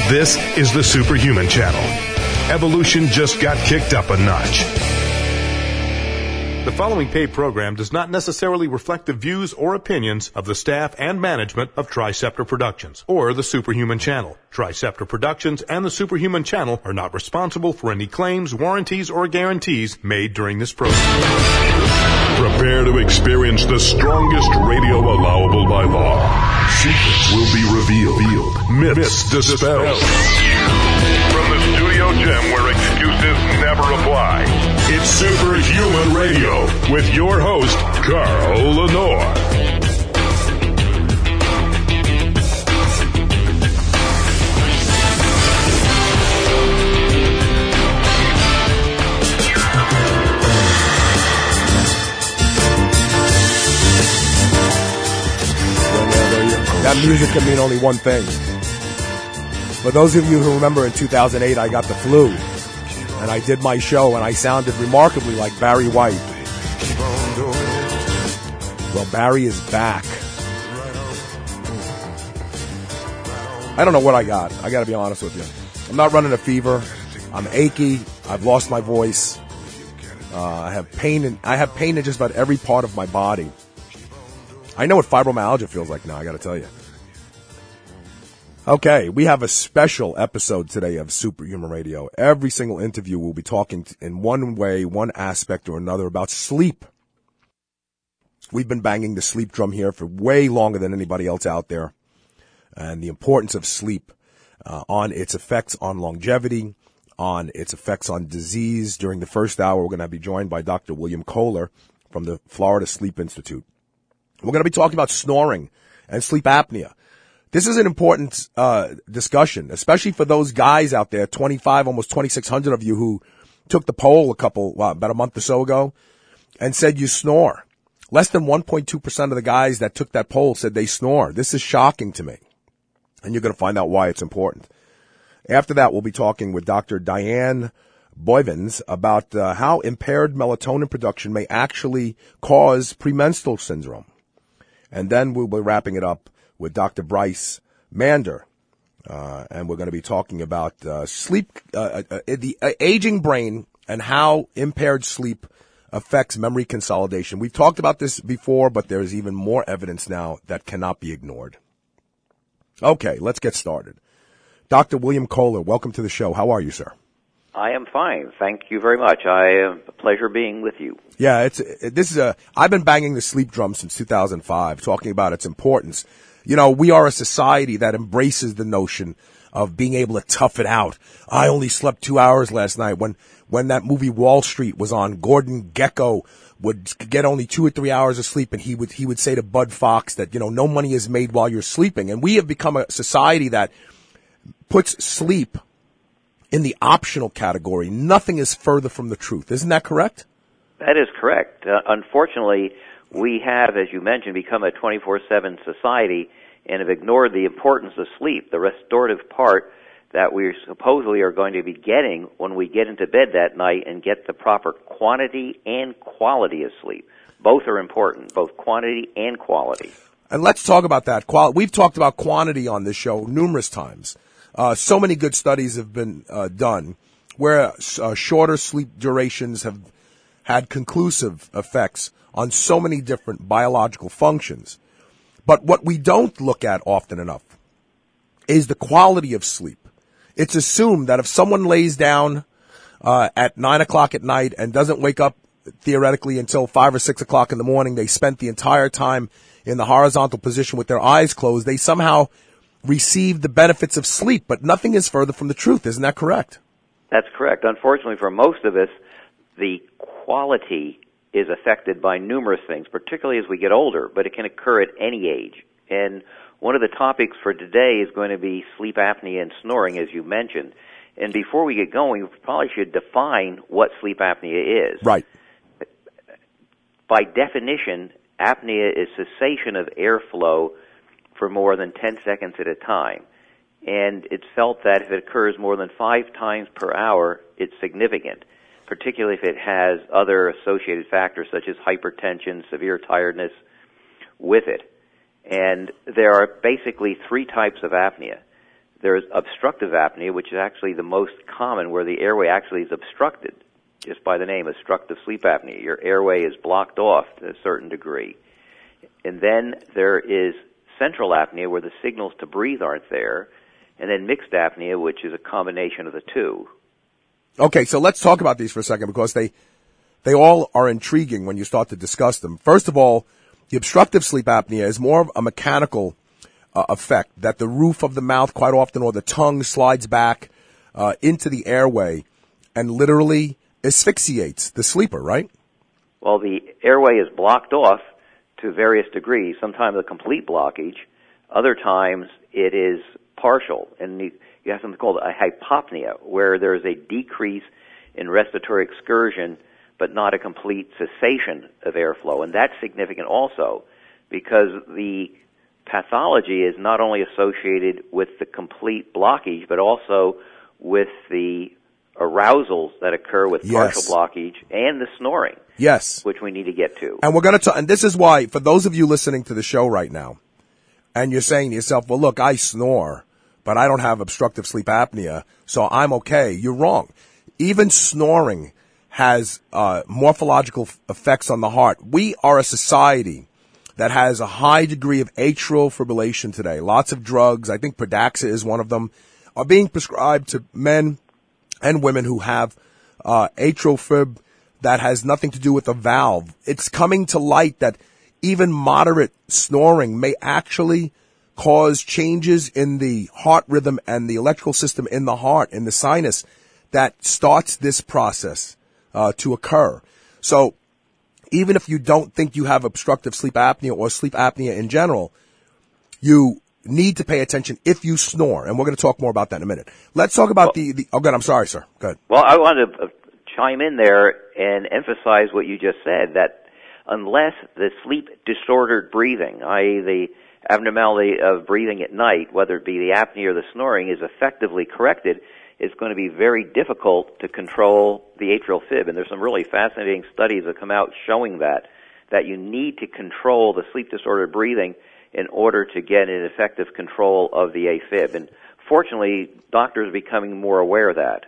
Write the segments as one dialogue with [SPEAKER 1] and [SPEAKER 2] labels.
[SPEAKER 1] This is the Superhuman Channel. Evolution just got kicked up a notch. The following paid program does not necessarily reflect the views or opinions of the staff and management of Triceptor Productions or the Superhuman Channel. Triceptor Productions and the Superhuman Channel are not responsible for any claims, warranties, or guarantees made during this program. Prepare to experience the strongest radio allowable by law. Secrets will be revealed. Myths dispelled. From the studio gym where excuses never apply, it's Superhuman Radio with your host, Carl Lenore.
[SPEAKER 2] That music can mean only one thing. For those of you who remember, in 2008, I got the flu, and I did my show, and I sounded remarkably like Barry White. Well, Barry is back. I don't know what I got. I got to be honest with you. I'm not running a fever. I'm achy. I've lost my voice. I have pain in just about every part of my body. I know what fibromyalgia feels like now, I gotta tell you. Okay, we have a special episode today of Superhuman Radio. Every single interview will be talking in one way, one aspect or another about sleep. We've been banging the sleep drum here for way longer than anybody else out there. And the importance of sleep on its effects on longevity, on its effects on disease. During the first hour, we're going to be joined by Dr. William Kohler from the Florida Sleep Institute. We're going to be talking about snoring and sleep apnea. This is an important discussion, especially for those guys out there, 25, almost 2,600 of you who took the poll about a month or so ago and said you snore. Less than 1.2% of the guys that took that poll said they snore. This is shocking to me, and you're going to find out why it's important. After that, we'll be talking with Dr. Diane Boivens about how impaired melatonin production may actually cause premenstrual syndrome. And then we'll be wrapping it up with Dr. Bryce Mander. And we're going to be talking about sleep, the aging brain and how impaired sleep affects memory consolidation. We've talked about this before, but there's even more evidence now that cannot be ignored. Okay, let's get started. Dr. William Kohler, welcome to the show. How are you, sir?
[SPEAKER 3] I am fine. Thank you very much. A pleasure being with you.
[SPEAKER 2] Yeah, I've been banging the sleep drum since 2005, talking about its importance. You know, we are a society that embraces the notion of being able to tough it out. I only slept 2 hours last night. When that movie Wall Street was on, Gordon Gekko would get only 2 or 3 hours of sleep, and he would say to Bud Fox that, no money is made while you're sleeping. And we have become a society that puts sleep in the optional category. Nothing is further from the truth. Isn't that correct?
[SPEAKER 3] That is correct. Unfortunately, we have, as you mentioned, become a 24/7 society and have ignored the importance of sleep, the restorative part that we supposedly are going to be getting when we get into bed that night and get the proper quantity and quality of sleep. Both are important, both quantity and quality.
[SPEAKER 2] And let's talk about that. We've talked about quantity on this show numerous times. So many good studies have been done where shorter sleep durations have had conclusive effects on so many different biological functions. But what we don't look at often enough is the quality of sleep. It's assumed that if someone lays down at 9 o'clock at night and doesn't wake up theoretically until 5 or 6 o'clock in the morning, they spent the entire time in the horizontal position with their eyes closed, they somehow receive the benefits of sleep, but nothing is further from the truth. Isn't that correct?
[SPEAKER 3] That's correct. Unfortunately, for most of us, the quality is affected by numerous things, particularly as we get older, but it can occur at any age. And one of the topics for today is going to be sleep apnea and snoring, as you mentioned. And before we get going, we probably should define what sleep apnea is.
[SPEAKER 2] Right.
[SPEAKER 3] By definition, apnea is cessation of airflow for more than 10 seconds at a time. And it's felt that if it occurs more than 5 times per hour, it's significant, particularly if it has other associated factors such as hypertension, severe tiredness with it. And there are basically 3 types of apnea. there's obstructive apnea, which is actually the most common, where the airway actually is obstructed, just by the name, obstructive sleep apnea. Your airway is blocked off to a certain degree. And then there is central apnea, where the signals to breathe aren't there, and then mixed apnea, which is a combination of the two.
[SPEAKER 2] Okay, so let's talk about these for a second, because they all are intriguing when you start to discuss them. First of all, the obstructive sleep apnea is more of a mechanical effect, that the roof of the mouth quite often, or the tongue, slides back into the airway and literally asphyxiates the sleeper, right?
[SPEAKER 3] Well, the airway is blocked off to various degrees, sometimes a complete blockage, other times it is partial, and you have something called a hypopnea, where there's a decrease in respiratory excursion, but not a complete cessation of airflow. And that's significant also, because the pathology is not only associated with the complete blockage, but also with the arousals that occur with partial blockage and the snoring.
[SPEAKER 2] Yes.
[SPEAKER 3] Which we need to get to.
[SPEAKER 2] And we're going to and this is why, for those of you listening to the show right now, and you're saying to yourself, well, look, I snore, but I don't have obstructive sleep apnea, so I'm okay. You're wrong. Even snoring has morphological effects on the heart. We are a society that has a high degree of atrial fibrillation today. Lots of drugs, I think Pradaxa is one of them, are being prescribed to men and women who have atrial fib that has nothing to do with the valve. It's coming to light that even moderate snoring may actually cause changes in the heart rhythm and the electrical system in the heart, in the sinus, that starts this process to occur. So even if you don't think you have obstructive sleep apnea or sleep apnea in general, you need to pay attention if you snore. And we're going to talk more about that in a minute. Let's talk about oh, good. I'm sorry, sir. Go ahead.
[SPEAKER 3] Well, I want to chime in there and emphasize what you just said, that unless the sleep disordered breathing, i.e. the abnormality of breathing at night, whether it be the apnea or the snoring, is effectively corrected, it's going to be very difficult to control the atrial fib. And there's some really fascinating studies that come out showing that you need to control the sleep disordered breathing in order to get an effective control of the AFib. And fortunately, doctors are becoming more aware of that.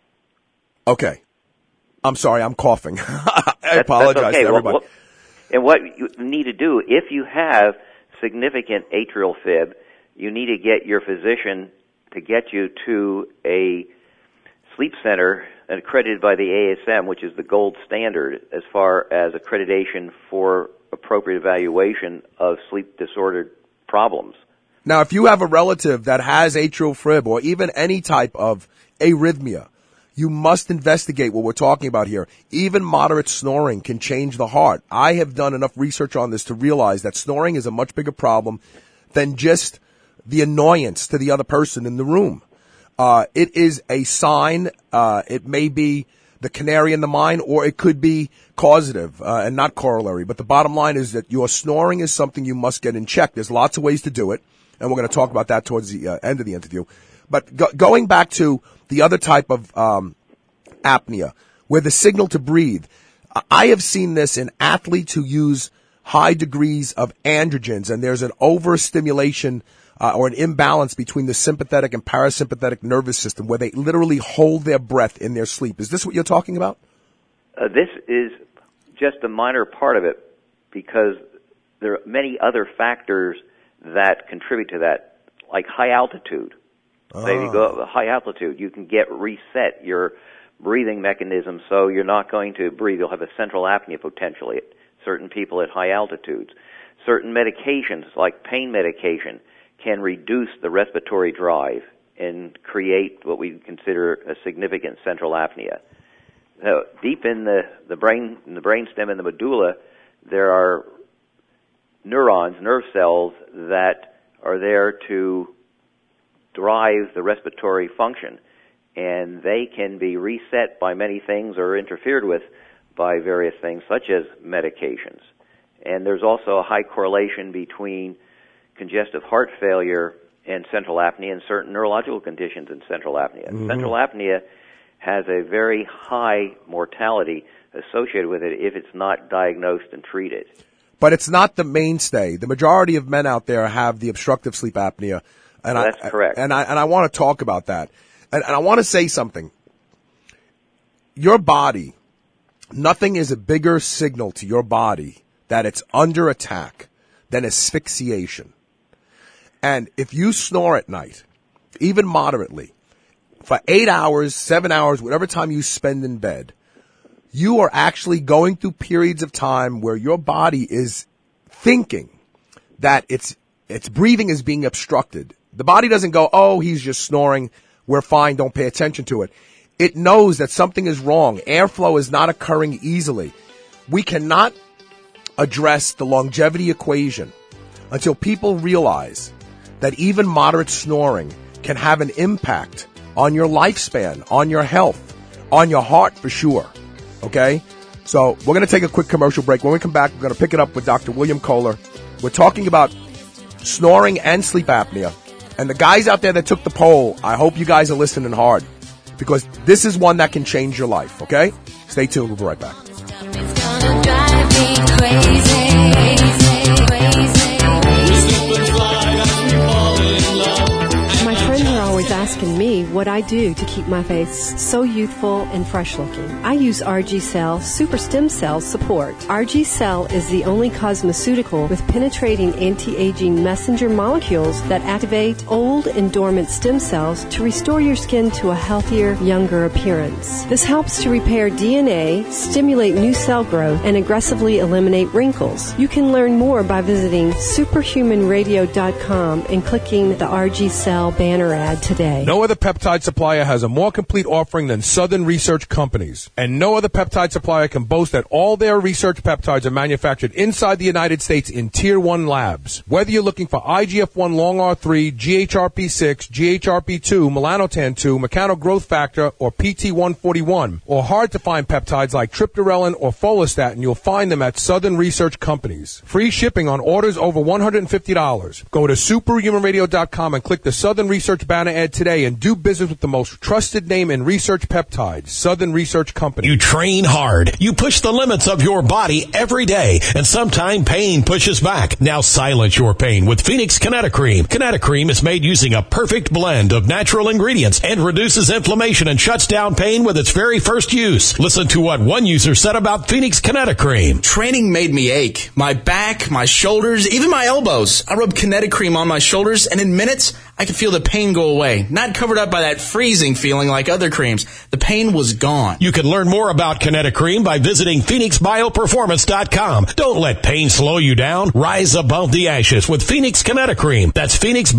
[SPEAKER 2] Okay. I'm sorry, I'm coughing. I apologize to everybody.
[SPEAKER 3] And what you need to do, if you have significant atrial fib, you need to get your physician to get you to a sleep center accredited by the ASM, which is the gold standard as far as accreditation for appropriate evaluation of sleep disordered problems.
[SPEAKER 2] Now, if you have a relative that has atrial fib or even any type of arrhythmia, you must investigate what we're talking about here. Even moderate snoring can change the heart. I have done enough research on this to realize that snoring is a much bigger problem than just the annoyance to the other person in the room. It is a sign. It may be the canary in the mine, or it could be causative and not corollary. But the bottom line is that your snoring is something you must get in check. There's lots of ways to do it, and we're going to talk about that towards the end of the interview. But going back to the other type of apnea, where the signal to breathe, I have seen this in athletes who use high degrees of androgens, and there's an overstimulation or an imbalance between the sympathetic and parasympathetic nervous system, where they literally hold their breath in their sleep. Is this what you're talking about?
[SPEAKER 3] This is just a minor part of it, because there are many other factors that contribute to that, like high altitude. Say if you go up high altitude, you can get reset your breathing mechanism, so you're not going to breathe. You'll have a central apnea potentially at certain people at high altitudes. Certain medications, like pain medication, can reduce the respiratory drive and create what we consider a significant central apnea. Now, deep in the brain, in the brainstem and the medulla, there are neurons, nerve cells, that are there to drive the respiratory function, and they can be reset by many things or interfered with by various things, such as medications. And there's also a high correlation between congestive heart failure and central apnea, and certain neurological conditions in central apnea. Mm-hmm. Central apnea has a very high mortality associated with it if it's not diagnosed and treated.
[SPEAKER 2] But it's not the mainstay. The majority of men out there have the obstructive sleep apnea. And
[SPEAKER 3] that's correct.
[SPEAKER 2] And I want to talk about that. And I want to say something. Your body, nothing is a bigger signal to your body that it's under attack than asphyxiation. And if you snore at night, even moderately, for 8 hours, 7 hours, whatever time you spend in bed, you are actually going through periods of time where your body is thinking that its breathing is being obstructed. The body doesn't go, oh, he's just snoring, we're fine, don't pay attention to it. It knows that something is wrong. Airflow is not occurring easily. We cannot address the longevity equation until people realize that even moderate snoring can have an impact on your lifespan, on your health, on your heart for sure. Okay? So we're going to take a quick commercial break. When we come back, we're going to pick it up with Dr. William Kohler. We're talking about snoring and sleep apnea. And the guys out there that took the poll, I hope you guys are listening hard, because this is one that can change your life. Okay? Stay tuned. We'll be right back.
[SPEAKER 4] It's gonna drive me crazy, crazy. My friends are always asking me what I do to keep my face so youthful and fresh looking. I use RG Cell Super Stem Cell Support. RG Cell is the only cosmeceutical with penetrating anti-aging messenger molecules that activate old and dormant stem cells to restore your skin to a healthier, younger appearance. This helps to repair DNA, stimulate new cell growth, and aggressively eliminate wrinkles. You can learn more by visiting superhumanradio.com and clicking the RG Cell banner ad today.
[SPEAKER 5] No other peptide supplier has a more complete offering than Southern Research Companies. And no other peptide supplier can boast that all their research peptides are manufactured inside the United States in Tier 1 labs. Whether you're looking for IGF-1 Long R3, GHRP6, GHRP2, melanotan-2, mechanogrowth factor, or PT141, or hard-to-find peptides like triptorelin or follistatin, you'll find them at Southern Research Companies. Free shipping on orders over $150. Go to superhumanradio.com and click the Southern Research banner ad today and do business with the most trusted name in research peptides, Southern Research Company.
[SPEAKER 6] You train hard. You push the limits of your body every day, and sometimes pain pushes back. Now silence your pain with Phoenix Kinetocream. Kinetocream is made using a perfect blend of natural ingredients and reduces inflammation and shuts down pain with its very first use. Listen to what one user said about Phoenix Kinetocream.
[SPEAKER 7] Training made me ache. My back, my shoulders, even my elbows. I rubbed Kinetocream on my shoulders, and in minutes, I could feel the pain go away. Not covered up by that freezing feeling like other creams. The pain was gone.
[SPEAKER 6] You can learn more about Kinetocream by visiting PhoenixBioPerformance.com. Don't let pain slow you down. Rise above the ashes with Phoenix Kinetocream. That's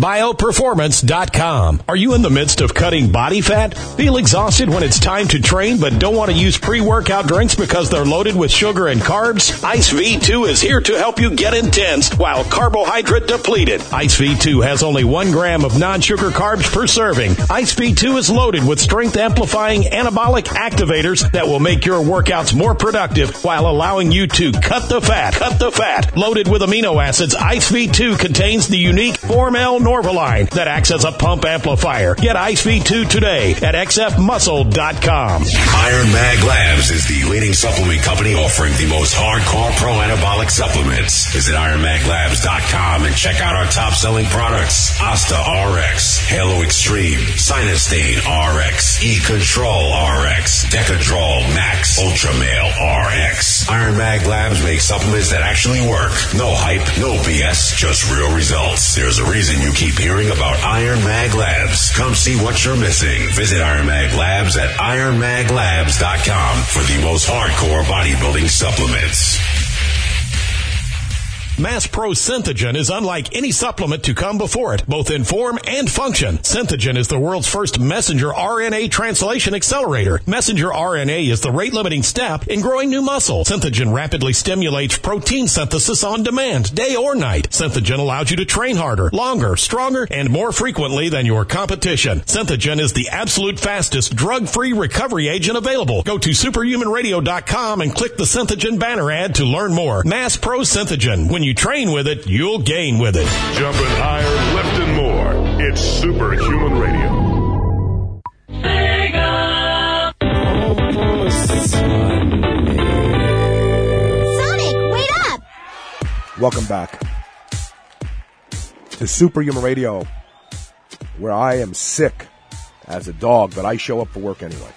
[SPEAKER 6] PhoenixBioPerformance.com. Are you in the midst of cutting body fat? Feel exhausted when it's time to train but don't want to use pre-workout drinks because they're loaded with sugar and carbs? Ice V2 is here to help you get intense while carbohydrate depleted. Ice V2 has only 1 gram of non-sugar carbs per serving. Ice V2 is loaded with strength-amplifying anabolic activators that will make your workouts more productive while allowing you to cut the fat. Cut the fat. Loaded with amino acids, Ice V2 contains the unique Form-L Norvaline that acts as a pump amplifier. Get Ice V2 today at xfmuscle.com.
[SPEAKER 8] Iron Mag Labs is the leading supplement company offering the most hardcore pro-anabolic supplements. Visit ironmaglabs.com and check out our top-selling products. Asta RX, Halo Extreme, Sinustane RX, E-Control RX, Decadrol Max, Ultramale RX. Iron Mag Labs makes supplements that actually work. No hype, no BS, just real results. There's a reason you keep hearing about Iron Mag Labs. Come see what you're missing. Visit Iron Mag Labs at ironmaglabs.com for the most hardcore bodybuilding supplements.
[SPEAKER 6] Mass Pro Synthogen is unlike any supplement to come before it, both in form and function. Synthogen is the world's first messenger RNA translation accelerator. Messenger RNA is the rate-limiting step in growing new muscle. Synthogen rapidly stimulates protein synthesis on demand, day or night. Synthogen allows you to train harder, longer, stronger, and more frequently than your competition. Synthogen is the absolute fastest drug-free recovery agent available. Go to superhumanradio.com and click the Synthogen banner ad to learn more. Mass Pro Synthogen. When you train with it, you'll gain with it.
[SPEAKER 1] Jumping higher, lifting more. It's Superhuman Radio.
[SPEAKER 9] Sonic, wait up!
[SPEAKER 2] Welcome back to Superhuman Radio. where I am sick as a dog, but I show up for work anyway.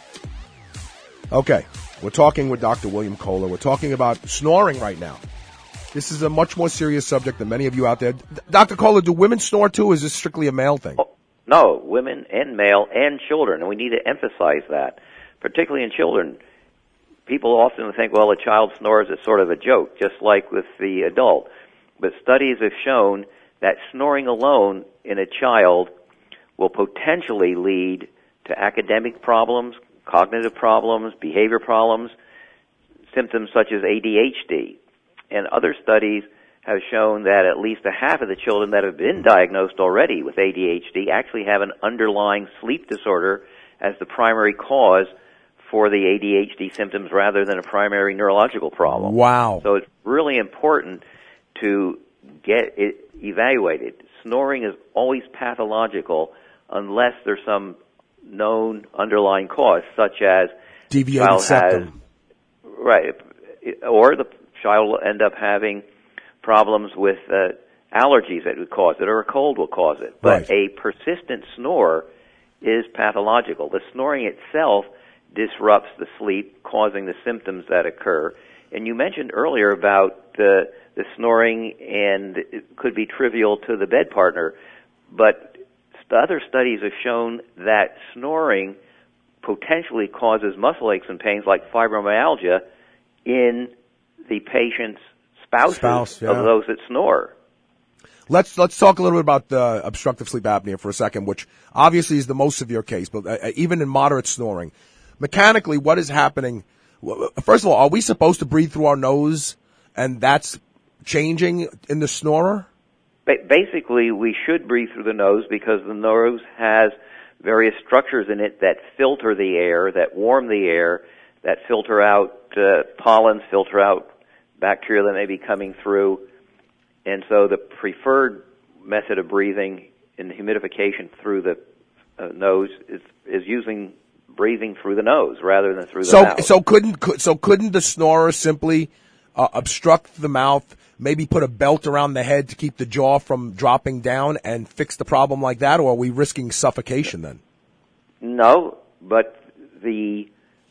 [SPEAKER 2] Okay, we're talking with Dr. William Kohler. We're talking about snoring right now. This is a much more serious subject than many of you out there. Dr. Kohler, do women snore too, or is this strictly a male thing?
[SPEAKER 3] Oh, no, women and male and children, and we need to emphasize that, particularly in children. People often think, well, a child snores is sort of a joke, just like with the adult. But studies have shown that snoring alone in a child will potentially lead to academic problems, cognitive problems, behavior problems, symptoms such as ADHD. And other studies have shown that at least a half of the children that have been diagnosed already with ADHD actually have an underlying sleep disorder as the primary cause for the ADHD symptoms rather than a primary neurological problem.
[SPEAKER 2] Wow.
[SPEAKER 3] So it's really important to get it evaluated. Snoring is always pathological unless there's some known underlying cause, such as
[SPEAKER 2] deviated septum.
[SPEAKER 3] Right, or the child will end up having problems with allergies that would cause it, or a cold will cause it. But a persistent snore is pathological. The snoring itself disrupts the sleep, causing the symptoms that occur. And you mentioned earlier about the snoring, and it could be trivial to the bed partner, but other studies have shown that snoring potentially causes muscle aches and pains like fibromyalgia in the patient's spouses of those that snore.
[SPEAKER 2] Let's talk a little bit about the obstructive sleep apnea for a second, which obviously is the most severe case, but even in moderate snoring, mechanically, what is happening? First of all, are we supposed to breathe through our nose, and that's changing in the snorer?
[SPEAKER 3] Basically, we should breathe through the nose because the nose has various structures in it that filter the air, that warm the air, that filter out pollens, filter out bacteria that may be coming through. And so the preferred method of breathing in humidification through the nose is using breathing through the nose rather than through the mouth.
[SPEAKER 2] So couldn't the snorer simply obstruct the mouth, maybe put a belt around the head to keep the jaw from dropping down and fix the problem like that, or are we risking suffocation then?
[SPEAKER 3] No, but the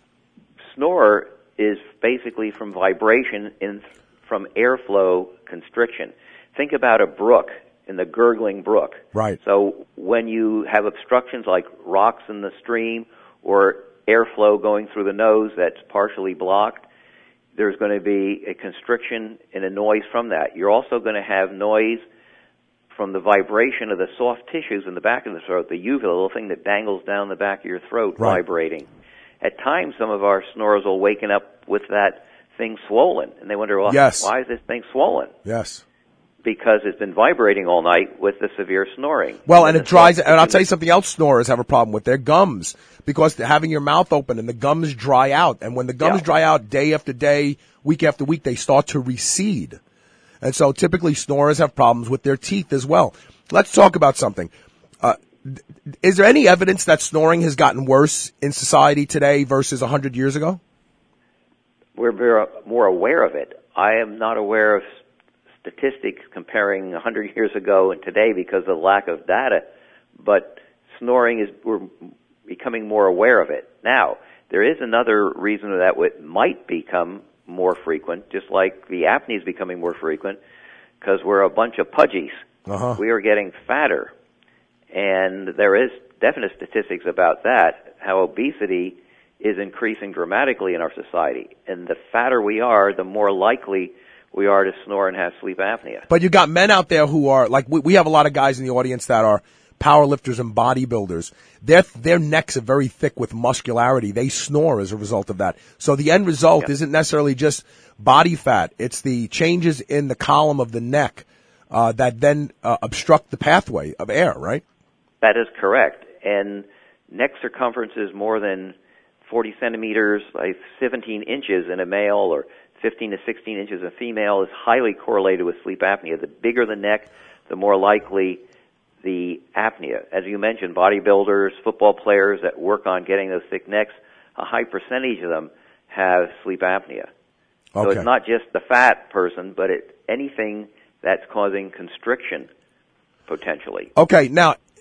[SPEAKER 3] snorer is basically from vibration from airflow constriction. Think about a brook, in the gurgling brook.
[SPEAKER 2] Right.
[SPEAKER 3] So when you have obstructions like rocks in the stream or airflow going through the nose that's partially blocked, there's going to be a constriction and a noise from that. You're also going to have noise from the vibration of the soft tissues in the back of the throat, the uvula, the little thing that dangles down the back of your throat, vibrating. At times, some of our snorers will waken up with that thing swollen, and they wonder, well, why is this thing swollen?
[SPEAKER 2] Yes.
[SPEAKER 3] Because it's been vibrating all night with the severe snoring.
[SPEAKER 2] Well, and it dries, and I'll tell you something else snorers have a problem with, their gums, because having your mouth open and the gums dry out, and when the gums dry out day after day, week after week, they start to recede. And so typically snorers have problems with their teeth as well. Let's talk about something. Is there any evidence that snoring has gotten worse in society today versus 100 years ago?
[SPEAKER 3] We're very more aware of it. I am not aware of statistics comparing 100 years ago and today because of the lack of data, but snoring we're becoming more aware of it. Now, there is another reason that it might become more frequent, just like the apnea is becoming more frequent, because we're a bunch of pudgies. We are getting fatter, and there is definite statistics about that, how obesity is increasing dramatically in our society. And the fatter we are, the more likely we are to snore and have sleep apnea.
[SPEAKER 2] But you got men out there who are, like, we have a lot of guys in the audience that are powerlifters and bodybuilders. Their necks are very thick with muscularity. They snore as a result of that. So the end result isn't necessarily just body fat. It's the changes in the column of the neck that then obstruct the pathway of air, right?
[SPEAKER 3] That is correct. And neck circumference is more than 40 centimeters, like 17 inches in a male, or 15 to 16 inches in a female, is highly correlated with sleep apnea. The bigger the neck, the more likely the apnea. As you mentioned, bodybuilders, football players that work on getting those thick necks, a high percentage of them have sleep apnea. So it's not just the fat person, but anything that's causing constriction, potentially.
[SPEAKER 2] Okay, now,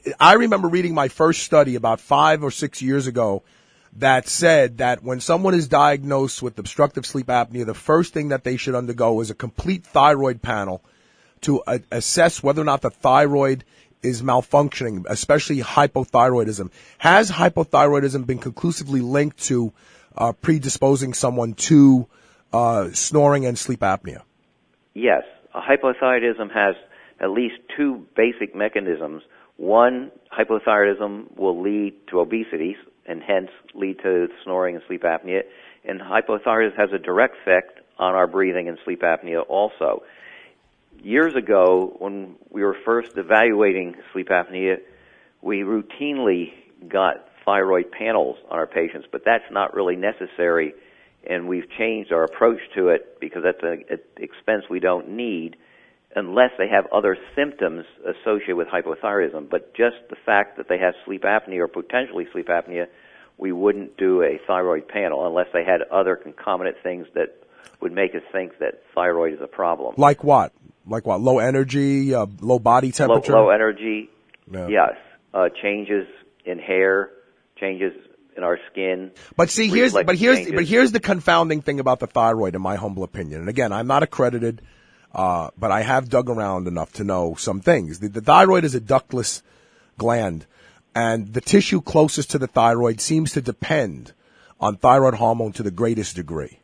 [SPEAKER 2] I remember reading my first study about 5 or 6 years ago that said that when someone is diagnosed with obstructive sleep apnea, the first thing that they should undergo is a complete thyroid panel to assess whether or not the thyroid is malfunctioning, especially hypothyroidism. Has hypothyroidism been conclusively linked to predisposing someone to snoring and sleep apnea?
[SPEAKER 3] Yes. Hypothyroidism has at least two basic mechanisms. One, hypothyroidism will lead to obesity and hence lead to snoring and sleep apnea. And hypothyroidism has a direct effect on our breathing and sleep apnea also. Years ago, when we were first evaluating sleep apnea, we routinely got thyroid panels on our patients, but that's not really necessary, and we've changed our approach to it because that's an expense we don't need unless they have other symptoms associated with hypothyroidism. But just the fact that they have sleep apnea or potentially sleep apnea, we wouldn't do a thyroid panel unless they had other concomitant things that would make us think that thyroid is a problem.
[SPEAKER 2] Like what? Like what? Low energy, low body temperature?
[SPEAKER 3] Low energy,
[SPEAKER 2] yeah.
[SPEAKER 3] Yes. Changes in hair, changes in our skin.
[SPEAKER 2] But see, here's the confounding thing about the thyroid, in my humble opinion. And again, I'm not accredited, but I have dug around enough to know some things. The thyroid is a ductless gland, and the tissue closest to the thyroid seems to depend on thyroid hormone to the greatest degree.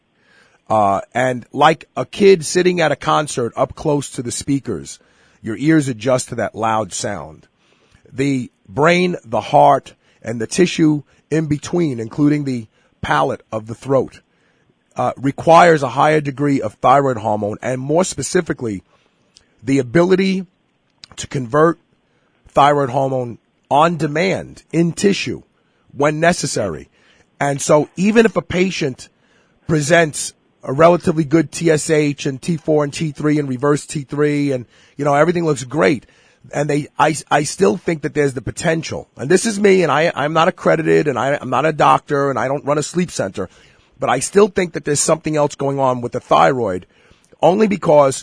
[SPEAKER 2] And like a kid sitting at a concert up close to the speakers, your ears adjust to that loud sound. The brain, the heart, and the tissue in between, including the palate of the throat, requires a higher degree of thyroid hormone, and more specifically, the ability to convert thyroid hormone on demand in tissue when necessary. And so even if a patient presents a relatively good TSH and T4 and T3 and reverse T3 and, everything looks great, and I still think that there's the potential. And this is me, and I'm not accredited, and I'm not a doctor, and I don't run a sleep center, but I still think that there's something else going on with the thyroid, only because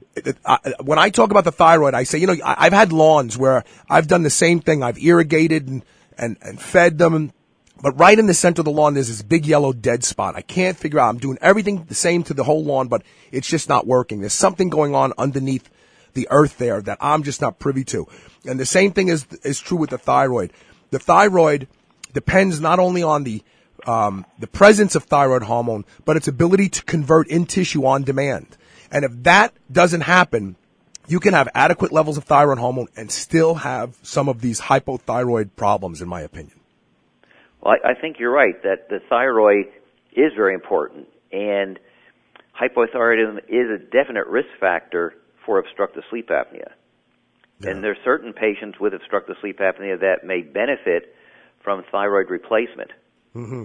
[SPEAKER 2] when I talk about the thyroid, I say, I've had lawns where I've done the same thing. I've irrigated and fed them, but right in the center of the lawn, there's this big yellow dead spot. I can't figure out. I'm doing everything the same to the whole lawn, but it's just not working. There's something going on underneath the earth there that I'm just not privy to. And the same thing is true with the thyroid. The thyroid depends not only on the presence of thyroid hormone, but its ability to convert in tissue on demand. And if that doesn't happen, you can have adequate levels of thyroid hormone and still have some of these hypothyroid problems, in my opinion.
[SPEAKER 3] Well, I think you're right that the thyroid is very important, and hypothyroidism is a definite risk factor for obstructive sleep apnea. Yeah. And there are certain patients with obstructive sleep apnea that may benefit from thyroid replacement.
[SPEAKER 2] Mm-hmm.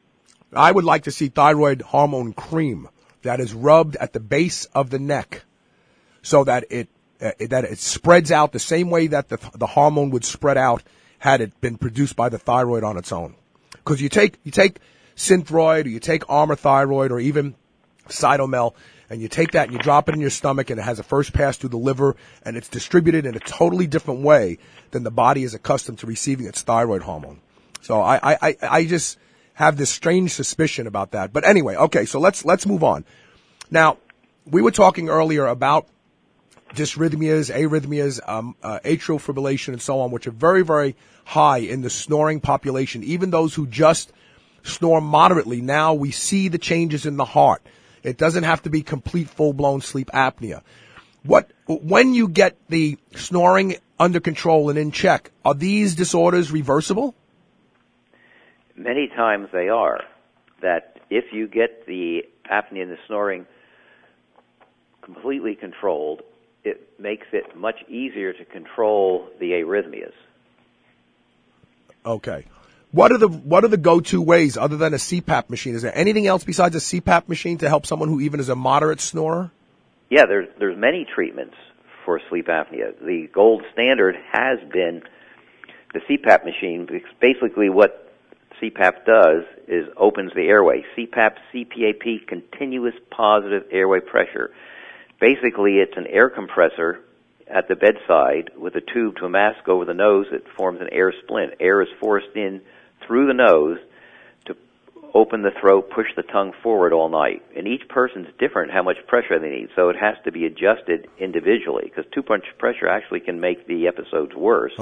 [SPEAKER 2] I would like to see thyroid hormone cream that is rubbed at the base of the neck so that it spreads out the same way that the hormone would spread out had it been produced by the thyroid on its own. Because you take Synthroid, or you take Armour Thyroid, or even Cytomel, and you take that and you drop it in your stomach, and it has a first pass through the liver, and it's distributed in a totally different way than the body is accustomed to receiving its thyroid hormone. So I just have this strange suspicion about that. But anyway, okay, so let's move on. Now, we were talking earlier about dysrhythmias, arrhythmias, atrial fibrillation, and so on, which are very, very high in the snoring population. Even those who just snore moderately, now we see the changes in the heart. It doesn't have to be complete, full-blown sleep apnea. When you get the snoring under control and in check, are these disorders reversible?
[SPEAKER 3] Many times they are. That if you get the apnea and the snoring completely controlled, it makes it much easier to control the arrhythmias.
[SPEAKER 2] Okay. What are the go-to ways other than a CPAP machine? Is there anything else besides a CPAP machine to help someone who even is a moderate snorer?
[SPEAKER 3] Yeah, there's many treatments for sleep apnea. The gold standard has been the CPAP machine. Basically what CPAP does is opens the airway. CPAP, CPAP, continuous positive airway pressure. Basically, it's an air compressor at the bedside with a tube to a mask over the nose that forms an air splint. Air is forced in through the nose to open the throat, push the tongue forward all night. And each person's different how much pressure they need, so it has to be adjusted individually, because too much pressure actually can make the episodes worse.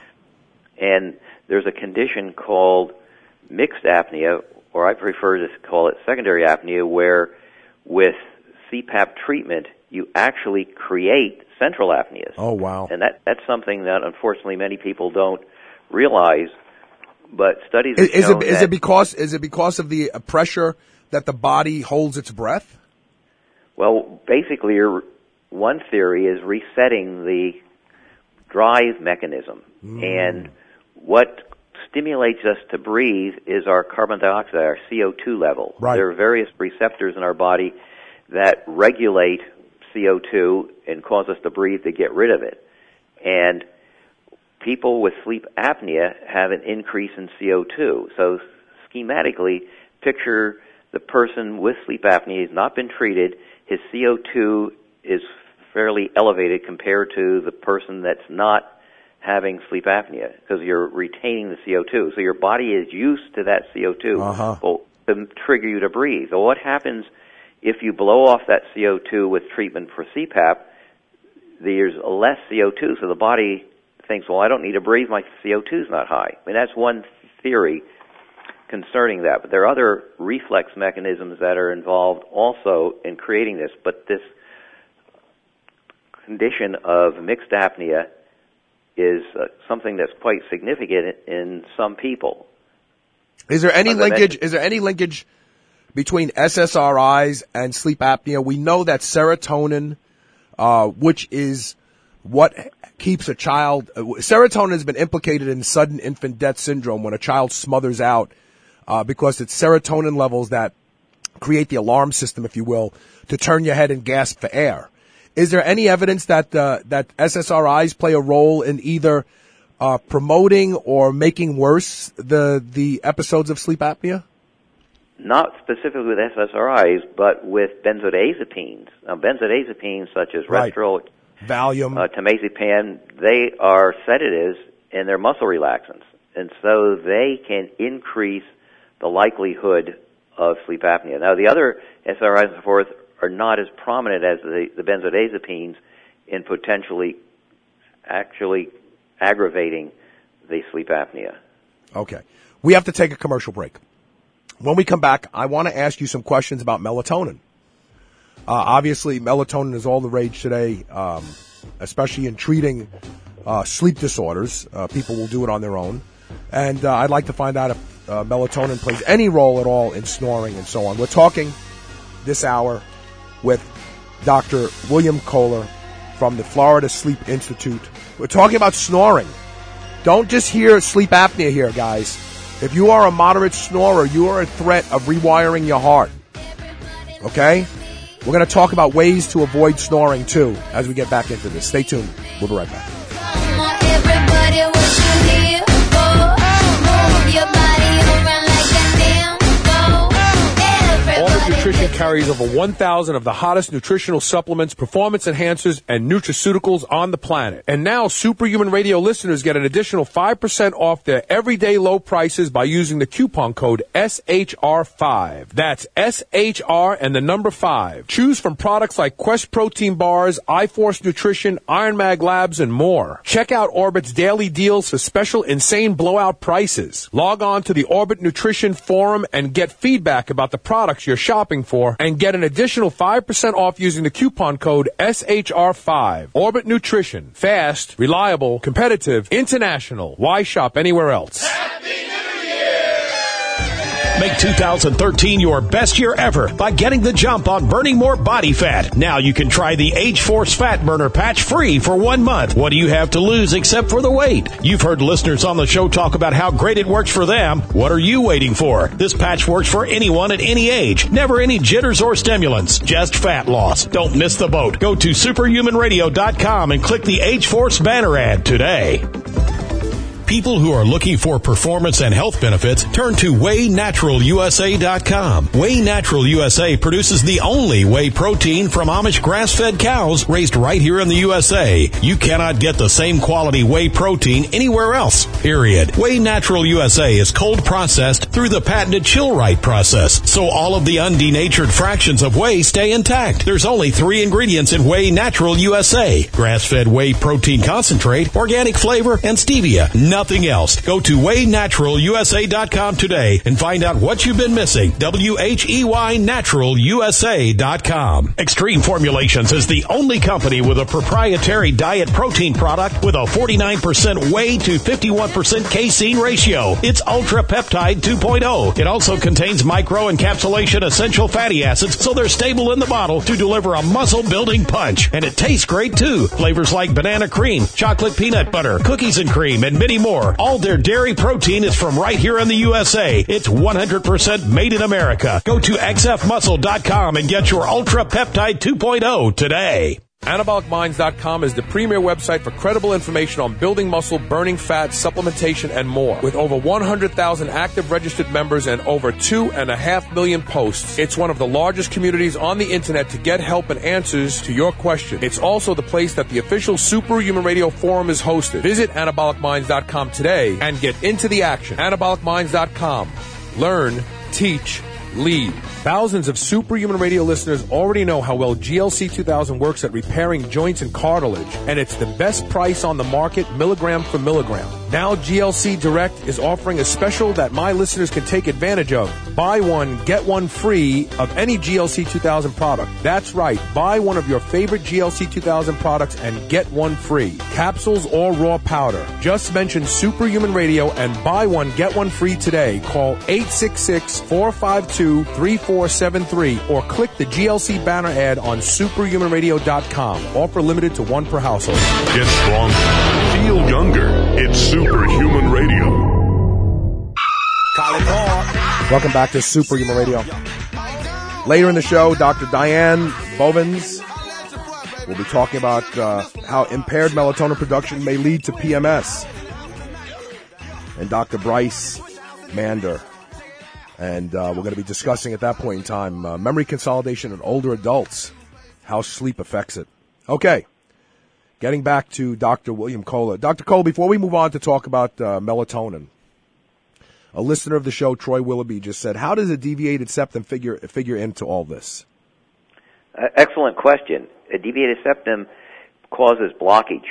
[SPEAKER 3] And there's a condition called mixed apnea, or I prefer to call it secondary apnea, where with CPAP treatment, you actually create central apneas.
[SPEAKER 2] Oh, wow.
[SPEAKER 3] And that's something that, unfortunately, many people don't realize, but studies have shown
[SPEAKER 2] is it because of the pressure that the body holds its breath?
[SPEAKER 3] Well, basically, one theory is resetting the drive mechanism. And what stimulates us to breathe is our carbon dioxide, our CO2 level.
[SPEAKER 2] Right.
[SPEAKER 3] There are various receptors in our body that regulate CO2 and cause us to breathe to get rid of it. And people with sleep apnea have an increase in CO2. So schematically, picture the person with sleep apnea has not been treated. His CO2 is fairly elevated compared to the person that's not having sleep apnea, because you're retaining the CO2. So your body is used to that CO2 to trigger you to breathe. So what happens if you blow off that CO2 with treatment for CPAP? There's less CO2, so the body thinks, well, I don't need to breathe, my CO2's not high. I mean, that's one theory concerning that. But there are other reflex mechanisms that are involved also in creating this. But this condition of mixed apnea is something that's quite significant in some people.
[SPEAKER 2] Is there any linkage? Is there any linkage between SSRIs and sleep apnea? We know that serotonin, which is what keeps a child. Serotonin has been implicated in sudden infant death syndrome when a child smothers out, because it's serotonin levels that create the alarm system, if you will, to turn your head and gasp for air. Is there any evidence that that SSRIs play a role in either promoting or making worse the episodes of sleep apnea?
[SPEAKER 3] Not specifically with SSRIs, but with benzodiazepines. Now, benzodiazepines such as Restoril,
[SPEAKER 2] Valium,
[SPEAKER 3] Temazepam, they are sedatives and they're muscle relaxants, and so they can increase the likelihood of sleep apnea. Now, the other SSRIs and so forth are not as prominent as the benzodiazepines in potentially actually aggravating the sleep apnea.
[SPEAKER 2] Okay. We have to take a commercial break. When we come back, I want to ask you some questions about melatonin. Obviously, melatonin is all the rage today, especially in treating sleep disorders. People will do it on their own. And I'd like to find out if melatonin plays any role at all in snoring and so on. We're talking this hour with Dr. William Kohler from the Florida Sleep Institute. We're talking about snoring. Don't just hear sleep apnea here, guys. If you are a moderate snorer, you are at threat of rewiring your heart. Okay? We're going to talk about ways to avoid snoring, too, as we get back into this. Stay tuned. We'll be right back.
[SPEAKER 5] Orbit Nutrition carries over 1,000 of the hottest nutritional supplements, performance enhancers, and nutraceuticals on the planet. And now, Superhuman Radio listeners get an additional 5% off their everyday low prices by using the coupon code SHR5. That's SHR and the number 5. Choose from products like Quest Protein Bars, iForce Nutrition, Iron Mag Labs, and more. Check out Orbit's daily deals for special insane blowout prices. Log on to the Orbit Nutrition Forum and get feedback about the products you're shopping for, and get an additional 5% off using the coupon code SHR5. Orbit Nutrition. Fast, reliable, competitive, international. Why shop anywhere else?
[SPEAKER 6] Make 2013 your best year ever by getting the jump on burning more body fat. Now you can try the H-Force Fat Burner Patch free for 1 month. What do you have to lose except for the weight? You've heard listeners on the show talk about how great it works for them. What are you waiting for? This patch works for anyone at any age. Never any jitters or stimulants. Just fat loss. Don't miss the boat. Go to superhumanradio.com and click the H-Force banner ad today. People who are looking for performance and health benefits turn to WayNaturalUSA.com. Way Natural USA produces the only whey protein from Amish grass-fed cows raised right here in the USA. You cannot get the same quality whey protein anywhere else, period. Way Natural USA is cold processed through the patented chill-right process, so all of the undenatured fractions of whey stay intact. There's only 3 ingredients in Way Natural USA: grass-fed whey protein concentrate, organic flavor, and stevia. Nothing else. Go to WayNaturalUSA.com today and find out what you've been missing. WHEYNaturalUSA.com. Extreme Formulations is the only company with a proprietary diet protein product with a 49% whey to 51% casein ratio. It's Ultra Peptide 2.0. It also contains micro-encapsulation essential fatty acids, so they're stable in the bottle to deliver a muscle-building punch. And it tastes great, too. Flavors like banana cream, chocolate peanut butter, cookies and cream, and many more. All their dairy protein is from right here in the USA. It's 100% made in America. Go to xfmuscle.com and get your Ultra Peptide 2.0 today.
[SPEAKER 5] AnabolicMinds.com is the premier website for credible information on building muscle, burning fat, supplementation, and more. With over 100,000 active registered members and over 2.5 million posts, it's one of the largest communities on the internet to get help and answers to your questions. It's also the place that the official Superhuman Radio Forum is hosted. Visit AnabolicMinds.com today and get into the action. AnabolicMinds.com. Learn, teach, lead. Thousands of Superhuman Radio listeners already know how well GLC 2000 works at repairing joints and cartilage, and it's the best price on the market, milligram for milligram. Now GLC Direct is offering a special that my listeners can take advantage of. Buy one, get one free of any GLC 2000 product. That's right. Buy one of your favorite GLC 2000 products and get one free. Capsules or raw powder. Just mention Superhuman Radio and buy one, get one free today. Call 866-452-3473 or click the GLC banner ad on superhumanradio.com. Offer limited to one per household.
[SPEAKER 1] Get stronger. Feel younger. It's Superhuman Radio.
[SPEAKER 2] Welcome back to Superhuman Radio. Later in the show, Dr. Diane Bovens will be talking about how impaired melatonin production may lead to PMS. And Dr. Bryce Mander. And we're going to be discussing at that point in time memory consolidation in older adults, how sleep affects it. Okay. Getting back to Dr. William Kohler. Dr. Kohler, before we move on to talk about melatonin, a listener of the show, Troy Willoughby, just said, how does a deviated septum figure into all this?
[SPEAKER 3] Excellent question. A deviated septum causes blockage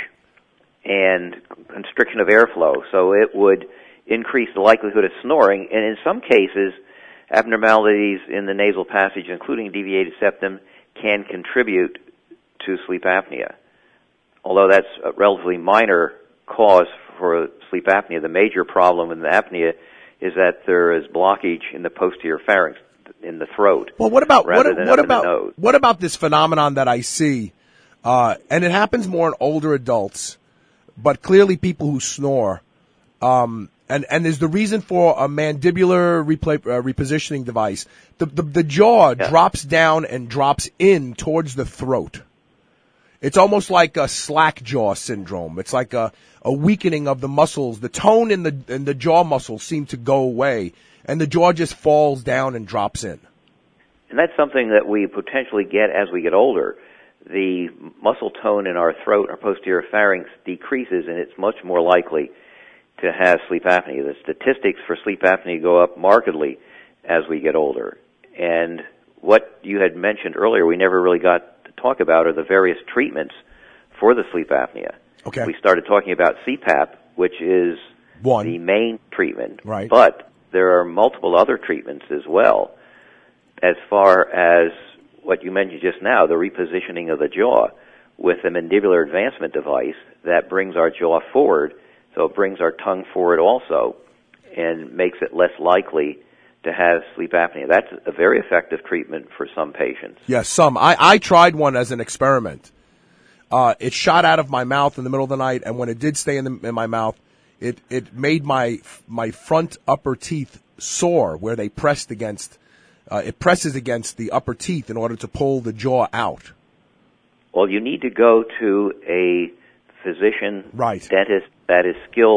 [SPEAKER 3] and constriction of airflow, so it would increase the likelihood of snoring, and in some cases, abnormalities in the nasal passage, including deviated septum, can contribute to sleep apnea. Although that's a relatively minor cause for sleep apnea, the major problem in the apnea is that there is blockage in the posterior pharynx, in the throat.
[SPEAKER 2] Well, what about
[SPEAKER 3] the nose.
[SPEAKER 2] What about this phenomenon that I see, and it happens more in older adults, but clearly people who snore, and there's the reason for a mandibular repositioning device. The jaw drops down and drops in towards the throat. It's almost like a slack jaw syndrome. It's like a weakening of the muscles. The tone in the jaw muscles seem to go away, and the jaw just falls down and drops in.
[SPEAKER 3] And that's something that we potentially get as we get older. The muscle tone in our throat, our posterior pharynx, decreases, and it's much more likely to have sleep apnea. The statistics for sleep apnea go up markedly as we get older. And what you had mentioned earlier, we never really got talk about are the various treatments for the sleep apnea.
[SPEAKER 2] Okay.
[SPEAKER 3] We started talking about CPAP, which is the main treatment.
[SPEAKER 2] Right.
[SPEAKER 3] But there are multiple other treatments as well. As far as what you mentioned just now, the repositioning of the jaw with a mandibular advancement device that brings our jaw forward, so it brings our tongue forward also and makes it less likely to have sleep apnea. That's a very effective treatment for some patients.
[SPEAKER 2] Yes, some. I tried one as an experiment. It shot out of my mouth in the middle of the night, and when it did stay in my mouth, it made my front upper teeth sore where they pressed against. It presses against the upper teeth in order to pull the jaw out.
[SPEAKER 3] Well, you need to go to a physician,
[SPEAKER 2] right,
[SPEAKER 3] dentist that is skilled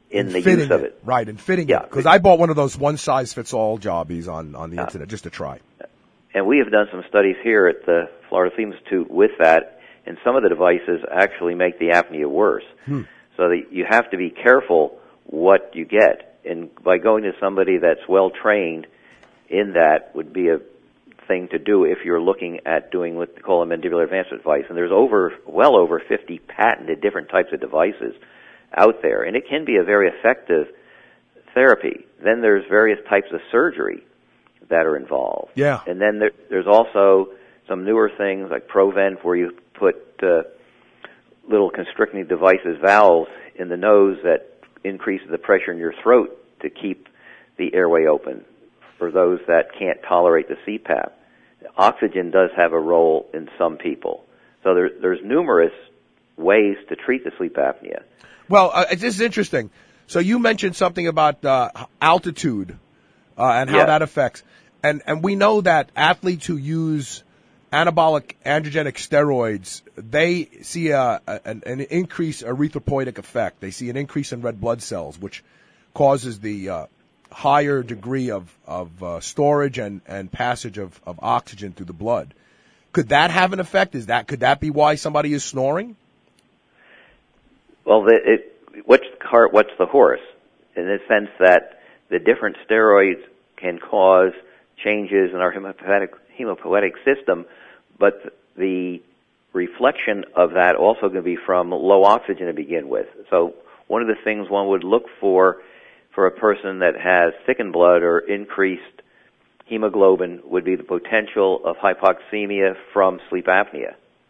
[SPEAKER 3] in the use of it.
[SPEAKER 2] Right, and fitting it. Because I bought one of those one-size-fits-all jobbies on the internet just to try.
[SPEAKER 3] And we have done some studies here at the Florida Sleep Institute with that, and some of the devices actually make the apnea worse. So that you have to be careful what you get. And by going to somebody that's well-trained in that would be a thing to do if you're looking at doing what they call a mandibular advancement device. And there's well over 50 patented different types of devices out there, and it can be a very effective therapy. Then there's various types of surgery that are involved.
[SPEAKER 2] Yeah.
[SPEAKER 3] And then there's also some newer things like ProVent, where you put little constricting devices, valves in the nose that increase the pressure in your throat to keep the airway open for those that can't tolerate the CPAP. Oxygen does have a role in some people. So there's numerous ways to treat the sleep apnea.
[SPEAKER 2] Well, this is interesting. So you mentioned something about altitude and how that affects. And we know that athletes who use anabolic androgenic steroids, they see an increased erythropoietic effect. They see an increase in red blood cells, which causes the higher degree of storage and passage of oxygen through the blood. Could that have an effect? Could that be why somebody is snoring?
[SPEAKER 3] Well, what's the cart, what's the horse? In the sense that the different steroids can cause changes in our hematopoietic system, but the reflection of that also going to be from low oxygen to begin with. So one of the things one would look for a person that has thickened blood or increased hemoglobin would be the potential of hypoxemia from sleep apnea.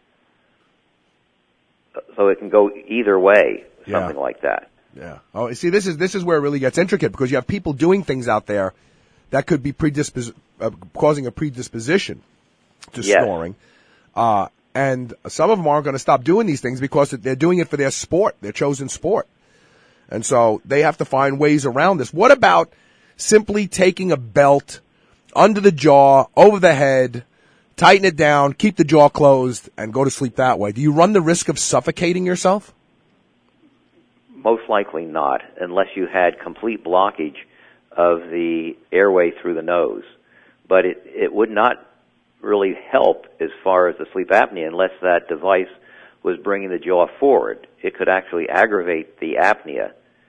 [SPEAKER 3] So it can go either way, something like that.
[SPEAKER 2] Yeah. Oh, see, this is where it really gets intricate, because you have people doing things out there that could be causing a predisposition to snoring. And some of them aren't going to stop doing these things because they're doing it for their sport, their chosen sport. And so they have to find ways around this. What about simply taking a belt under the jaw, over the head, tighten it down, keep the jaw closed, and go to sleep that way? Do you run the risk of suffocating yourself?
[SPEAKER 3] Most likely not, unless you had complete blockage of the airway through the nose. But it would not really help as far as the sleep apnea unless that device was bringing the jaw forward. It could actually aggravate the apnea.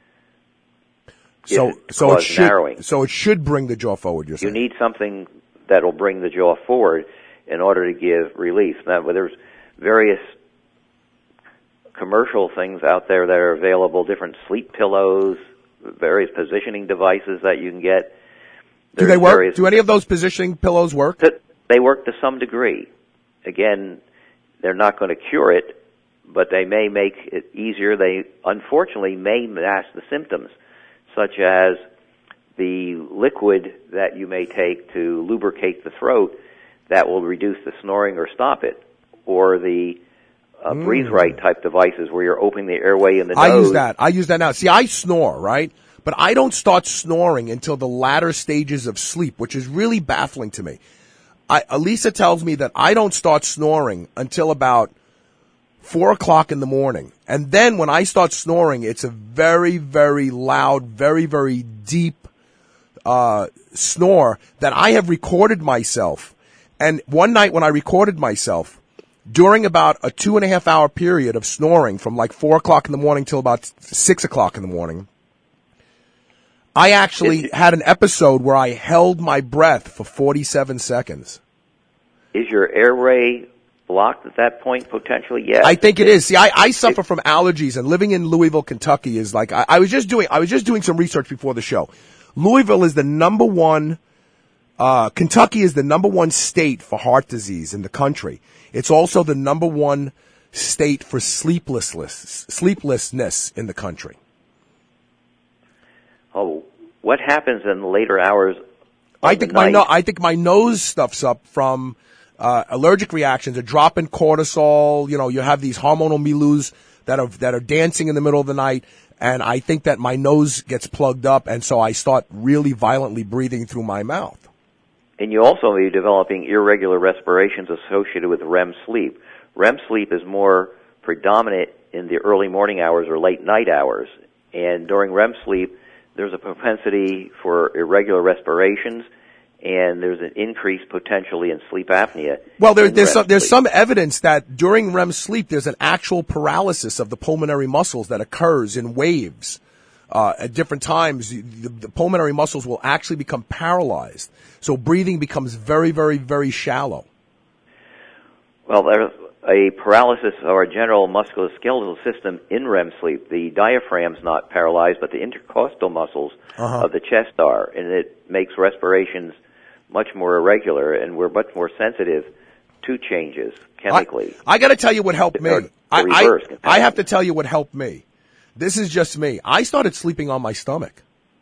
[SPEAKER 2] So it should bring the jaw forward, you're saying?
[SPEAKER 3] You need something that will bring the jaw forward in order to give relief. Now, there's various commercial things out there that are available, different sleep pillows, various positioning devices that you can get.
[SPEAKER 2] Do they work? Do any of those positioning pillows work?
[SPEAKER 3] They work to some degree. Again, they're not going to cure it, but they may make it easier. They, unfortunately, may mask the symptoms, such as the liquid that you may take to lubricate the throat that will reduce the snoring or stop it, or the breathe right type devices where you're opening the airway in the nose.
[SPEAKER 2] I use that now. See, I snore, right? But I don't start snoring until the latter stages of sleep, which is really baffling to me. Elisa tells me that I don't start snoring until about 4 o'clock in the morning. And then when I start snoring, it's a very, very loud, very, very deep snore that I have recorded myself. And one night when I recorded myself, during about a 2.5 hour period of snoring from like 4 o'clock in the morning till about 6 o'clock in the morning, I actually had an episode where I held my breath for 47 seconds.
[SPEAKER 3] Is your airway blocked at that point, potentially? Yes.
[SPEAKER 2] I think it is. See, I suffer from allergies, and living in Louisville, Kentucky is like, I was just doing some research before the show. Louisville is the number one, Kentucky is the number one state for heart disease in the country. It's also the number one state for sleeplessness in the country.
[SPEAKER 3] Oh, what happens in the later hours?
[SPEAKER 2] I think my nose stuffs up from allergic reactions, a drop in cortisol. You know, you have these hormonal milieus that are dancing in the middle of the night, and I think that my nose gets plugged up, and so I start really violently breathing through my mouth.
[SPEAKER 3] And you also may be developing irregular respirations associated with REM sleep. REM sleep is more predominant in the early morning hours or late night hours, And during REM sleep, there's a propensity for irregular respirations, and there's an increase potentially in sleep apnea.
[SPEAKER 2] Well, there's some evidence that during REM sleep, there's an actual paralysis of the pulmonary muscles that occurs in waves. At different times, the pulmonary muscles will actually become paralyzed. So breathing becomes very, very, very shallow.
[SPEAKER 3] Well, there's a paralysis of our general musculoskeletal system in REM sleep. The diaphragm's not paralyzed, but the intercostal muscles of the chest are, and it makes respirations much more irregular, and we're much more sensitive to changes chemically.
[SPEAKER 2] I got to tell you what helped me. I have to tell you what helped me. This is just me. I started sleeping on my stomach.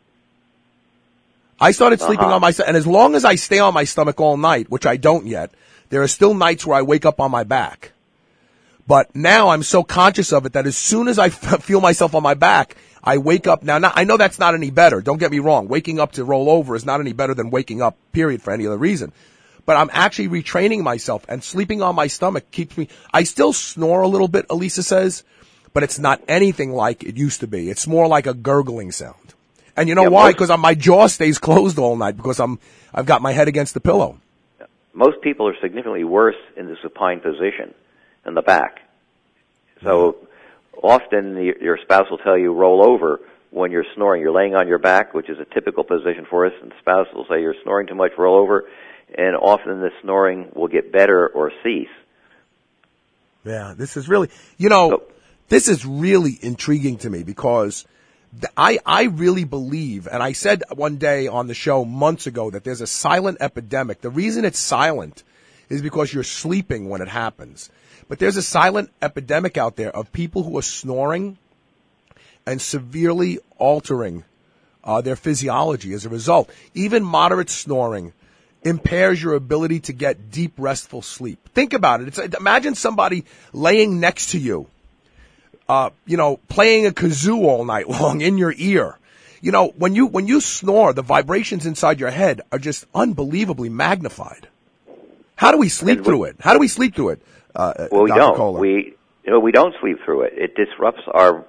[SPEAKER 2] I started sleeping on my stomach, and as long as I stay on my stomach all night, which I don't yet, there are still nights where I wake up on my back. But now I'm so conscious of it that as soon as I feel myself on my back, I wake up. Now, I know that's not any better. Don't get me wrong. Waking up to roll over is not any better than waking up, period, for any other reason. But I'm actually retraining myself, and sleeping on my stomach keeps me. I still snore a little bit, Elisa says, but it's not anything like it used to be. It's more like a gurgling sound. And you know why? Because my jaw stays closed all night because I've got my head against the pillow.
[SPEAKER 3] Most people are significantly worse in the supine position in the back. So often your spouse will tell you roll over when you're snoring. You're laying on your back, which is a typical position for us, and the spouse will say you're snoring too much, roll over, and often the snoring will get better or cease.
[SPEAKER 2] Yeah, this is really, this is really intriguing to me because I really believe, and I said one day on the show months ago that there's a silent epidemic. The reason it's silent is because you're sleeping when it happens. But there's a silent epidemic out there of people who are snoring and severely altering their physiology as a result. Even moderate snoring impairs your ability to get deep, restful sleep. Think about it. Imagine somebody laying next to you, playing a kazoo all night long in your ear. When you snore, the vibrations inside your head are just unbelievably magnified. How do we sleep through it?
[SPEAKER 3] Well, we
[SPEAKER 2] Dr.
[SPEAKER 3] don't.
[SPEAKER 2] Kohler?
[SPEAKER 3] We don't sleep through it. It disrupts our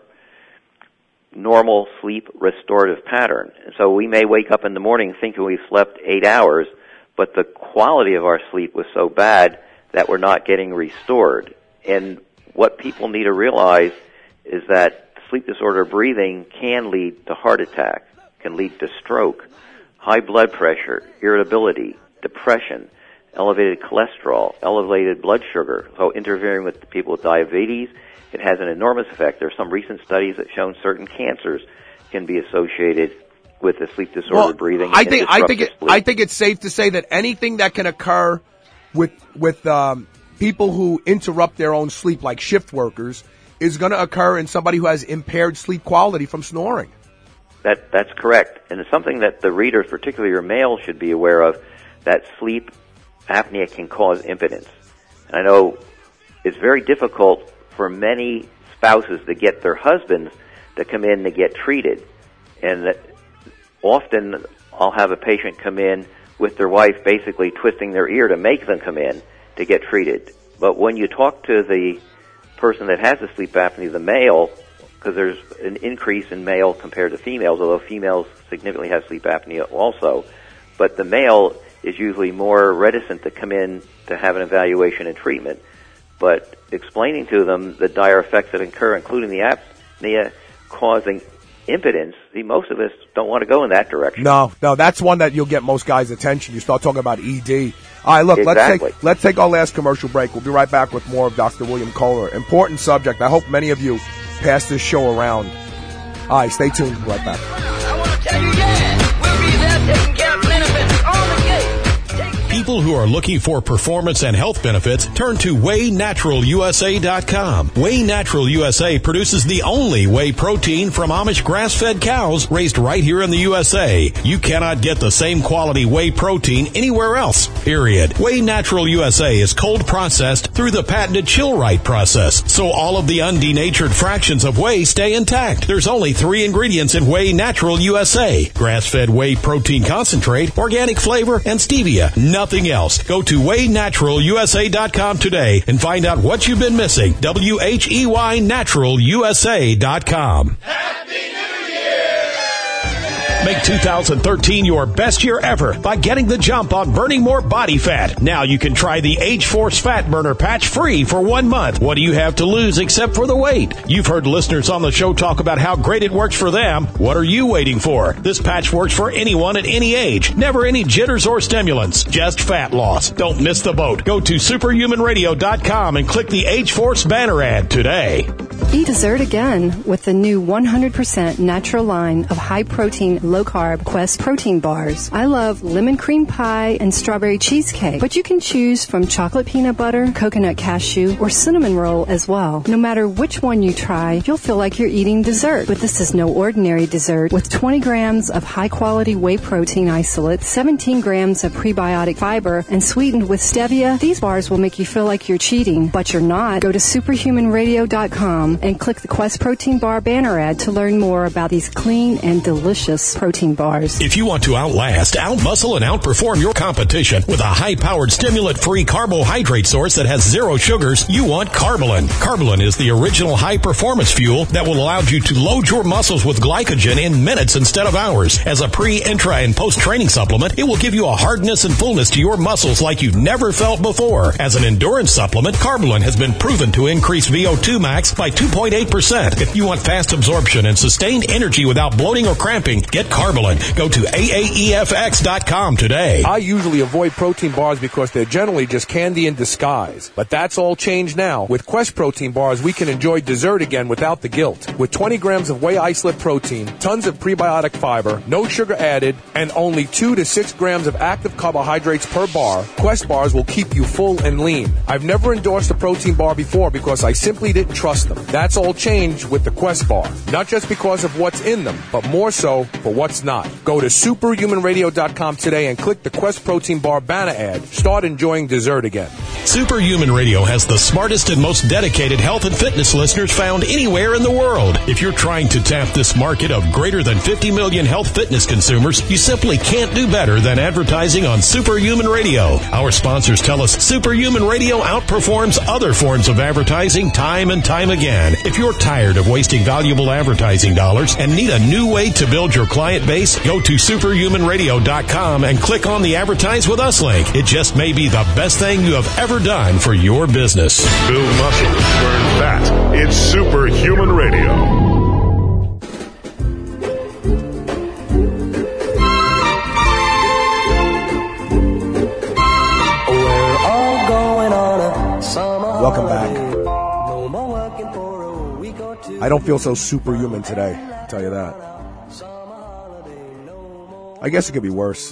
[SPEAKER 3] normal sleep restorative pattern. So we may wake up in the morning thinking we've slept 8 hours, but the quality of our sleep was so bad that we're not getting restored. And what people need to realize is that sleep disorder breathing can lead to heart attack, can lead to stroke, high blood pressure, irritability, depression, elevated cholesterol, elevated blood sugar. So interfering with people with diabetes, it has an enormous effect. There are some recent studies that show certain cancers can be associated with the sleep disorder breathing.
[SPEAKER 2] I think it's safe to say that anything that can occur with people who interrupt their own sleep, like shift workers, is going to occur in somebody who has impaired sleep quality from snoring.
[SPEAKER 3] That's correct. And it's something that the readers, particularly your male, should be aware of, that sleep apnea can cause impotence. And I know it's very difficult for many spouses to get their husbands to come in to get treated. And that often I'll have a patient come in with their wife basically twisting their ear to make them come in to get treated. But when you talk to the person that has the sleep apnea, the male, because there's an increase in male compared to females, although females significantly have sleep apnea also, but the male is usually more reticent to come in to have an evaluation and treatment. But explaining to them the dire effects that occur, including the apnea causing impotence, most of us don't want to go in that direction.
[SPEAKER 2] No, that's one that you'll get most guys' attention. You start talking about ED. All right, look,
[SPEAKER 3] exactly.
[SPEAKER 2] let's take our last commercial break. We'll be right back with more of Dr. William Kohler. Important subject. I hope many of you pass this show around. All right, stay tuned. We'll be right back.
[SPEAKER 9] I want to tell you, we'll be there taking care of benefits on the gate.
[SPEAKER 6] People who are looking for performance and health benefits turn to WheyNaturalUSA.com. Whey Natural USA produces the only whey protein from Amish grass-fed cows raised right here in the USA. You cannot get the same quality whey protein anywhere else, period. Whey Natural USA is cold processed through the patented Chill Right process, so all of the undenatured fractions of whey stay intact. There's only 3 ingredients in Whey Natural USA. Grass-fed whey protein concentrate, organic flavor, and stevia. Nothing else. Go to WheyNaturalUSA.com today and find out what you've been missing. WHEYNaturalUSA.com. Make 2013 your best year ever by getting the jump on burning more body fat. Now you can try the H-Force Fat Burner Patch free for 1 month. What do you have to lose except for the weight? You've heard listeners on the show talk about how great it works for them. What are you waiting for? This patch works for anyone at any age. Never any jitters or stimulants. Just fat loss. Don't miss the boat. Go to superhumanradio.com and click the H-Force banner ad today.
[SPEAKER 4] Eat dessert again with the new 100% natural line of high-protein, low-carb Quest protein bars. I love lemon cream pie and strawberry cheesecake, but you can choose from chocolate peanut butter, coconut cashew, or cinnamon roll as well. No matter which one you try, you'll feel like you're eating dessert. But this is no ordinary dessert. With 20 grams of high-quality whey protein isolate, 17 grams of prebiotic fiber, and sweetened with stevia, these bars will make you feel like you're cheating, but you're not. Go to superhumanradio.com and click the Quest Protein Bar banner ad to learn more about these clean and delicious protein bars.
[SPEAKER 6] If you want to outlast, outmuscle, and outperform your competition with a high-powered stimulant-free carbohydrate source that has 0 sugars, you want Carbolin. Carbolin is the original high-performance fuel that will allow you to load your muscles with glycogen in minutes instead of hours. As a pre, intra, and post-training supplement, it will give you a hardness and fullness to your muscles like you've never felt before. As an endurance supplement, Carbolin has been proven to increase VO2 max by 2.8%. If you want fast absorption and sustained energy without bloating or cramping, get Carbolin. Go to AAEFX.com today.
[SPEAKER 5] I usually avoid protein bars because they're generally just candy in disguise. But that's all changed now. With Quest protein bars, we can enjoy dessert again without the guilt. With 20 grams of whey isolate protein, tons of prebiotic fiber, no sugar added, and only 2 to 6 grams of active carbohydrates per bar, Quest bars will keep you full and lean. I've never endorsed a protein bar before because I simply didn't trust them. That's all changed with the Quest bar. Not just because of what's in them, but more so for what's not. Go to superhumanradio.com today and click the Quest Protein Bar banner ad. Start enjoying dessert again.
[SPEAKER 6] Superhuman Radio has the smartest and most dedicated health and fitness listeners found anywhere in the world. If you're trying to tap this market of greater than 50 million health fitness consumers, you simply can't do better than advertising on Superhuman Radio. Our sponsors tell us Superhuman Radio outperforms other forms of advertising time and time again. If you're tired of wasting valuable advertising dollars and need a new way to build your client base, go to superhumanradio.com and click on the Advertise With Us link. It just may be the best thing you have ever done for your business.
[SPEAKER 1] Build muscle, burn fat. It's Superhuman Radio.
[SPEAKER 2] Welcome back. I don't feel so superhuman today, I'll tell you that. I guess it could be worse.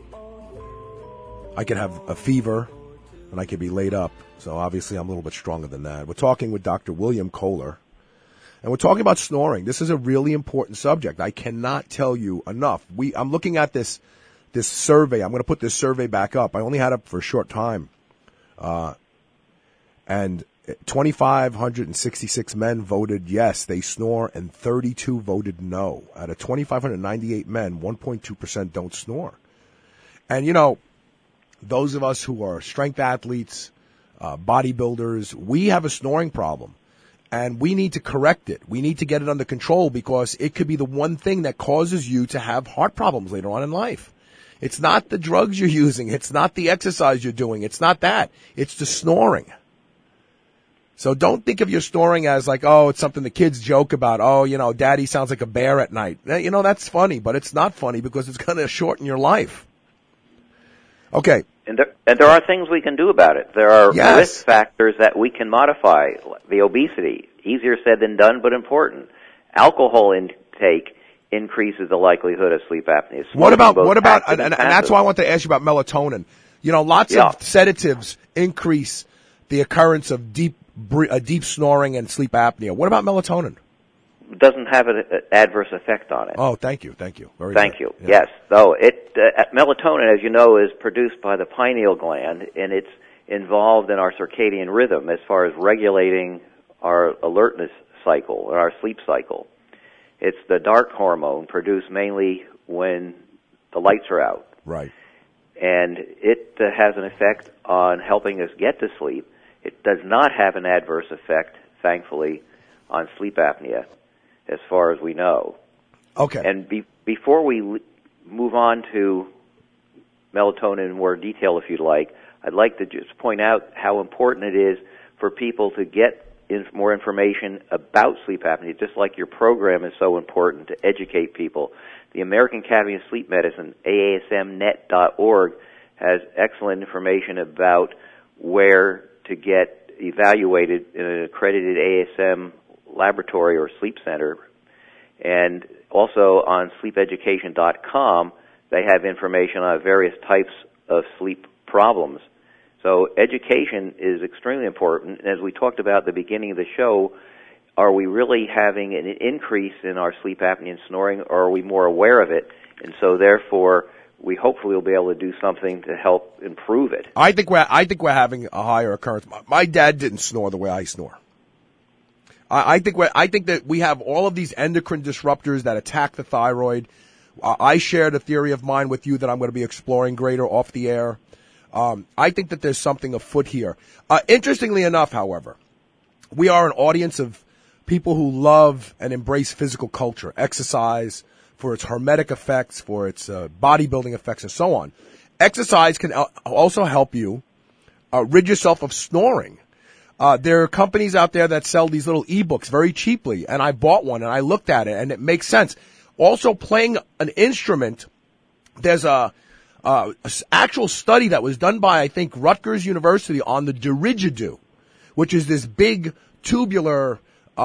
[SPEAKER 2] I could have a fever, and I could be laid up. So obviously I'm a little bit stronger than that. We're talking with Dr. William Kohler, and we're talking about snoring. This is a really important subject. I cannot tell you enough. I'm looking at this survey. I'm going to put this survey back up. I only had it for a short time. And 2,566 men voted yes, they snore, and 32 voted no. Out of 2,598 men, 1.2% don't snore. And, you know, those of us who are strength athletes, bodybuilders, we have a snoring problem. And we need to correct it. We need to get it under control because it could be the one thing that causes you to have heart problems later on in life. It's not the drugs you're using. It's not the exercise you're doing. It's not that. It's the snoring. So don't think of your snoring as like, oh, it's something the kids joke about. Oh, you know, daddy sounds like a bear at night. You know, that's funny, but it's not funny because it's going to shorten your life. Okay.
[SPEAKER 3] And there are things we can do about it. There are risk factors that we can modify. The obesity, easier said than done, but important. Alcohol intake increases the likelihood of sleep apnea.
[SPEAKER 2] What about, and that's why I want to ask you about melatonin. You know, lots of sedatives increase the occurrence of deep snoring and sleep apnea. What about melatonin?
[SPEAKER 3] Doesn't have an adverse effect on it.
[SPEAKER 2] Oh, thank you. Thank you.
[SPEAKER 3] Thank you.
[SPEAKER 2] Yeah.
[SPEAKER 3] Yes. Though melatonin, as you know, is produced by the pineal gland, and it's involved in our circadian rhythm as far as regulating our alertness cycle, or our sleep cycle. It's the dark hormone produced mainly when the lights are out.
[SPEAKER 2] Right.
[SPEAKER 3] And it has an effect on helping us get to sleep. It does not have an adverse effect, thankfully, on sleep apnea, as far as we know.
[SPEAKER 2] Okay.
[SPEAKER 3] And before we move on to melatonin in more detail, if you'd like, I'd like to just point out how important it is for people to get more information about sleep apnea, just like your program is so important to educate people. The American Academy of Sleep Medicine, AASMnet.org, has excellent information about where to get evaluated in an accredited ASM laboratory or sleep center. And also on sleepeducation.com, they have information on various types of sleep problems. So education is extremely important. And as we talked about at the beginning of the show, are we really having an increase in our sleep apnea and snoring, or are we more aware of it? And so therefore, we hopefully will be able to do something to help improve it.
[SPEAKER 2] I think we're having a higher occurrence. My dad didn't snore the way I snore. I think that we have all of these endocrine disruptors that attack the thyroid. I shared a theory of mine with you that I'm going to be exploring greater off the air. I think that there's something afoot here. Interestingly enough, however, we are an audience of people who love and embrace physical culture, exercise for its hormetic effects, for its bodybuilding effects, and so on. Exercise can also help you rid yourself of snoring. There are companies out there that sell these little ebooks very cheaply, and I bought one and I looked at it, and it makes sense. Also, playing an instrument, there's a actual study that was done by, I think, Rutgers University on the didgeridoo, which is this big tubular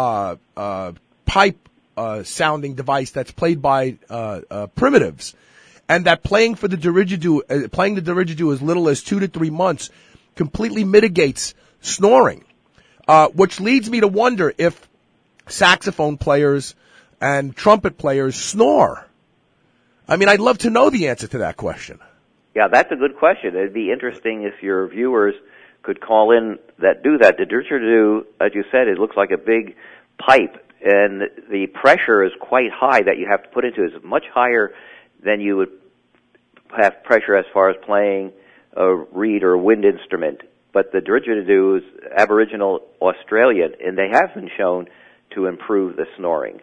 [SPEAKER 2] pipe sounding device that's played by primitives, and that playing the didgeridoo as little as 2 to 3 months completely mitigates snoring, which leads me to wonder if saxophone players and trumpet players snore. I mean, I'd love to know the answer to that question.
[SPEAKER 3] Yeah, that's a good question. It'd be interesting if your viewers could call in that do that. The didgeridoo, as you said, it looks like a big pipe, and the pressure is quite high that you have to put into it. It's much higher than you would have pressure as far as playing a reed or a wind instrument. But the didgeridoo is Aboriginal Australian, and they have been shown to improve the snoring.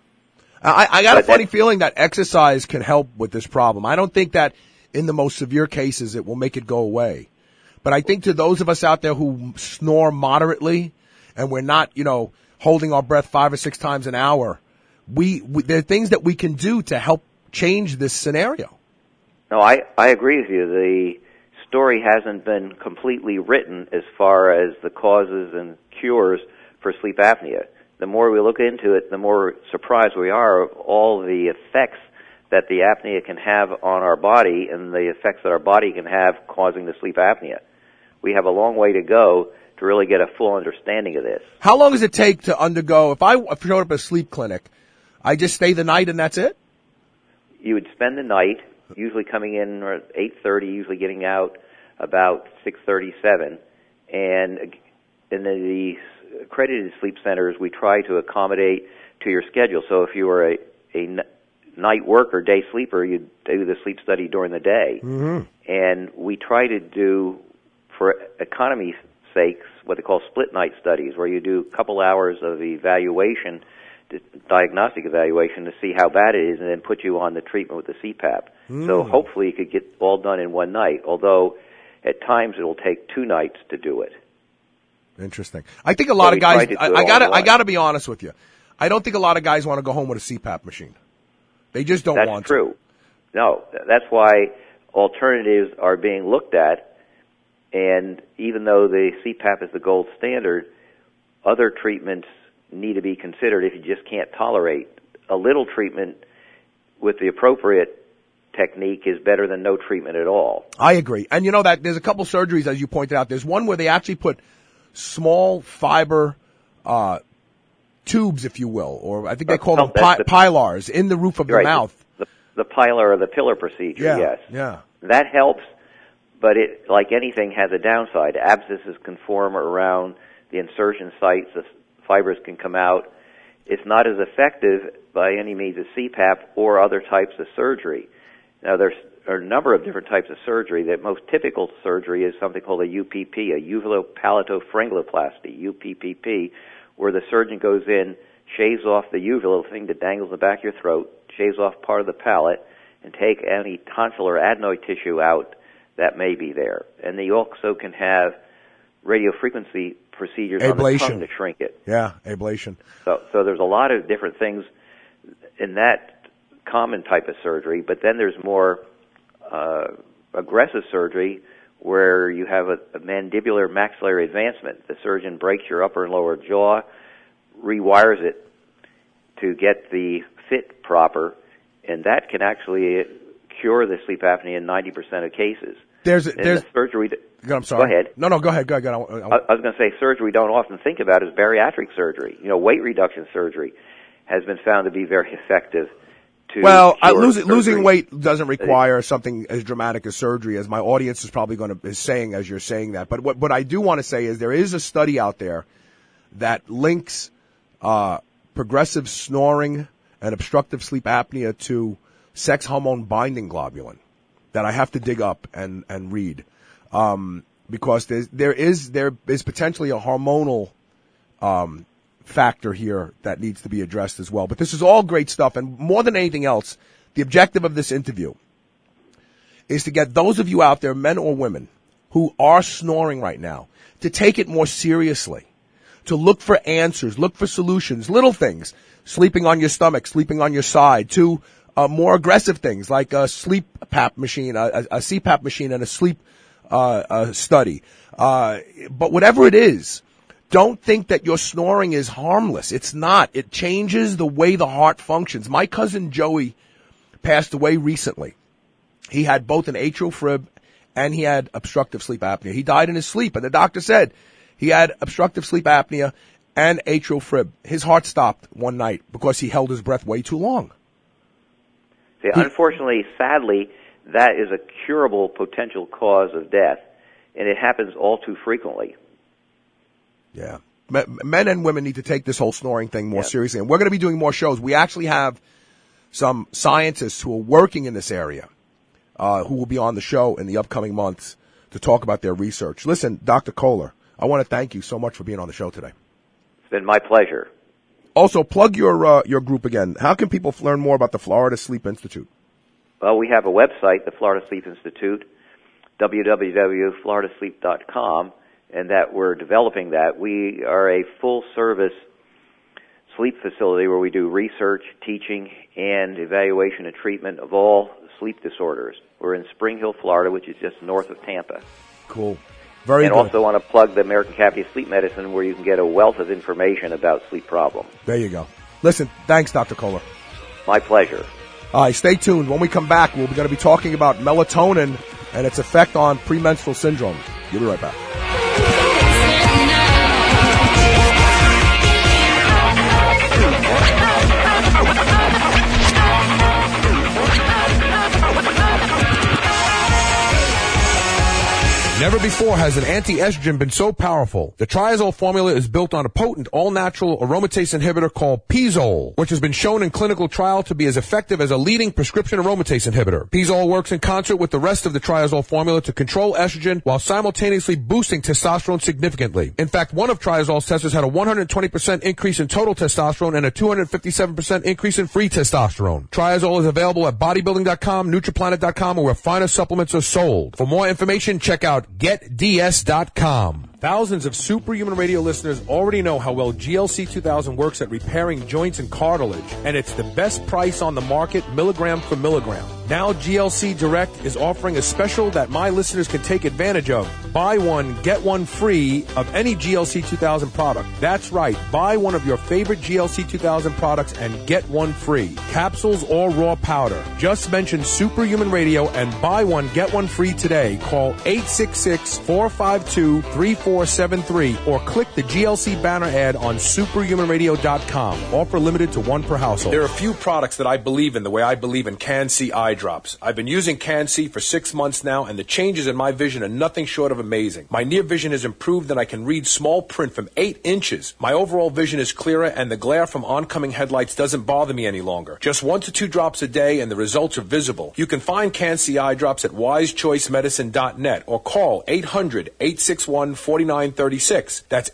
[SPEAKER 2] I got a funny feeling that exercise can help with this problem. I don't think that in the most severe cases it will make it go away. But I think to those of us out there who snore moderately and we're not, holding our breath 5 or 6 times an hour, there are things that we can do to help change this scenario.
[SPEAKER 3] No, I agree with you. The story hasn't been completely written as far as the causes and cures for sleep apnea. The more we look into it, the more surprised we are of all the effects that the apnea can have on our body and the effects that our body can have causing the sleep apnea. We have a long way to go to really get a full understanding of this.
[SPEAKER 2] How long does it take to undergo, if I showed up at a sleep clinic, I just stay the night and that's it?
[SPEAKER 3] You would spend the night, usually coming in at 8:30, usually getting out about 6:37, and in the accredited sleep centers, we try to accommodate to your schedule. So if you were a night worker, day sleeper, you'd do the sleep study during the day.
[SPEAKER 2] Mm-hmm.
[SPEAKER 3] And we try to do, for economy's sakes, what they call split night studies, where you do a couple hours of evaluation, diagnostic evaluation, to see how bad it is, and then put you on the treatment with the CPAP. So hopefully you could get all done in one night, although at times it'll take 2 nights to do it.
[SPEAKER 2] Interesting. I think a lot of guys, I gotta be honest with you. I don't think a lot of guys want to go home with a CPAP machine. They just don't want to.
[SPEAKER 3] That's true. No, that's why alternatives are being looked at, and even though the CPAP is the gold standard, other treatments need to be considered if you just can't tolerate. A little treatment with the appropriate technique is better than no treatment at all.
[SPEAKER 2] I agree. And that there's a couple surgeries, as you pointed out. There's one where they actually put small fiber tubes, if you will, or I think they call them pilars, in the roof of the mouth.
[SPEAKER 3] The pilar or the pillar procedure, yes.
[SPEAKER 2] Yeah.
[SPEAKER 3] That helps, but it, like anything, has a downside. Abscesses can form around the insertion sites fibers can come out. It's not as effective by any means as CPAP or other types of surgery. Now, there are a number of different types of surgery. The most typical surgery is something called a UPP, a uvulopalatopharyngoplasty, UPPP, where the surgeon goes in, shaves off the uvula, the thing that dangles in the back of your throat, shaves off part of the palate, and take any tonsil or adenoid tissue out that may be there. And they also can have radiofrequency procedures on the tongue to shrink it.
[SPEAKER 2] Yeah, ablation.
[SPEAKER 3] So there's a lot of different things in that common type of surgery, but then there's more aggressive surgery where you have a mandibular maxillary advancement. The surgeon breaks your upper and lower jaw, rewires it to get the fit proper, and that can actually cure the sleep apnea in 90% of cases.
[SPEAKER 2] There's
[SPEAKER 3] the surgery.
[SPEAKER 2] I'm sorry.
[SPEAKER 3] Go ahead.
[SPEAKER 2] No, go ahead.
[SPEAKER 3] I was going to say surgery we don't often think about is bariatric surgery. Weight reduction surgery has been found to be very effective.
[SPEAKER 2] Losing weight doesn't require something as dramatic as surgery, as my audience is probably is saying as you're saying that. But what I do want to say is there is a study out there that links progressive snoring and obstructive sleep apnea to sex hormone binding globulin that I have to dig up and read, because there is potentially a hormonal factor here that needs to be addressed as well. But this is all great stuff, and more than anything else, the objective of this interview is to get those of you out there, men or women, who are snoring right now, to take it more seriously, to look for answers, look for solutions, little things, sleeping on your stomach, sleeping on your side, to more aggressive things like a sleep PAP machine, a CPAP machine, and a sleep study. But whatever it is, don't think that your snoring is harmless. It's not. It changes the way the heart functions. My cousin Joey passed away recently. He had both an atrial fib and he had obstructive sleep apnea. He died in his sleep, and the doctor said he had obstructive sleep apnea and atrial fib. His heart stopped one night because he held his breath way too long.
[SPEAKER 3] See, unfortunately, sadly, that is a curable potential cause of death, and it happens all too frequently.
[SPEAKER 2] Yeah. Men and women need to take this whole snoring thing more seriously. And we're going to be doing more shows. We actually have some scientists who are working in this area who will be on the show in the upcoming months to talk about their research. Listen, Dr. Kohler, I want to thank you so much for being on the show today.
[SPEAKER 3] It's been my pleasure.
[SPEAKER 2] Also, plug your group again. How can people learn more about the Florida Sleep Institute?
[SPEAKER 3] Well, we have a website, the Florida Sleep Institute, www.floridasleep.com. And that we're developing that. We are a full-service sleep facility where we do research, teaching, and evaluation and treatment of all sleep disorders. We're in Spring Hill, Florida, which is just north of Tampa.
[SPEAKER 2] Cool. Very good.
[SPEAKER 3] And also want to plug the American Academy of Sleep Medicine, where you can get a wealth of information about sleep problems.
[SPEAKER 2] There you go. Listen, thanks, Dr. Kohler.
[SPEAKER 3] My pleasure.
[SPEAKER 2] All right, stay tuned. When we come back, we're going to be talking about melatonin and its effect on premenstrual syndrome. We'll be right back.
[SPEAKER 5] Never before has an anti-estrogen been so powerful. The Triazole formula is built on a potent, all-natural aromatase inhibitor called Pizole, which has been shown in clinical trial to be as effective as a leading prescription aromatase inhibitor. Pizole works in concert with the rest of the Triazole formula to control estrogen while simultaneously boosting testosterone significantly. In fact, one of Triazole's testers had a 120% increase in total testosterone and a 257% increase in free testosterone. Triazole is available at bodybuilding.com, NutriPlanet.com, or where finer supplements are sold. For more information, check out GetDS.com. Thousands of Superhuman Radio listeners already know how well GLC 2000 works at repairing joints and cartilage, and it's the best price on the market, milligram for milligram. Now GLC Direct is offering a special that my listeners can take advantage of. Buy one, get one free of any GLC 2000 product. That's right. Buy one of your favorite GLC 2000 products and get one free. Capsules or raw powder. Just mention Superhuman Radio and buy one, get one free today. Call 866-452-3473 or click the GLC banner ad on superhumanradio.com. Offer limited to one per household. There are a few products that I believe in the way I believe in CanC Eye drops. I've been using Can-C for 6 months now, and the changes in my vision are nothing short of amazing. My near vision has improved, and I can read small print from 8 inches. My overall vision is clearer, and the glare from oncoming headlights doesn't bother me any longer. Just 1 to 2 drops a day, and the results are visible. You can find Can-C eye drops at wisechoicemedicine.net or call 800-861-4936. That's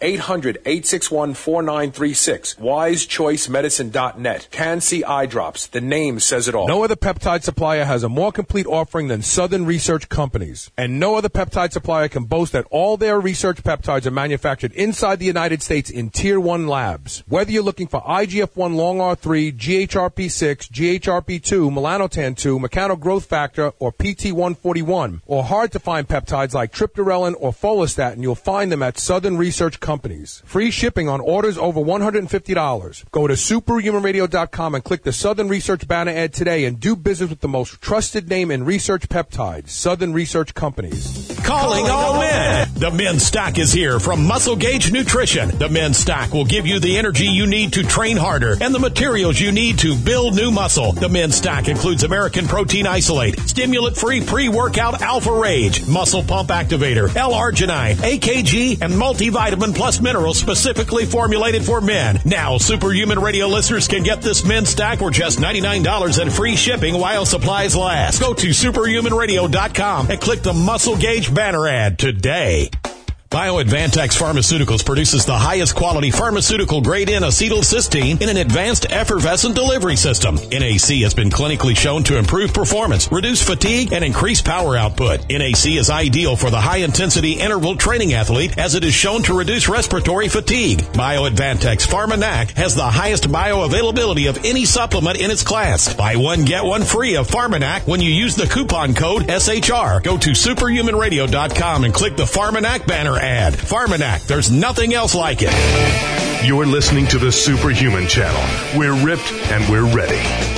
[SPEAKER 5] 800-861-4936. wisechoicemedicine.net. Can-C eye drops. The name says it all. No other peptide supplier has a more complete offering than Southern Research Companies. And no other peptide supplier can boast that all their research peptides are manufactured inside the United States in Tier 1 labs. Whether you're looking for IGF-1 Long R3, GHRP6, GHRP2, melanotan-2, mechanical growth factor, or PT141, or hard-to-find peptides like triptorelin or follistatin, you'll find them at Southern Research Companies. Free shipping on orders over $150. Go to superhumanradio.com and click the Southern Research banner ad today and do business with the most trusted name in research peptides, Southern Research Companies.
[SPEAKER 6] Calling all men. The Men's Stock is here from Muscle Gauge Nutrition. The Men's Stock will give you the energy you need to train harder and the materials you need to build new muscle. The Men's Stock includes American Protein Isolate, stimulant-free pre-workout Alpha Rage, Muscle Pump Activator, L-Arginine, AKG, and multivitamin plus minerals specifically formulated for men. Now, Superhuman Radio listeners can get this Men's Stock for just $99 and free shipping while supplies last. Go to superhumanradio.com and click the Muscle Gauge banner ad today. BioAdvantex Pharmaceuticals produces the highest quality pharmaceutical grade N-acetylcysteine in an advanced effervescent delivery system. NAC has been clinically shown to improve performance, reduce fatigue, and increase power output. NAC is ideal for the high-intensity interval training athlete as it is shown to reduce respiratory fatigue. BioAdvantex PharmaNac has the highest bioavailability of any supplement in its class. Buy one, get one free of PharmaNac when you use the coupon code SHR. Go to superhumanradio.com and click the PharmaNac banner ad. PharmaNac, there's nothing else like it.
[SPEAKER 1] You're listening to the Superhuman Channel. We're ripped and we're ready.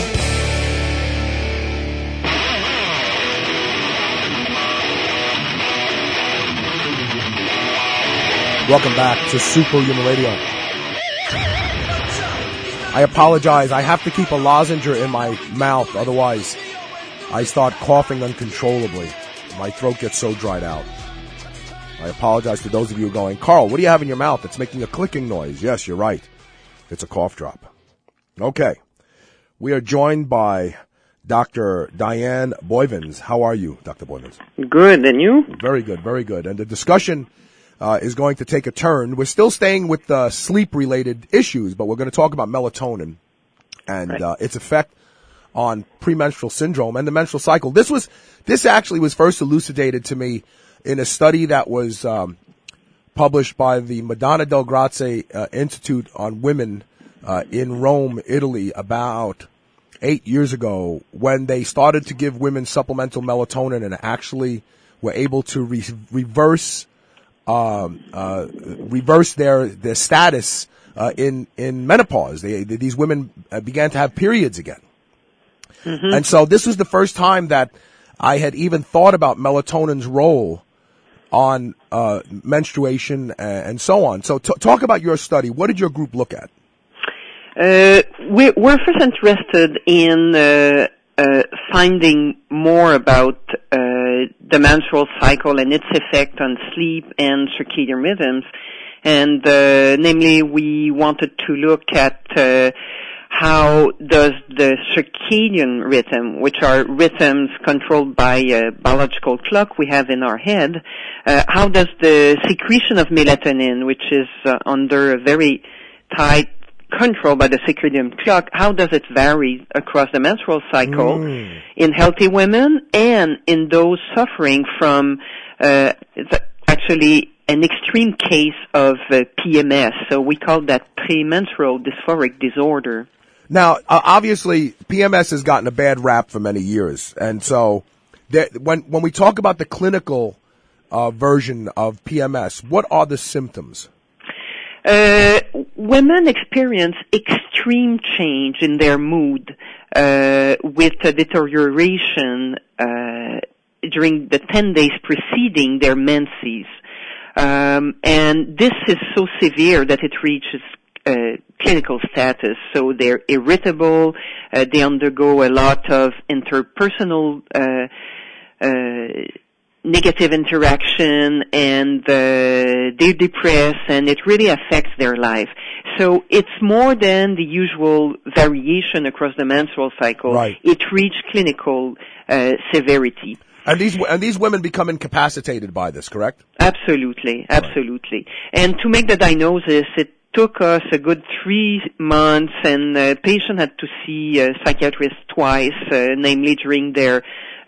[SPEAKER 2] Welcome back to Superhuman Radio. I apologize. I have to keep a lozenge in my mouth, otherwise I start coughing uncontrollably. My throat gets so dried out. I apologize to those of you going, Carl, what do you have in your mouth? It's making a clicking noise. Yes, you're right. It's a cough drop. Okay. We are joined by Dr. Diane Boivens. How are you, Dr. Boivens?
[SPEAKER 10] Good, and you?
[SPEAKER 2] Very good, very good. And the discussion is going to take a turn. We're still staying with sleep-related issues, but we're going to talk about melatonin and its effect on premenstrual syndrome and the menstrual cycle. This actually was first elucidated to me in a study that was published by the Madonna del Grazie Institute on Women in Rome, Italy, about 8 years ago, when they started to give women supplemental melatonin and actually were able to reverse their status in menopause. These women began to have periods again. Mm-hmm. And so this was the first time that I had even thought about melatonin's role on menstruation and so on. So talk about your study. What did your group look at?
[SPEAKER 10] We're first interested in finding more about the menstrual cycle and its effect on sleep and circadian rhythms. And namely, we wanted to look at how does the circadian rhythm, which are rhythms controlled by a biological clock we have in our head, how does the secretion of melatonin, which is under a very tight control by the circadian clock, how does it vary across the menstrual cycle in healthy women and in those suffering from actually an extreme case of PMS. So we call that premenstrual dysphoric disorder.
[SPEAKER 2] Now, obviously, PMS has gotten a bad rap for many years. And so when we talk about the clinical version of PMS, what are the symptoms?
[SPEAKER 10] Women experience extreme change in their mood with a deterioration during the 10 days preceding their menses. And this is so severe that it reaches clinical status. So they're irritable, they undergo a lot of interpersonal negative interaction, and they're depressed, and it really affects their life. So it's more than the usual variation across the menstrual cycle.
[SPEAKER 2] Right.
[SPEAKER 10] It reached clinical severity.
[SPEAKER 2] And these women become incapacitated by this, correct?
[SPEAKER 10] Absolutely. And to make the diagnosis, it took us a good 3 months, and the patient had to see a psychiatrist twice, namely during their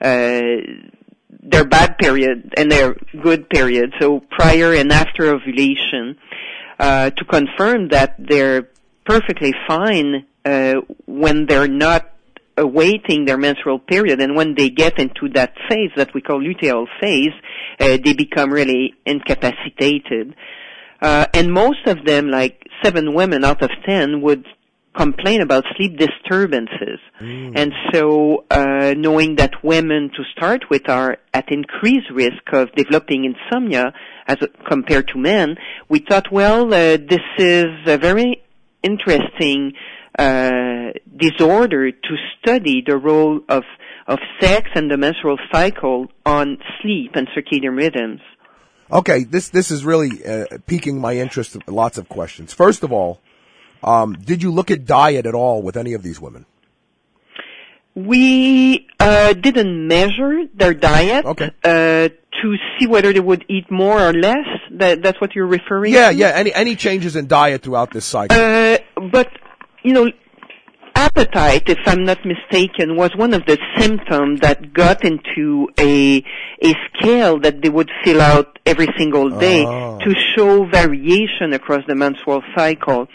[SPEAKER 10] bad period and their good period, so prior and after ovulation, to confirm that they're perfectly fine when they're not awaiting their menstrual period, and when they get into that phase that we call luteal phase, they become really incapacitated. And most of them, like 7 women out of 10, would complain about sleep disturbances. And so, knowing that women to start with are at increased risk of developing insomnia as compared to men, we thought, well, this is a very interesting disorder to study the role of sex and the menstrual cycle on sleep and circadian rhythms.
[SPEAKER 2] Okay, this is really piquing my interest. Lots of questions. First of all, did you look at diet at all with any of these women?
[SPEAKER 10] We didn't measure their diet to see whether they would eat more or less. That's what you're referring to?
[SPEAKER 2] Yeah. Any changes in diet throughout this cycle?
[SPEAKER 10] But, appetite, if I'm not mistaken, was one of the symptoms that got into a scale that they would fill out every single day to show variation across the menstrual cycle.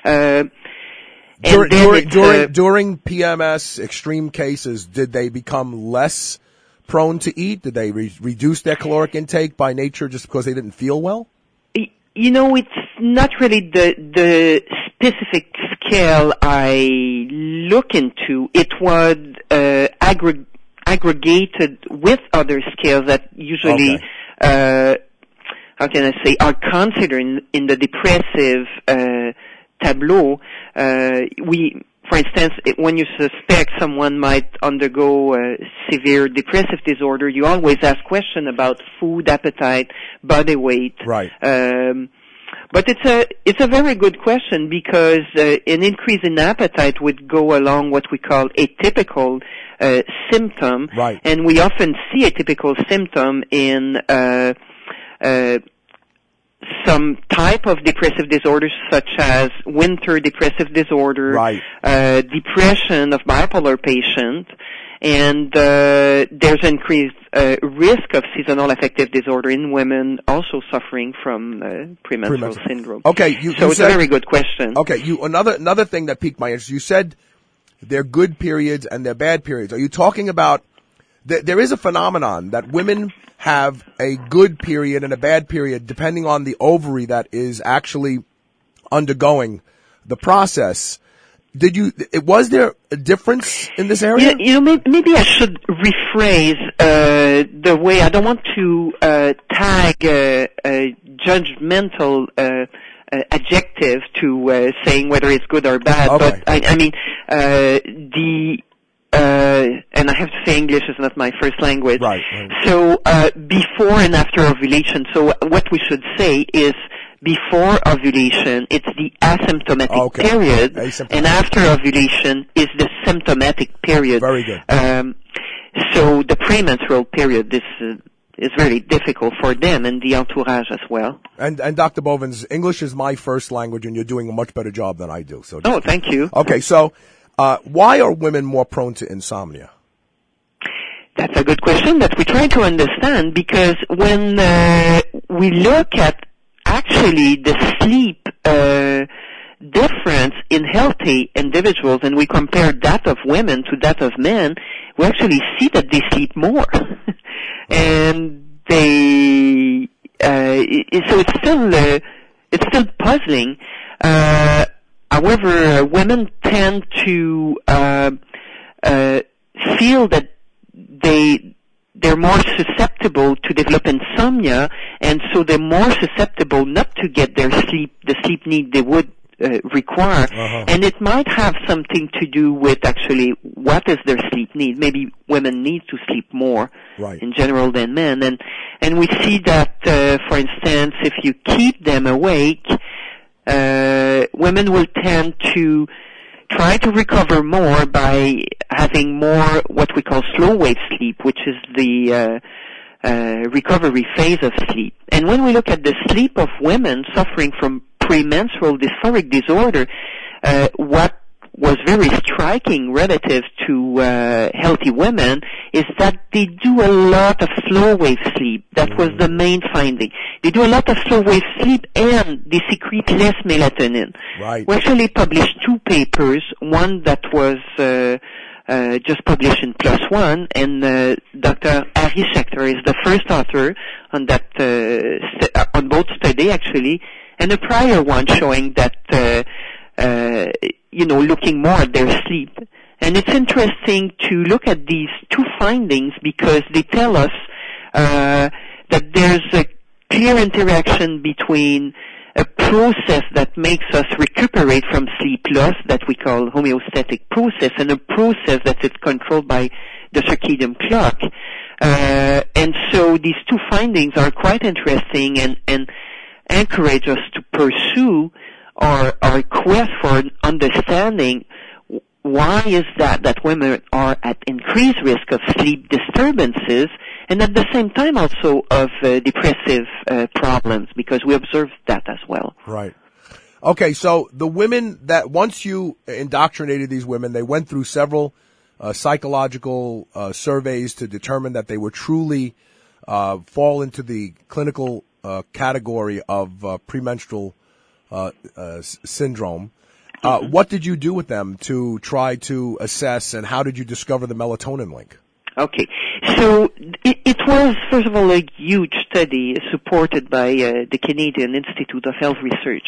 [SPEAKER 2] During PMS, extreme cases, did they become less prone to eat? Did they reduce their caloric intake by nature just because they didn't feel well?
[SPEAKER 10] It's not really the specific scale I look into. It was aggregated with other scales that usually, how can I say, are considered in the depressive tableau. For instance, when you suspect someone might undergo a severe depressive disorder, you always ask questions about food, appetite, body weight.
[SPEAKER 2] Right.
[SPEAKER 10] But it's a very good question, because an increase in appetite would go along what we call atypical symptom.
[SPEAKER 2] Right.
[SPEAKER 10] And we often see atypical symptom in some type of depressive disorders, such as winter depressive disorder, depression of bipolar patient, and there's increased risk of seasonal affective disorder in women also suffering from premenstrual syndrome.
[SPEAKER 2] Okay,
[SPEAKER 10] it's a very good question.
[SPEAKER 2] Okay, another thing that piqued my interest. You said they're good periods and they're bad periods. Are you talking about there is a phenomenon that women have a good period and a bad period depending on the ovary that is actually undergoing the process? Was there a difference in this area?
[SPEAKER 10] Maybe I should rephrase the way. I don't want to tag a judgmental adjective to saying whether it's good or bad.
[SPEAKER 2] Okay.
[SPEAKER 10] But I mean, and I have to say English is not my first language.
[SPEAKER 2] Right.
[SPEAKER 10] So before and after ovulation. So what we should say is, before ovulation, it's the asymptomatic period, and after ovulation is the symptomatic period.
[SPEAKER 2] Very good.
[SPEAKER 10] So the premenstrual period is very difficult for them and the entourage as well.
[SPEAKER 2] And Dr. Bovens, English is my first language, and you're doing a much better job than I do. So
[SPEAKER 10] thank you.
[SPEAKER 2] Okay, so why are women more prone to insomnia?
[SPEAKER 10] That's a good question that we try to understand, because when we look at actually the sleep difference in healthy individuals, and we compare that of women to that of men, we actually see that they sleep more. And they so it's still puzzling. However, women tend to feel that they're more susceptible to develop insomnia, and so they're more susceptible not to get the sleep need they would require. And it might have something to do with actually what is their sleep need. Maybe women need to sleep more in general than men. And we see that, for instance, if you keep them awake, women will tend to try to recover more by having more what we call slow wave sleep, which is the recovery phase of sleep. And when we look at the sleep of women suffering from premenstrual dysphoric disorder, what was very striking relative to healthy women is that they do a lot of slow wave sleep. That was the main finding. They do a lot of slow wave sleep and they secrete less melatonin.
[SPEAKER 2] Right.
[SPEAKER 10] We actually published 2 papers, one that was just published in PLOS ONE, and Dr. Ari Schechter is the first author on that on both studies actually, and a prior one showing that looking more at their sleep. And it's interesting to look at these 2 findings because they tell us that there's a clear interaction between a process that makes us recuperate from sleep loss that we call homeostatic process, and a process that is controlled by the circadian clock. And so these 2 findings are quite interesting and encourage us to pursue our quest for understanding why is that women are at increased risk of sleep disturbances, and at the same time also of depressive problems, because we observed that as well.
[SPEAKER 2] Right. Okay, so the women that once you indoctrinated these women, they went through several psychological surveys to determine that they were truly fall into the clinical category of premenstrual syndrome. What did you do with them to try to assess, and how did you discover the melatonin link?
[SPEAKER 10] Okay, so it was, first of all, a huge study supported by the Canadian Institute of Health Research.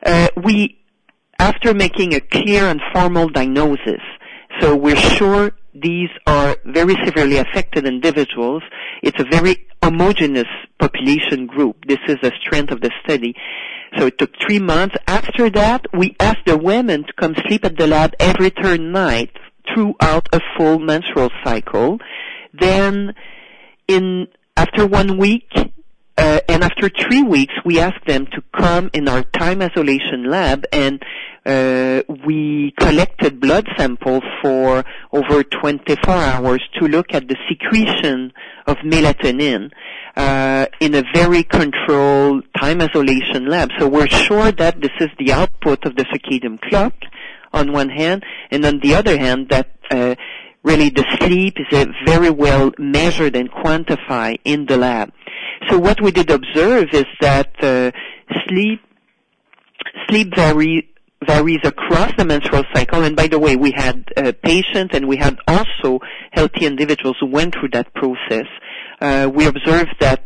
[SPEAKER 10] After making a clear and formal diagnosis, so we're sure these are very severely affected individuals. It's a very homogeneous population group. This is the strength of the study. So it took 3 months. After that, we asked the women to come sleep at the lab every third night throughout a full menstrual cycle. Then, after 1 week, and after 3 weeks, we asked them to come in our time isolation lab, and we collected blood samples for over 24 hours to look at the secretion of melatonin in a very controlled time isolation lab. So we're sure that this is the output of the circadian clock on one hand, and on the other hand that really the sleep is very well measured and quantified in the lab. So what we did observe is that sleep varies across the menstrual cycle. And by the way, we had patients and we had also healthy individuals who went through that process. We observed that,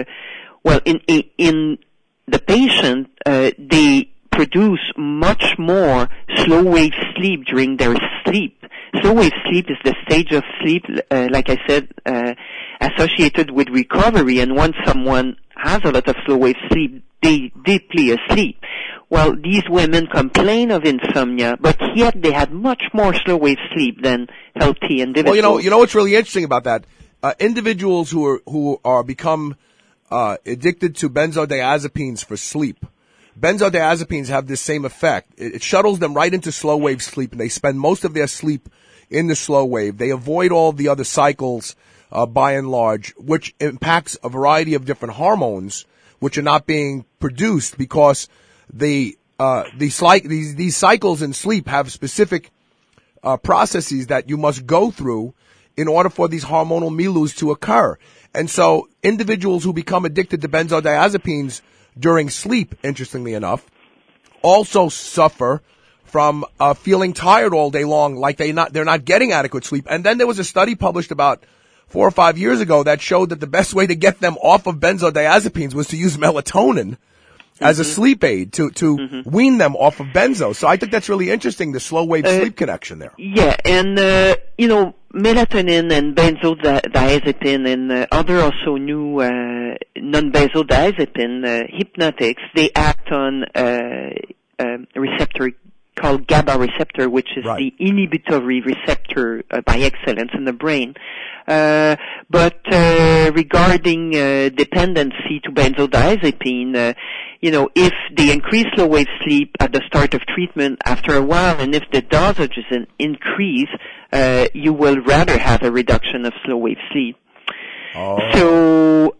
[SPEAKER 10] in the patient, they produce much more slow wave sleep during their sleep. Slow wave sleep is the stage of sleep, like I said, associated with recovery. And once someone has a lot of slow wave sleep, they deeply asleep. Well, these women complain of insomnia, but yet they had much more slow wave sleep than healthy individuals.
[SPEAKER 2] Well, you know what's really interesting about that? Individuals who are become addicted to benzodiazepines for sleep. Benzodiazepines have this same effect. It shuttles them right into slow wave sleep, and they spend most of their sleep in the slow wave. They avoid all the other cycles, by and large, which impacts a variety of different hormones, which are not being produced because these cycles in sleep have specific processes that you must go through in order for these hormonal milieus to occur. And so individuals who become addicted to benzodiazepines during sleep, interestingly enough, also suffer from feeling tired all day long, like they're not getting adequate sleep. And then there was a study published about 4 or 5 years ago that showed that the best way to get them off of benzodiazepines was to use melatonin as a sleep aid to wean them off of benzo. So I think that's really interesting, the slow wave sleep connection there.
[SPEAKER 10] Yeah, and melatonin and benzodiazepine and other also new non-benzodiazepine hypnotics, they act on receptor called GABA receptor, which is the inhibitory receptor by excellence in the brain. But regarding dependency to benzodiazepine, if they increase slow wave sleep at the start of treatment, after a while, and if the dosage is increased, you will rather have a reduction of slow wave sleep. So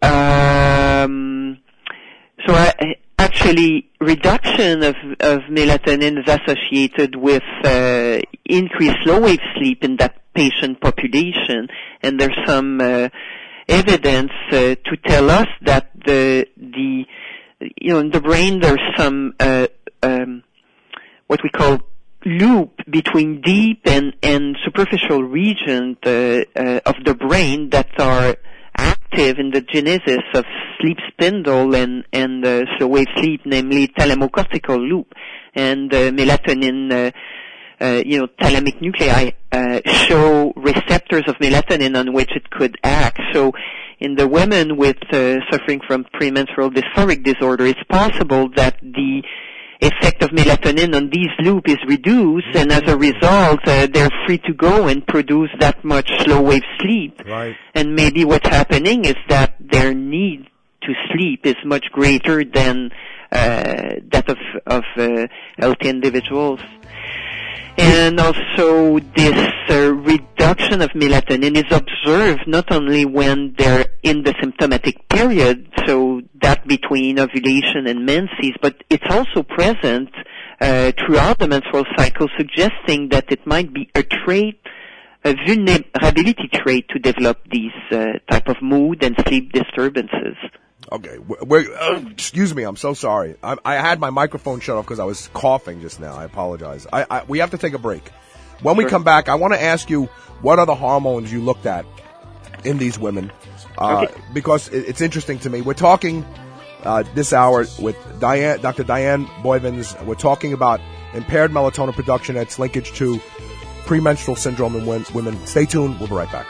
[SPEAKER 10] actually, reduction of melatonin is associated with increased slow wave sleep in that patient population, and there's some evidence to tell us that in the brain there's some what we call loop between deep and superficial regions of the brain that are active in the genesis of sleep spindle and slow wave sleep, namely thalamocortical loop, and melatonin. Thalamic nuclei show receptors of melatonin on which it could act. So, in the women with suffering from premenstrual dysphoric disorder, it's possible that the effect of melatonin on these loops is reduced, and as a result, they're free to go and produce that much slow wave sleep.
[SPEAKER 2] Right.
[SPEAKER 10] And maybe what's happening is that their need to sleep is much greater than that of healthy individuals. And also this reduction of melatonin is observed not only when they're in the symptomatic period, so that between ovulation and menses, but it's also present throughout the menstrual cycle, suggesting that it might be a trait, a vulnerability trait to develop these type of mood and sleep disturbances.
[SPEAKER 2] Okay, excuse me, I'm so sorry. I had my microphone shut off because I was coughing just now. I apologize. We have to take a break. When we come back, I want to ask you what are the hormones you looked at in these women, because it's interesting to me. We're talking this hour with Dr. Diane Boivens. We're talking about impaired melatonin production and its linkage to premenstrual syndrome in women. Stay tuned. We'll be right back.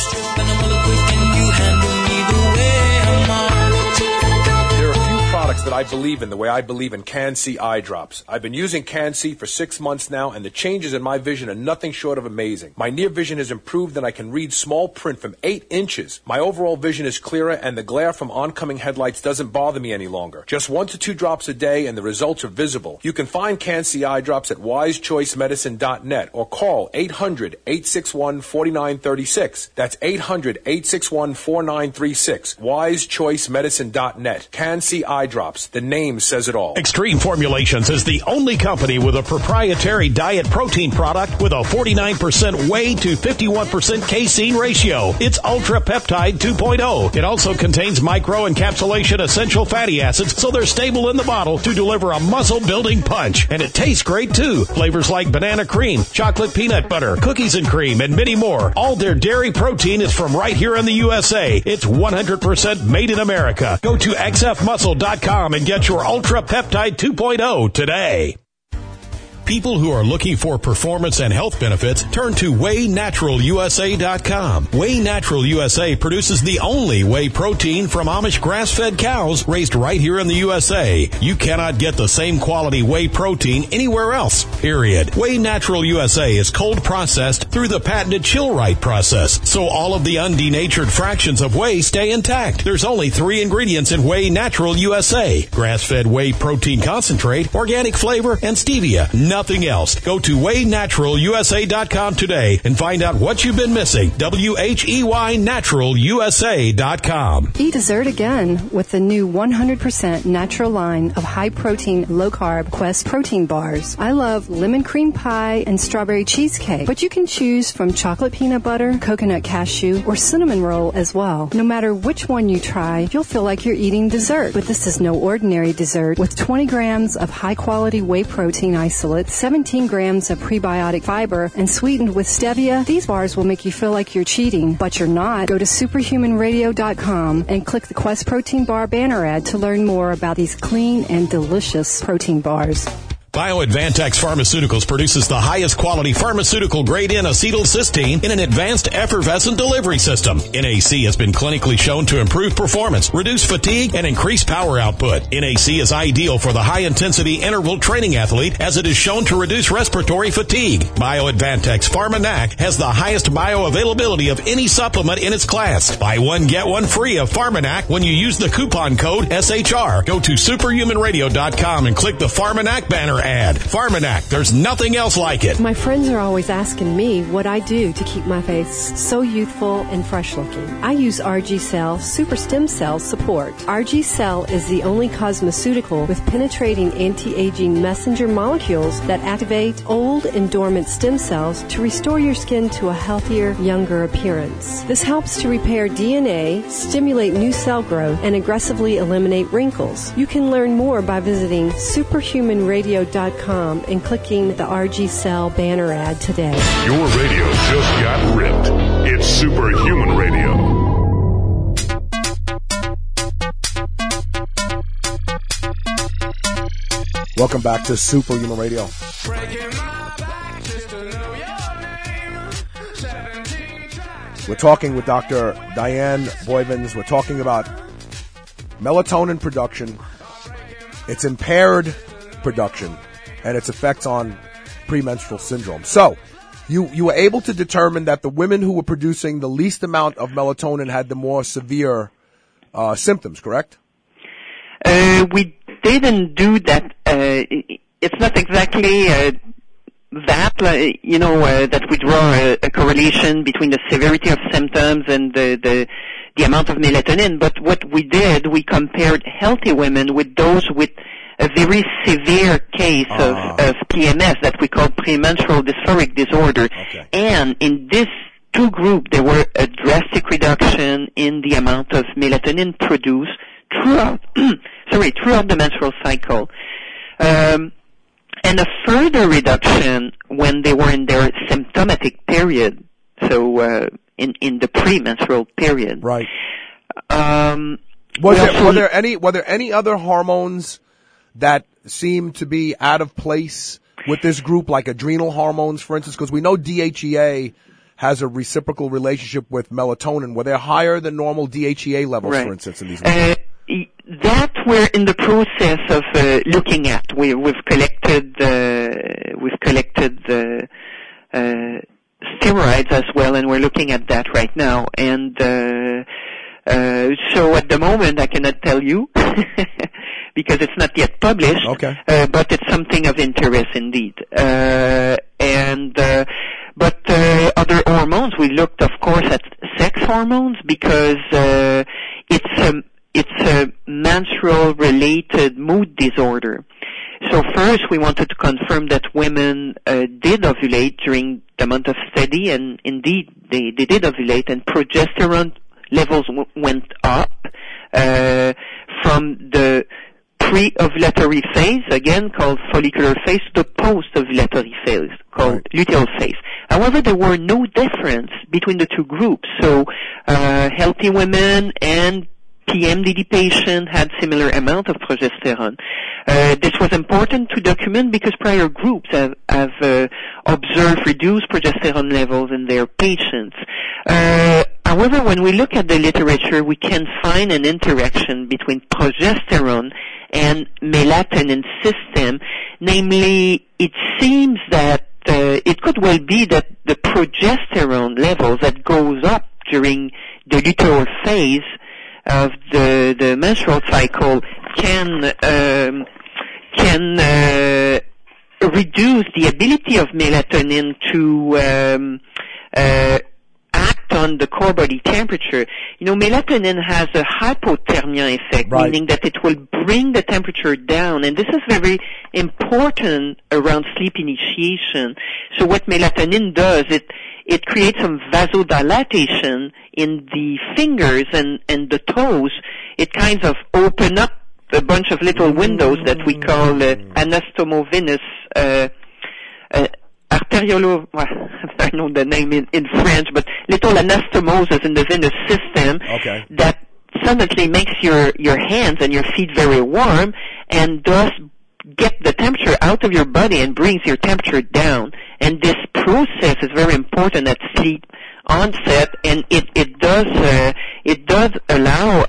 [SPEAKER 5] That I believe in the way I believe in Can-C eye drops. I've been using Can-C for 6 months now, and the changes in my vision are nothing short of amazing. My near vision has improved, and I can read small print from 8 inches. My overall vision is clearer, and the glare from oncoming headlights doesn't bother me any longer. Just 1 to 2 drops a day, and the results are visible. You can find Can-C eye drops at wisechoicemedicine.net or call 800-861-4936. That's 800-861-4936. wisechoicemedicine.net. Can-C eye drops. The name says it all.
[SPEAKER 6] Extreme Formulations is the only company with a proprietary diet protein product with a 49% whey to 51% casein ratio. It's Ultra Peptide 2.0. It also contains micro-encapsulation essential fatty acids, so they're stable in the bottle to deliver a muscle-building punch. And it tastes great, too. Flavors like banana cream, chocolate peanut butter, cookies and cream, and many more. All their dairy protein is from right here in the USA. It's 100% made in America. Go to xfmuscle.com and get your Ultra Peptide 2.0 today. People who are looking for performance and health benefits turn to WheyNaturalUSA.com. Whey Natural USA produces the only whey protein from Amish grass-fed cows raised right here in the USA. You cannot get the same quality whey protein anywhere else, period. Whey Natural USA is cold processed through the patented chill-right process, so all of the undenatured fractions of whey stay intact. There's only 3 ingredients in Whey Natural USA: grass-fed whey protein concentrate, organic flavor, and stevia. Nothing else. Go to WheyNaturalUSA.com today and find out what you've been missing. WheyNaturalUSA.com.
[SPEAKER 4] Eat dessert again with the new 100% natural line of high-protein, low-carb Quest protein bars. I love lemon cream pie and strawberry cheesecake, but you can choose from chocolate peanut butter, coconut cashew, or cinnamon roll as well. No matter which one you try, you'll feel like you're eating dessert. But this is no ordinary dessert. With 20 grams of high-quality whey protein isolate, 17 grams of prebiotic fiber, and sweetened with stevia, these bars will make you feel like you're cheating, but you're not. Go to superhumanradio.com and click the Quest Protein Bar banner ad to learn more about these clean and delicious protein bars.
[SPEAKER 6] BioAdvantex Pharmaceuticals produces the highest quality pharmaceutical grade N-acetylcysteine in an advanced effervescent delivery system. NAC has been clinically shown to improve performance, reduce fatigue, and increase power output. NAC is ideal for the high-intensity interval training athlete as it is shown to reduce respiratory fatigue. BioAdvantex PharmaNac has the highest bioavailability of any supplement in its class. Buy one, get one free of PharmaNac when you use the coupon code SHR. Go to superhumanradio.com and click the PharmaNac banner ad. PharmaNac, there's nothing else like it.
[SPEAKER 4] My friends are always asking me what I do to keep my face so youthful and fresh looking. I use RG Cell Super Stem Cell Support. RG Cell is the only cosmeceutical with penetrating anti-aging messenger molecules that activate old and dormant stem cells to restore your skin to a healthier, younger appearance. This helps to repair DNA, stimulate new cell growth, and aggressively eliminate wrinkles. You can learn more by visiting superhumanradio.com and clicking the RG Cell banner ad today.
[SPEAKER 1] Your radio just got ripped. It's Superhuman Radio.
[SPEAKER 2] Welcome back to Superhuman Radio. We're talking with Dr. Diane Boivens. We're talking about melatonin production, its impaired production, and its effects on premenstrual syndrome. So, you were able to determine that the women who were producing the least amount of melatonin had the more severe symptoms, correct?
[SPEAKER 10] We didn't do that. It's not exactly that we draw a correlation between the severity of symptoms and the amount of melatonin. But what we did, we compared healthy women with those with a very severe case of PMS that we call premenstrual dysphoric disorder. Okay. And in this two groups, there were a drastic reduction in the amount of melatonin produced throughout the menstrual cycle. And a further reduction when they were in their symptomatic period, so in the premenstrual period.
[SPEAKER 2] Right. Were there any other hormones that seem to be out of place with this group, like adrenal hormones, for instance? Because we know DHEA has a reciprocal relationship with melatonin. Were there higher than normal DHEA levels, for instance, in these women?
[SPEAKER 10] That we're in the process of looking at. We've collected steroids as well, and we're looking at that right now. And so at the moment, I cannot tell you because it's not yet published.
[SPEAKER 2] Okay.
[SPEAKER 10] But it's something of interest indeed. But other hormones, we looked, of course, at sex hormones because it's a menstrual-related mood disorder. So first, we wanted to confirm that women did ovulate during the month of study, and indeed, they did ovulate, and progesterone levels went up from the pre-ovulatory phase, again called follicular phase, to the post-ovulatory phase, called luteal phase. However, there were no difference between the two groups. So healthy women and PMDD patients had similar amount of progesterone. This was important to document because prior groups have observed reduced progesterone levels in their patients. However, when we look at the literature, we can find an interaction between progesterone and melatonin system. Namely, it seems that it could well be that the progesterone levels that goes up during the luteal phase of the menstrual cycle can reduce the ability of melatonin to act on the core body temperature. You know, melatonin has a hypothermia effect, meaning that it will bring the temperature down, and this is very important around sleep initiation. So what melatonin does, it creates some vasodilatation in the fingers and the toes. It kind of open up a bunch of little windows that we call anastomovenous arteriolo. Well, I don't know the name in French, but little anastomoses in the venous system that suddenly makes your hands and your feet very warm, and thus get the temperature out of your body and brings your temperature down. And this process is very important at sleep onset, and it does allow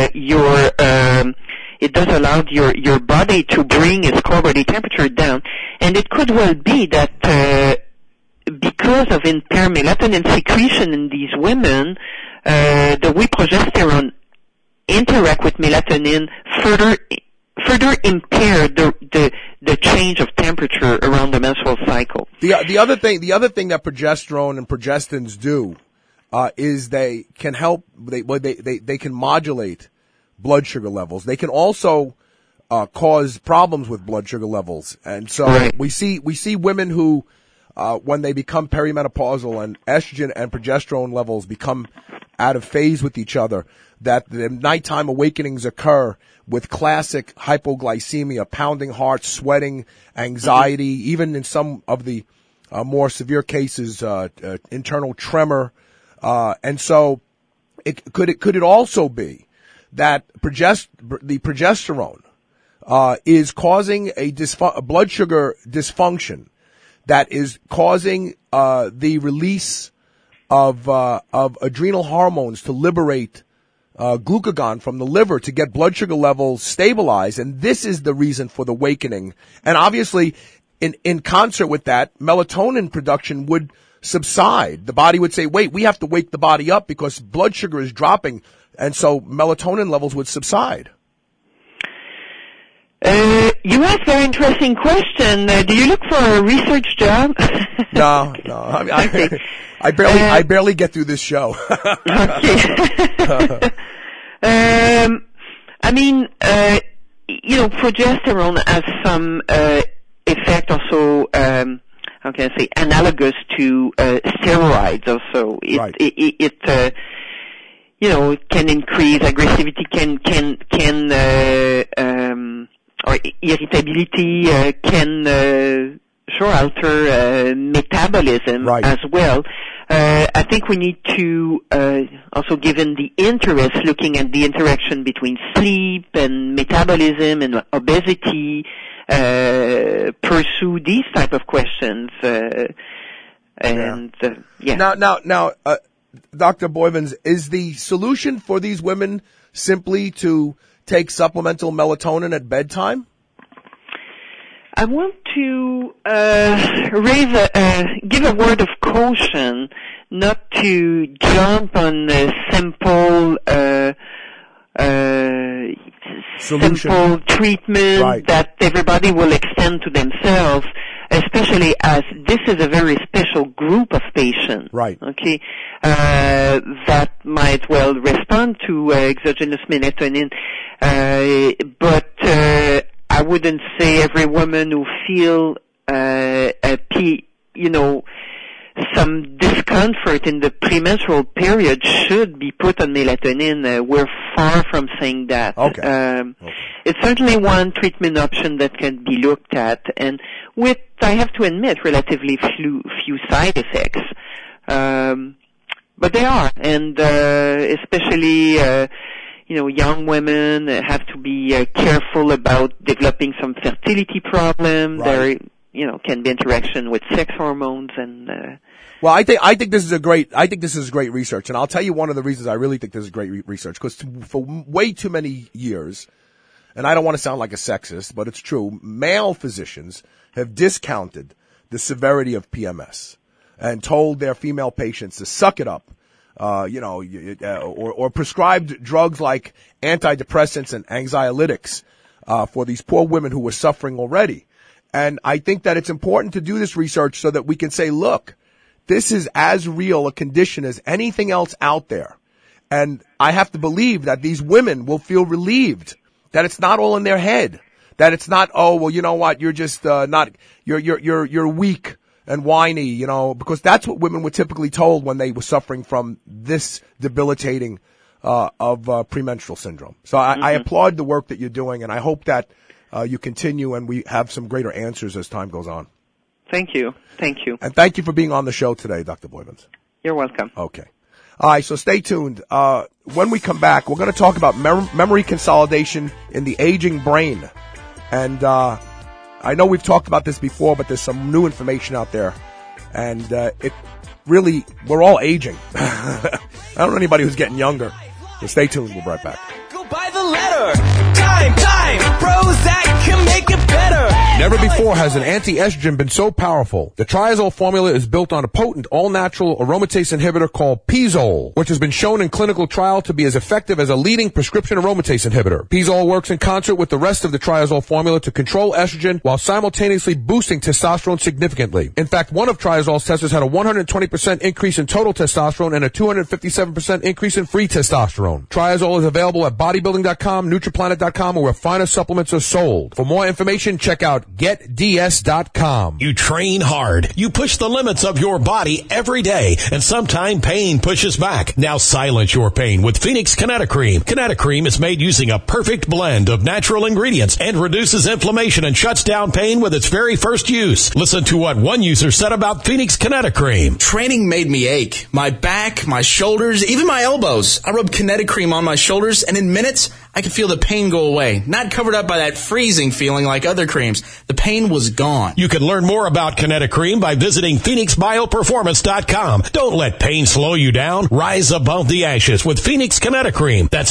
[SPEAKER 10] your body to bring its core body temperature down. And it could well be that because of impaired melatonin secretion in these women, the way progesterone interact with melatonin further impair the change of temperature around the menstrual cycle.
[SPEAKER 2] The other thing that progesterone and progestins do is they can help. They can modulate blood sugar levels. They can also cause problems with blood sugar levels, and so we see women who, when they become perimenopausal and estrogen and progesterone levels become out of phase with each other, that the nighttime awakenings occur with classic hypoglycemia, pounding heart, sweating, anxiety, even in some of the more severe cases, internal tremor. And so could it also be that the progesterone is causing a blood sugar dysfunction that is causing the release of adrenal hormones to liberate glucagon from the liver to get blood sugar levels stabilized, and this is the reason for the awakening. And obviously, in concert with that, melatonin production would subside. The body would say, wait, we have to wake the body up because blood sugar is dropping, and so melatonin levels would subside.
[SPEAKER 10] You asked a very interesting question. Do you look for a research job?
[SPEAKER 2] No. I barely get through this show.
[SPEAKER 10] Okay. Progesterone has some effect also, how can I say, analogous to steroids also. It can increase aggressivity, or irritability, can alter metabolism as well. I think we need to also, given the interest, looking at the interaction between sleep and metabolism and obesity, pursue these type of questions.
[SPEAKER 2] Now, Dr. Boivens, is the solution for these women simply to take supplemental melatonin at bedtime?
[SPEAKER 10] I want to give a word of caution, not to jump on a simple treatment that everybody will extend to themselves, especially as this is a very special group of patients.
[SPEAKER 2] Right.
[SPEAKER 10] Okay. That might well respond to exogenous melatonin, but I wouldn't say every woman who feel some discomfort in the premenstrual period should be put on melatonin. We're far from saying that.
[SPEAKER 2] Okay.
[SPEAKER 10] It's certainly one treatment option that can be looked at, and with, I have to admit, relatively few side effects. But they are, and especially young women have to be careful about developing some fertility problems.
[SPEAKER 2] Right.
[SPEAKER 10] There, can be interaction with sex hormones and.
[SPEAKER 2] Well, I think this is great research, and I'll tell you one of the reasons I really think this is great research, because for way too many years, and I don't want to sound like a sexist, but it's true, male physicians have discounted the severity of PMS and told their female patients to suck it up. Or prescribed drugs like antidepressants and anxiolytics for these poor women who were suffering already. And I think that it's important to do this research so that we can say, look, this is as real a condition as anything else out there. And I have to believe that these women will feel relieved that it's not all in their head, that it's not, oh, well, you know what, you're just you're weak and whiny, because that's what women were typically told when they were suffering from this debilitating of premenstrual syndrome. So I applaud the work that you're doing, and I hope that you continue and we have some greater answers as time goes on.
[SPEAKER 10] Thank you.
[SPEAKER 2] And thank you for being on the show today, Dr. Boivens.
[SPEAKER 10] You're welcome.
[SPEAKER 2] Okay. All right, so stay tuned. When we come back, we're going to talk about memory consolidation in the aging brain. And I know we've talked about this before, but there's some new information out there. And it really, we're all aging. I don't know anybody who's getting younger. So stay tuned. We'll be right back.
[SPEAKER 11] Go by the letter. Time. Prozac can make it better.
[SPEAKER 5] Never before has an anti-estrogen been so powerful. The triazole formula is built on a potent, all-natural aromatase inhibitor called Pizole, which has been shown in clinical trial to be as effective as a leading prescription aromatase inhibitor. Pizole works in concert with the rest of the triazole formula to control estrogen while simultaneously boosting testosterone significantly. In fact, one of triazole's testers had a 120% increase in total testosterone and a 257% increase in free testosterone. Triazole is available at bodybuilding.com, nutriplanet.com, or where finer supplements are sold. For more information, check out getds.com.
[SPEAKER 6] You train hard. You push the limits of your body every day, and sometimes pain pushes back. Now silence your pain with Phoenix Kinetocream. Kinetocream is made using a perfect blend of natural ingredients and reduces inflammation and shuts down pain with its very first use. Listen to what one user said about Phoenix Kinetocream.
[SPEAKER 7] Training made me ache. My back, my shoulders, even my elbows. I rubbed Kinetocream on my shoulders, and in minutes, I could feel the pain go away. Not covered up by that freezing feeling like other creams. The pain was gone.
[SPEAKER 6] You can learn more about Kinetocream by visiting PhoenixBioPerformance.com. Don't let pain slow you down. Rise above the ashes with Phoenix Kinetocream. That's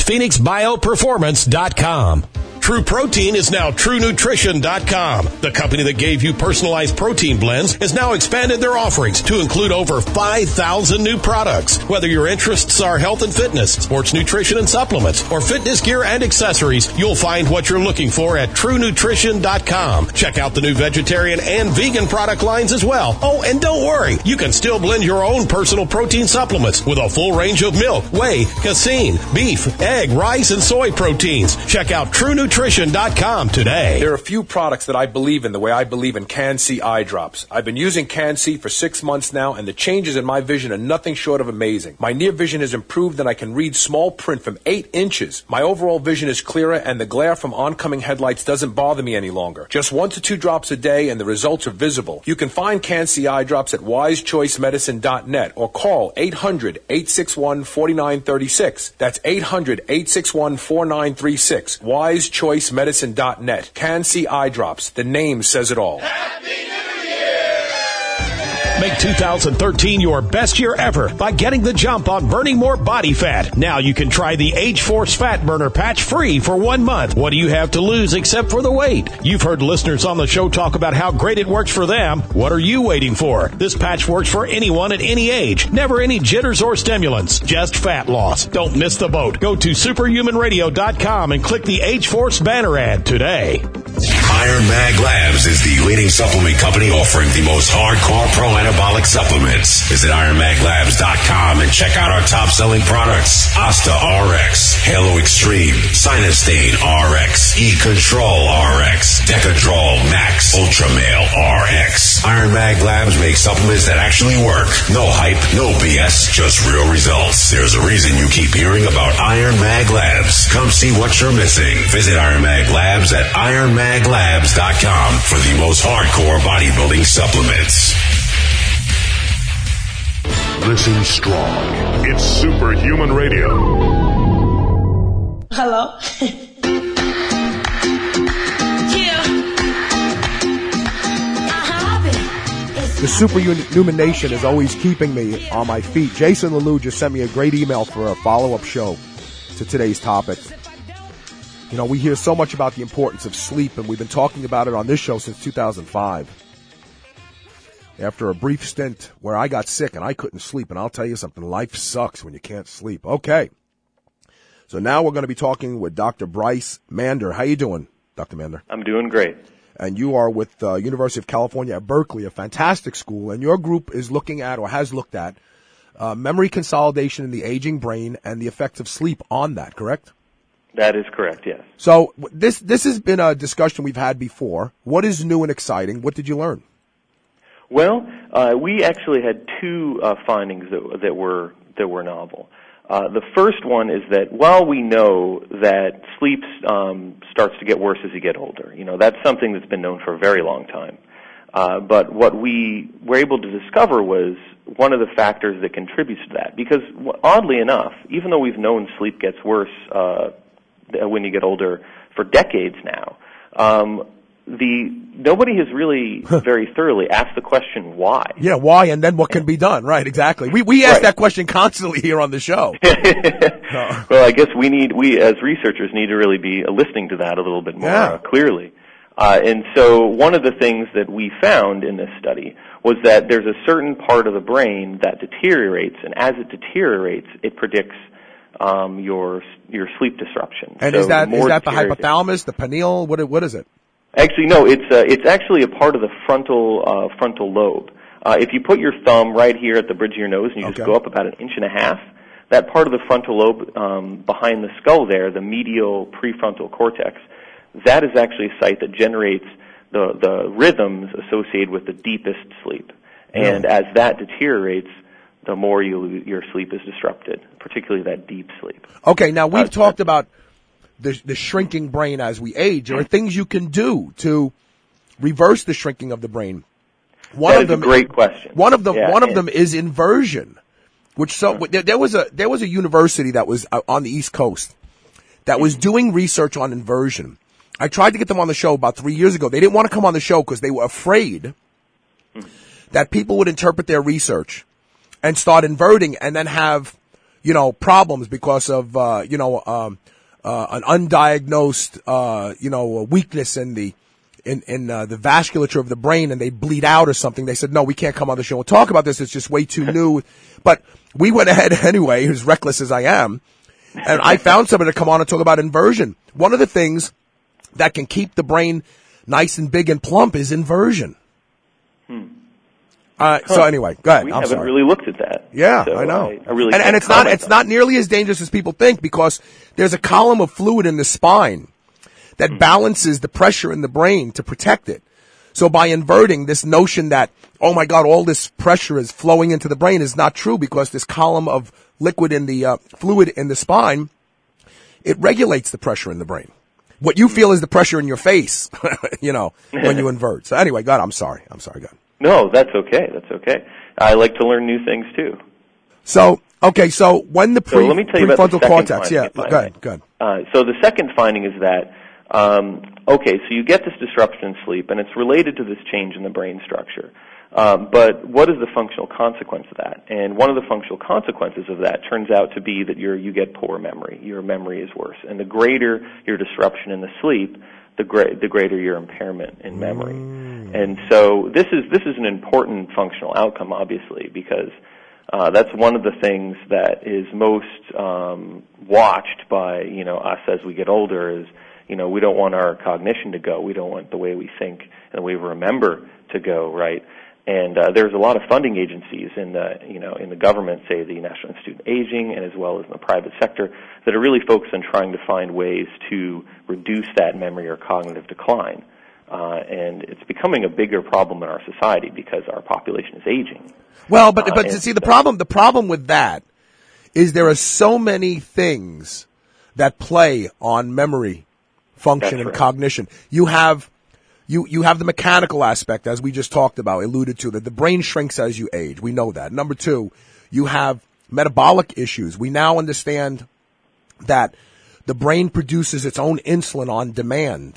[SPEAKER 6] PhoenixBioPerformance.com. True Protein is now TrueNutrition.com. The company that gave you personalized protein blends has now expanded their offerings to include over 5,000 new products. Whether your interests are health and fitness, sports nutrition and supplements, or fitness gear and accessories, you'll find what you're looking for at TrueNutrition.com. Check out the new vegetarian and vegan product lines as well. Oh, and don't worry, you can still blend your own personal protein supplements with a full range of milk, whey, casein, beef, egg, rice, and soy proteins. Check out TrueNutrition.com today.
[SPEAKER 5] There are a few products that I believe in the way I believe in Can-C eye drops. I've been using Can-C for 6 months now, and the changes in my vision are nothing short of amazing. My near vision has improved, and I can read small print from 8 inches. My overall vision is clearer, and the glare from oncoming headlights doesn't bother me any longer. Just 1 to 2 drops a day, and the results are visible. You can find Can-C eye drops at wisechoicemedicine.net or call 800-861-4936. That's 800-861-4936. wisechoicemedicine.net. Can-C eye drops. The name says it all.
[SPEAKER 6] Make 2013 your best year ever by getting the jump on burning more body fat. Now you can try the H-Force Fat Burner Patch free for 1 month. What do you have to lose except for the weight? You've heard listeners on the show talk about how great it works for them. What are you waiting for? This patch works for anyone at any age. Never any jitters or stimulants. Just fat loss. Don't miss the boat. Go to superhumanradio.com and click the H-Force banner ad today.
[SPEAKER 8] Iron Mag Labs is the leading supplement company offering the most hardcore pro-anabolic supplements. Visit IronMagLabs.com and check out our top-selling products. Asta RX, Halo Extreme, Sinustane RX, E-Control RX, Decadrol Max, Ultramale RX. Iron Mag Labs make supplements that actually work. No hype, no BS, just real results. There's a reason you keep hearing about Iron Mag Labs. Come see what you're missing. Visit Iron Mag Labs at IronMagLabs.com for the most hardcore bodybuilding supplements.
[SPEAKER 1] Listen strong. It's Superhuman Radio.
[SPEAKER 12] Hello?
[SPEAKER 2] The Superhuman Nation is always keeping me on my feet. Jason Lalou just sent me a great email for a follow-up show to today's topic. You know, we hear so much about the importance of sleep, and we've been talking about it on this show since 2005. After a brief stint where I got sick and I couldn't sleep, and I'll tell you something, life sucks when you can't sleep. Okay. So now we're going to be talking with Dr. Bryce Mander. How you doing, Dr. Mander?
[SPEAKER 13] I'm doing great.
[SPEAKER 2] And you are with the University of California at Berkeley, a fantastic school, and your group is looking at, or has looked at, memory consolidation in the aging brain and the effects of sleep on that, correct?
[SPEAKER 13] That is correct, yes.
[SPEAKER 2] So this has been a discussion we've had before. What is new and exciting? What did you learn?
[SPEAKER 13] Well, we actually had two findings that were novel. The first one is that while we know that sleep starts to get worse as you get older, you know, that's something that's been known for a very long time. But what we were able to discover was one of the factors that contributes to that. Because oddly enough, even though we've known sleep gets worse when you get older for decades now, nobody has really very thoroughly asked the question why.
[SPEAKER 2] Yeah, why, and then what can be done? Right, exactly. We ask that question constantly here on the show.
[SPEAKER 13] Well, I guess we as researchers need to really be listening to that a little bit more clearly. And so one of the things that we found in this study was that there's a certain part of the brain that deteriorates, and as it deteriorates, it predicts your sleep disruption.
[SPEAKER 2] And
[SPEAKER 13] so
[SPEAKER 2] is that the hypothalamus, the pineal? What is it?
[SPEAKER 13] Actually, no. It's actually a part of the frontal lobe. If you put your thumb right here at the bridge of your nose and you just go up about 1.5 inches, that part of the frontal lobe behind the skull there, the medial prefrontal cortex, that is actually a site that generates the rhythms associated with the deepest sleep. And as that deteriorates, the more your sleep is disrupted, particularly that deep sleep.
[SPEAKER 2] Okay, now we've talked about the shrinking brain as we age. There are things you can do to reverse the shrinking of the brain.
[SPEAKER 13] That is a great question.
[SPEAKER 2] One of them is inversion. There was a university that was on the East Coast that was doing research on inversion. I tried to get them on the show about 3 years ago. They didn't want to come on the show because they were afraid that people would interpret their research and start inverting and then have, problems because of, an undiagnosed, weakness in the vasculature of the brain, and they bleed out or something. They said, no, we can't come on the show and talk about this. It's just way too new. But we went ahead anyway, as reckless as I am, and I found somebody to come on and talk about inversion. One of the things that can keep the brain nice and big and plump is inversion. So anyway, go ahead.
[SPEAKER 13] We haven't really looked at that.
[SPEAKER 2] Yeah,
[SPEAKER 13] so
[SPEAKER 2] I know.
[SPEAKER 13] I really
[SPEAKER 2] and it's not nearly as dangerous as people think, because there's a column of fluid in the spine that balances the pressure in the brain to protect it. So by inverting, this notion that, oh my God, all this pressure is flowing into the brain is not true, because this column of liquid in the fluid in the spine, it regulates the pressure in the brain. What you feel is the pressure in your face, when you invert. So anyway, God, I'm sorry, God.
[SPEAKER 13] No, that's okay. I like to learn new things too.
[SPEAKER 2] So when the
[SPEAKER 13] let me tell you about the
[SPEAKER 2] prefrontal cortex,
[SPEAKER 13] go
[SPEAKER 2] ahead.
[SPEAKER 13] So the second finding is that, so you get this disruption in sleep, and it's related to this change in the brain structure. But what is the functional consequence of that? And one of the functional consequences of that turns out to be that you get poor memory. Your memory is worse. And the greater your disruption in the sleep, the greater your impairment in memory. And so this is an important functional outcome, obviously, because that's one of the things that is most watched by us as we get older. Is we don't want our cognition to go. We don't want the way we think and the way we remember to go, right? And there's a lot of funding agencies in the government, say the National Institute of Aging, and as well as in the private sector, that are really focused on trying to find ways to reduce that memory or cognitive decline. And it's becoming a bigger problem in our society because our population is aging.
[SPEAKER 2] Well, but see, the problem with that is there are so many things that play on memory function and cognition. You have the mechanical aspect, as we just talked about, alluded to, that the brain shrinks as you age. We know that. Number two, you have metabolic issues. We now understand that the brain produces its own insulin on demand,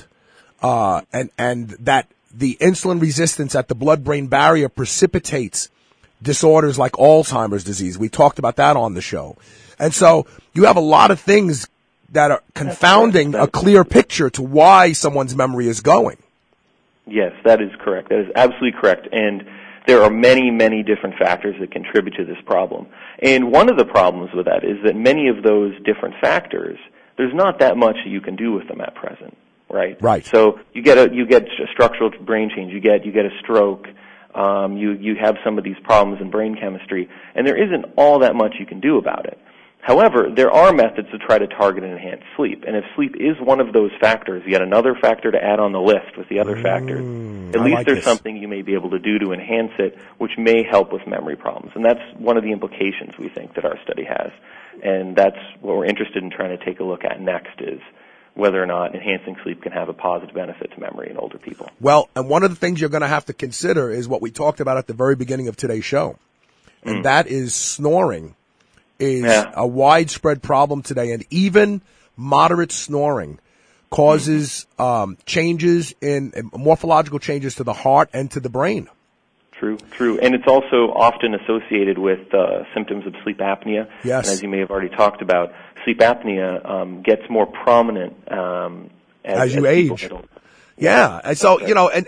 [SPEAKER 2] and that the insulin resistance at the blood-brain barrier precipitates disorders like Alzheimer's disease. We talked about that on the show. And so you have a lot of things that are confounding a clear picture to why someone's memory is going.
[SPEAKER 13] Yes, that is correct. That is absolutely correct. And there are many, many different factors that contribute to this problem. And one of the problems with that is that many of those different factors, there's not that much that you can do with them at present, right?
[SPEAKER 2] Right.
[SPEAKER 13] So you get a structural brain change, you get a stroke, you have some of these problems in brain chemistry, and there isn't all that much you can do about it. However, there are methods to try to target and enhance sleep. And if sleep is one of those factors, yet another factor to add on the list with the other factors, at least there's something you may be able to do to enhance it, which may help with memory problems. And that's one of the implications we think that our study has. And that's what we're interested in trying to take a look at next, is whether or not enhancing sleep can have a positive benefit to memory in older people.
[SPEAKER 2] Well, and one of the things you're going to have to consider is what we talked about at the very beginning of today's show. And that is snoring is a widespread problem today, and even moderate snoring causes changes in morphological changes to the heart and to the brain.
[SPEAKER 13] True. And it's also often associated with symptoms of sleep apnea.
[SPEAKER 2] Yes.
[SPEAKER 13] And as you may have already talked about, sleep apnea gets more prominent as
[SPEAKER 2] you age. Yeah. And so,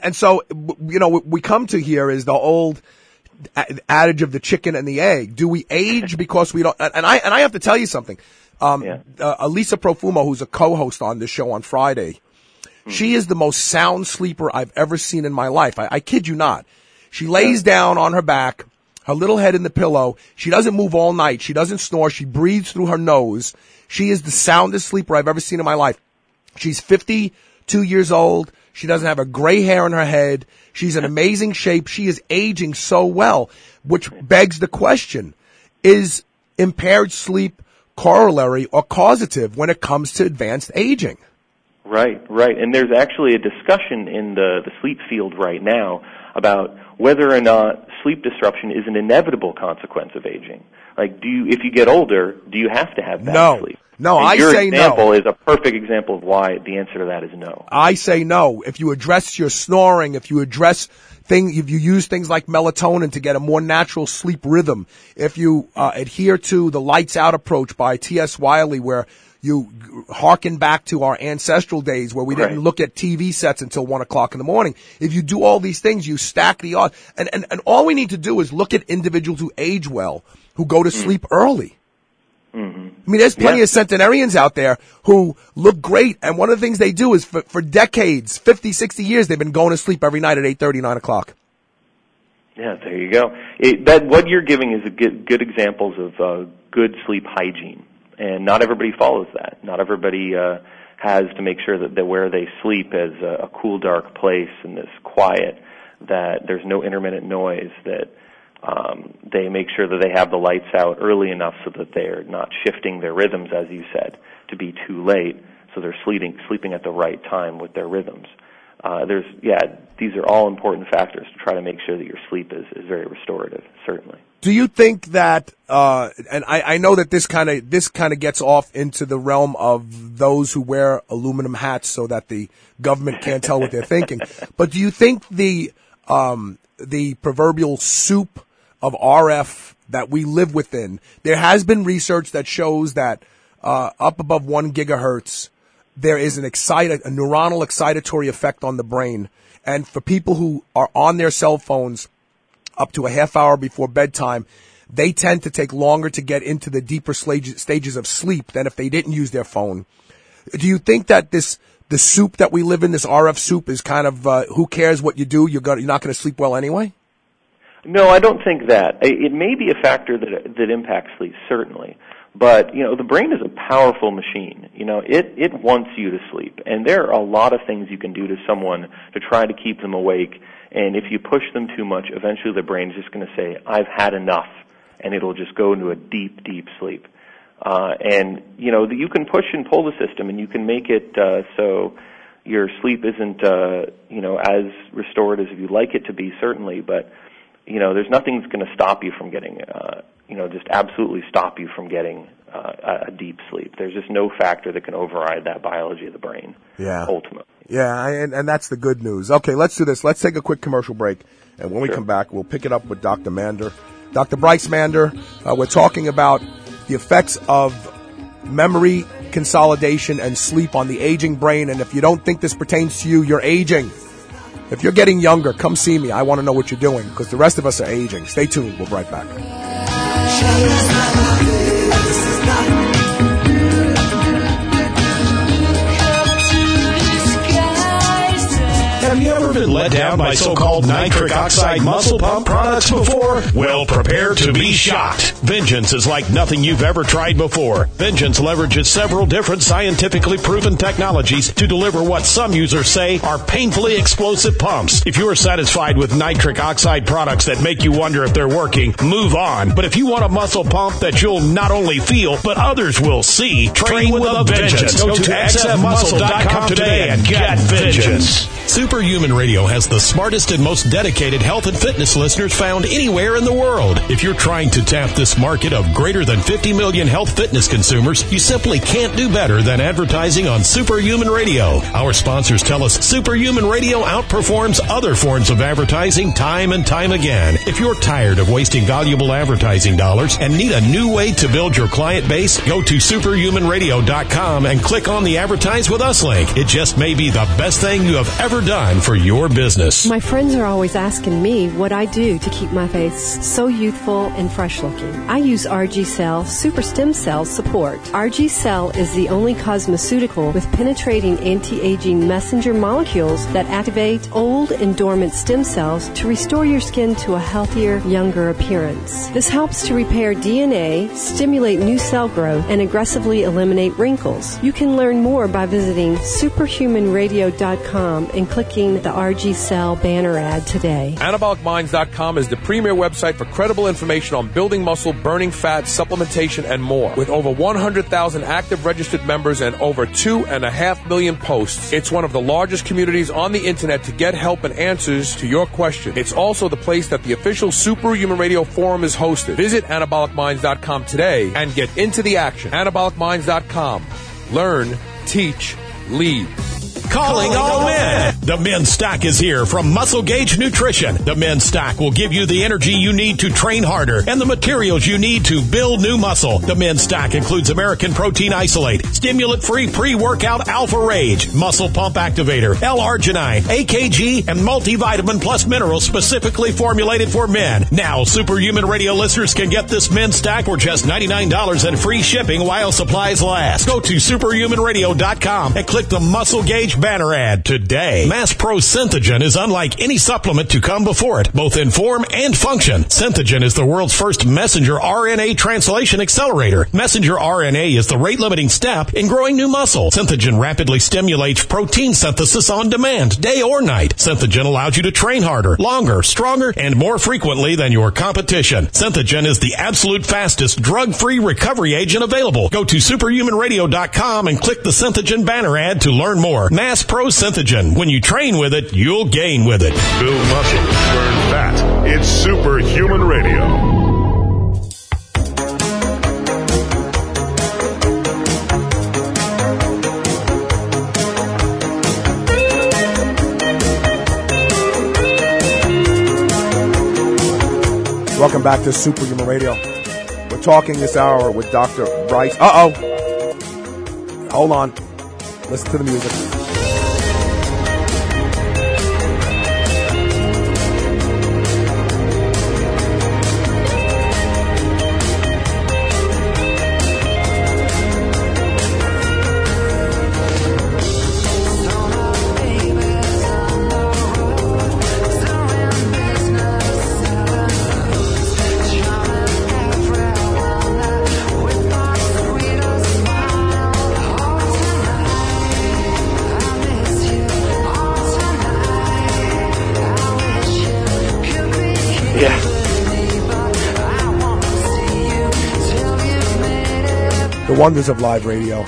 [SPEAKER 2] we come to here is the old adage of the chicken and the egg. Do we age because we don't? And I have to tell you something. Elisa Profumo, who's a co-host on this show on Friday, she is the most sound sleeper I've ever seen in my life. I kid you not. She lays down on her back, her little head in the pillow. She doesn't move all night. She doesn't snore. She breathes through her nose. She is the soundest sleeper I've ever seen in my life. She's 52 years old. She doesn't have a gray hair in her head. She's in amazing shape. She is aging so well, which begs the question, is impaired sleep corollary or causative when it comes to advanced aging?
[SPEAKER 13] Right. And there's actually a discussion in the sleep field right now about whether or not sleep disruption is an inevitable consequence of aging. Like, if you get older, do you have to have bad sleep?
[SPEAKER 2] No,
[SPEAKER 13] and
[SPEAKER 2] I say no.
[SPEAKER 13] Your example is a perfect example of why the answer to that is no.
[SPEAKER 2] I say no. If you address your snoring, if you use things like melatonin to get a more natural sleep rhythm, if you adhere to the lights out approach by T.S. Wiley, where you hearken back to our ancestral days where we didn't look at TV sets until 1 o'clock in the morning. If you do all these things, you stack the odds. And all we need to do is look at individuals who age well, who go to sleep early.
[SPEAKER 13] Mm-hmm.
[SPEAKER 2] I mean, there's plenty of centenarians out there who look great, and one of the things they do is for decades, 50, 60 years, they've been going to sleep every night at 8:30, 9 o'clock.
[SPEAKER 13] Yeah, there you go. What you're giving is good examples of good sleep hygiene. And not everybody follows that. Not everybody has to make sure that where they sleep is a cool, dark place and this quiet, that there's no intermittent noise, that they make sure that they have the lights out early enough so that they're not shifting their rhythms, as you said, to be too late, so they're sleeping at the right time with their rhythms. These are all important factors to try to make sure that your sleep is very restorative, certainly.
[SPEAKER 2] Do you think that, and I know that this kind of gets off into the realm of those who wear aluminum hats so that the government can't tell what they're thinking, but do you think the proverbial soup of RF that we live within, there has been research that shows that up above 1 gigahertz, there is a neuronal excitatory effect on the brain. And for people who are on their cell phones up to a half hour before bedtime, they tend to take longer to get into the deeper stages of sleep than if they didn't use their phone. Do you think that the soup that we live in, this RF soup, is kind of who cares what you do? You're not going to sleep well anyway?
[SPEAKER 13] No, I don't think that. It may be a factor that impacts sleep, certainly. But, the brain is a powerful machine. It wants you to sleep. And there are a lot of things you can do to someone to try to keep them awake. And if you push them too much, eventually the brain's just going to say, I've had enough. And it'll just go into a deep, deep sleep. You can push and pull the system, and you can make it so your sleep isn't, as restorative as you'd like it to be, certainly. But, there's nothing that's going to stop you from getting, just absolutely stop you from getting a deep sleep. There's just no factor that can override that biology of the brain.
[SPEAKER 2] Yeah.
[SPEAKER 13] Ultimately.
[SPEAKER 2] Yeah, and that's the good news. Okay, let's do this. Let's take a quick commercial break, and when we come back, we'll pick it up with Dr. Mander. Dr. Bryce Mander, we're talking about the effects of memory consolidation and sleep on the aging brain, and if you don't think this pertains to you, you're aging. If you're getting younger, come see me. I want to know what you're doing, because the rest of us are aging. Stay tuned. We'll be right back.
[SPEAKER 6] Have you ever been let down by so-called nitric oxide muscle pump products before? Well, prepare to be shocked. Vengeance is like nothing you've ever tried before. Vengeance leverages several different scientifically proven technologies to deliver what some users say are painfully explosive pumps. If you're satisfied with nitric oxide products that make you wonder if they're working, move on. But if you want a muscle pump that you'll not only feel, but others will see, train with a vengeance. Go to xfmuscle.com today and get vengeance. Superhuman Radio has the smartest and most dedicated health and fitness listeners found anywhere in the world. If you're trying to tap this market of greater than 50 million health fitness consumers, you simply can't do better than advertising on Superhuman Radio. Our sponsors tell us Superhuman Radio outperforms other forms of advertising time and time again. If you're tired of wasting valuable advertising dollars and need a new way to build your client base, go to superhumanradio.com and click on the Advertise with Us link. It just may be the best thing you have ever done for your business.
[SPEAKER 4] My friends are always asking me what I do to keep my face so youthful and fresh looking. I use RG Cell Super Stem Cell Support. RG Cell is the only cosmeceutical with penetrating anti-aging messenger molecules that activate old and dormant stem cells to restore your skin to a healthier, younger appearance. This helps to repair DNA, stimulate new cell growth, and aggressively eliminate wrinkles. You can learn more by visiting superhumanradio.com and clicking the RG Cell banner ad today.
[SPEAKER 5] AnabolicMinds.com is the premier website for credible information on building muscle, burning fat, supplementation, and more. With over 100,000 active registered members and over 2.5 million posts, it's one of the largest communities on the internet to get help and answers to your questions. It's also the place that the official Superhuman Radio forum is hosted. Visit AnabolicMinds.com today and get into the action. AnabolicMinds.com. Learn, teach, lead.
[SPEAKER 6] Calling all men. The Men's Stack is here from Muscle Gauge Nutrition. The Men's Stack will give you the energy you need to train harder and the materials you need to build new muscle. The Men's Stack includes American Protein Isolate, stimulant-free pre-workout Alpha Rage, Muscle Pump Activator, L-Arginine, AKG, and multivitamin plus minerals specifically formulated for men. Now, Superhuman Radio listeners can get this Men's Stack for just $99 and free shipping while supplies last. Go to superhumanradio.com and click the Muscle Gauge banner ad today. Mass Pro Synthogen is unlike any supplement to come before it, both in form and function. Synthogen is the world's first messenger RNA translation accelerator. Messenger RNA is the rate-limiting step in growing new muscle. Synthogen rapidly stimulates protein synthesis on demand, day or night. Synthogen allows you to train harder, longer, stronger, and more frequently than your competition. Synthogen is the absolute fastest drug-free recovery agent available. Go to superhumanradio.com and click the Synthogen banner ad to learn more. Mass Pro Synthogen. When you train with it, you'll gain with it.
[SPEAKER 1] Build muscle, burn fat. It's Superhuman Radio.
[SPEAKER 2] Welcome back to Superhuman Radio. We're talking this hour with Dr. Bryce. Uh-oh. Hold on. Listen to the music. Wonders of live radio.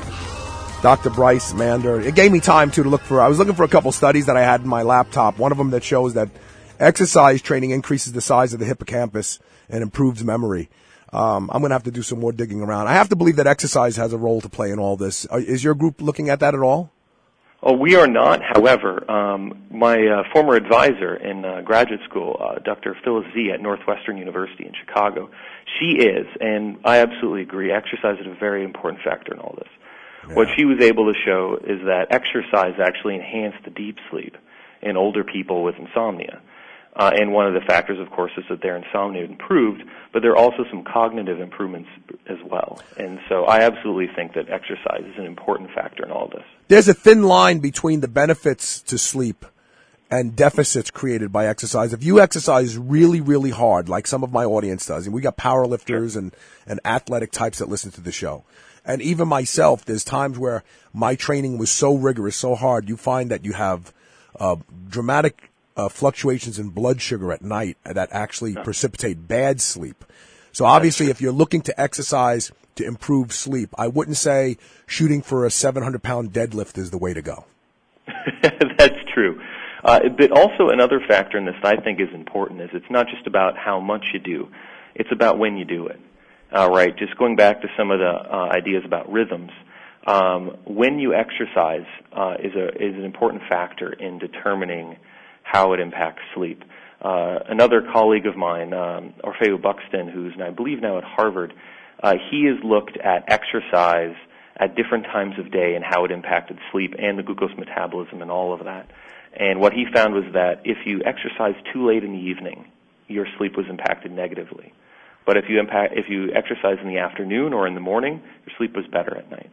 [SPEAKER 2] Dr. Bryce Mander. It gave me time to look for, I was looking for a couple studies that I had in my laptop. One of them that shows that exercise training increases the size of the hippocampus and improves memory. I'm going to have to do some more digging around. I have to believe that exercise has a role to play in all this. Is your group looking at that at all?
[SPEAKER 13] Oh, we are not. However, my former advisor in graduate school, Dr. Phyllis Z at Northwestern University in Chicago, she is, and I absolutely agree, exercise is a very important factor in all this. Yeah. What she was able to show is that exercise actually enhanced the deep sleep in older people with insomnia. And one of the factors, of course, is that their insomnia improved, but there are also some cognitive improvements as well. And so I absolutely think that exercise is an important factor in all this.
[SPEAKER 2] There's a thin line between the benefits to sleep and deficits created by exercise. If you exercise really, really hard, like some of my audience does, and we got powerlifters and athletic types that listen to the show, and even myself, there's times where my training was so rigorous, so hard, you find that you have dramatic fluctuations in blood sugar at night that actually precipitate bad sleep. So obviously, if you're looking to exercise to improve sleep, I wouldn't say shooting for a 700-pound deadlift is the way to go.
[SPEAKER 13] That's true. But also another factor in this that I think is important is it's not just about how much you do, it's about when you do it. Right? Just going back to some of the ideas about rhythms, when you exercise is an important factor in determining how it impacts sleep. Another colleague of mine, Orfeo Buxton, who's I believe now at Harvard, he has looked at exercise at different times of day and how it impacted sleep and the glucose metabolism and all of that. And what he found was that if you exercise too late in the evening, your sleep was impacted negatively. But if you exercise in the afternoon or in the morning, your sleep was better at night.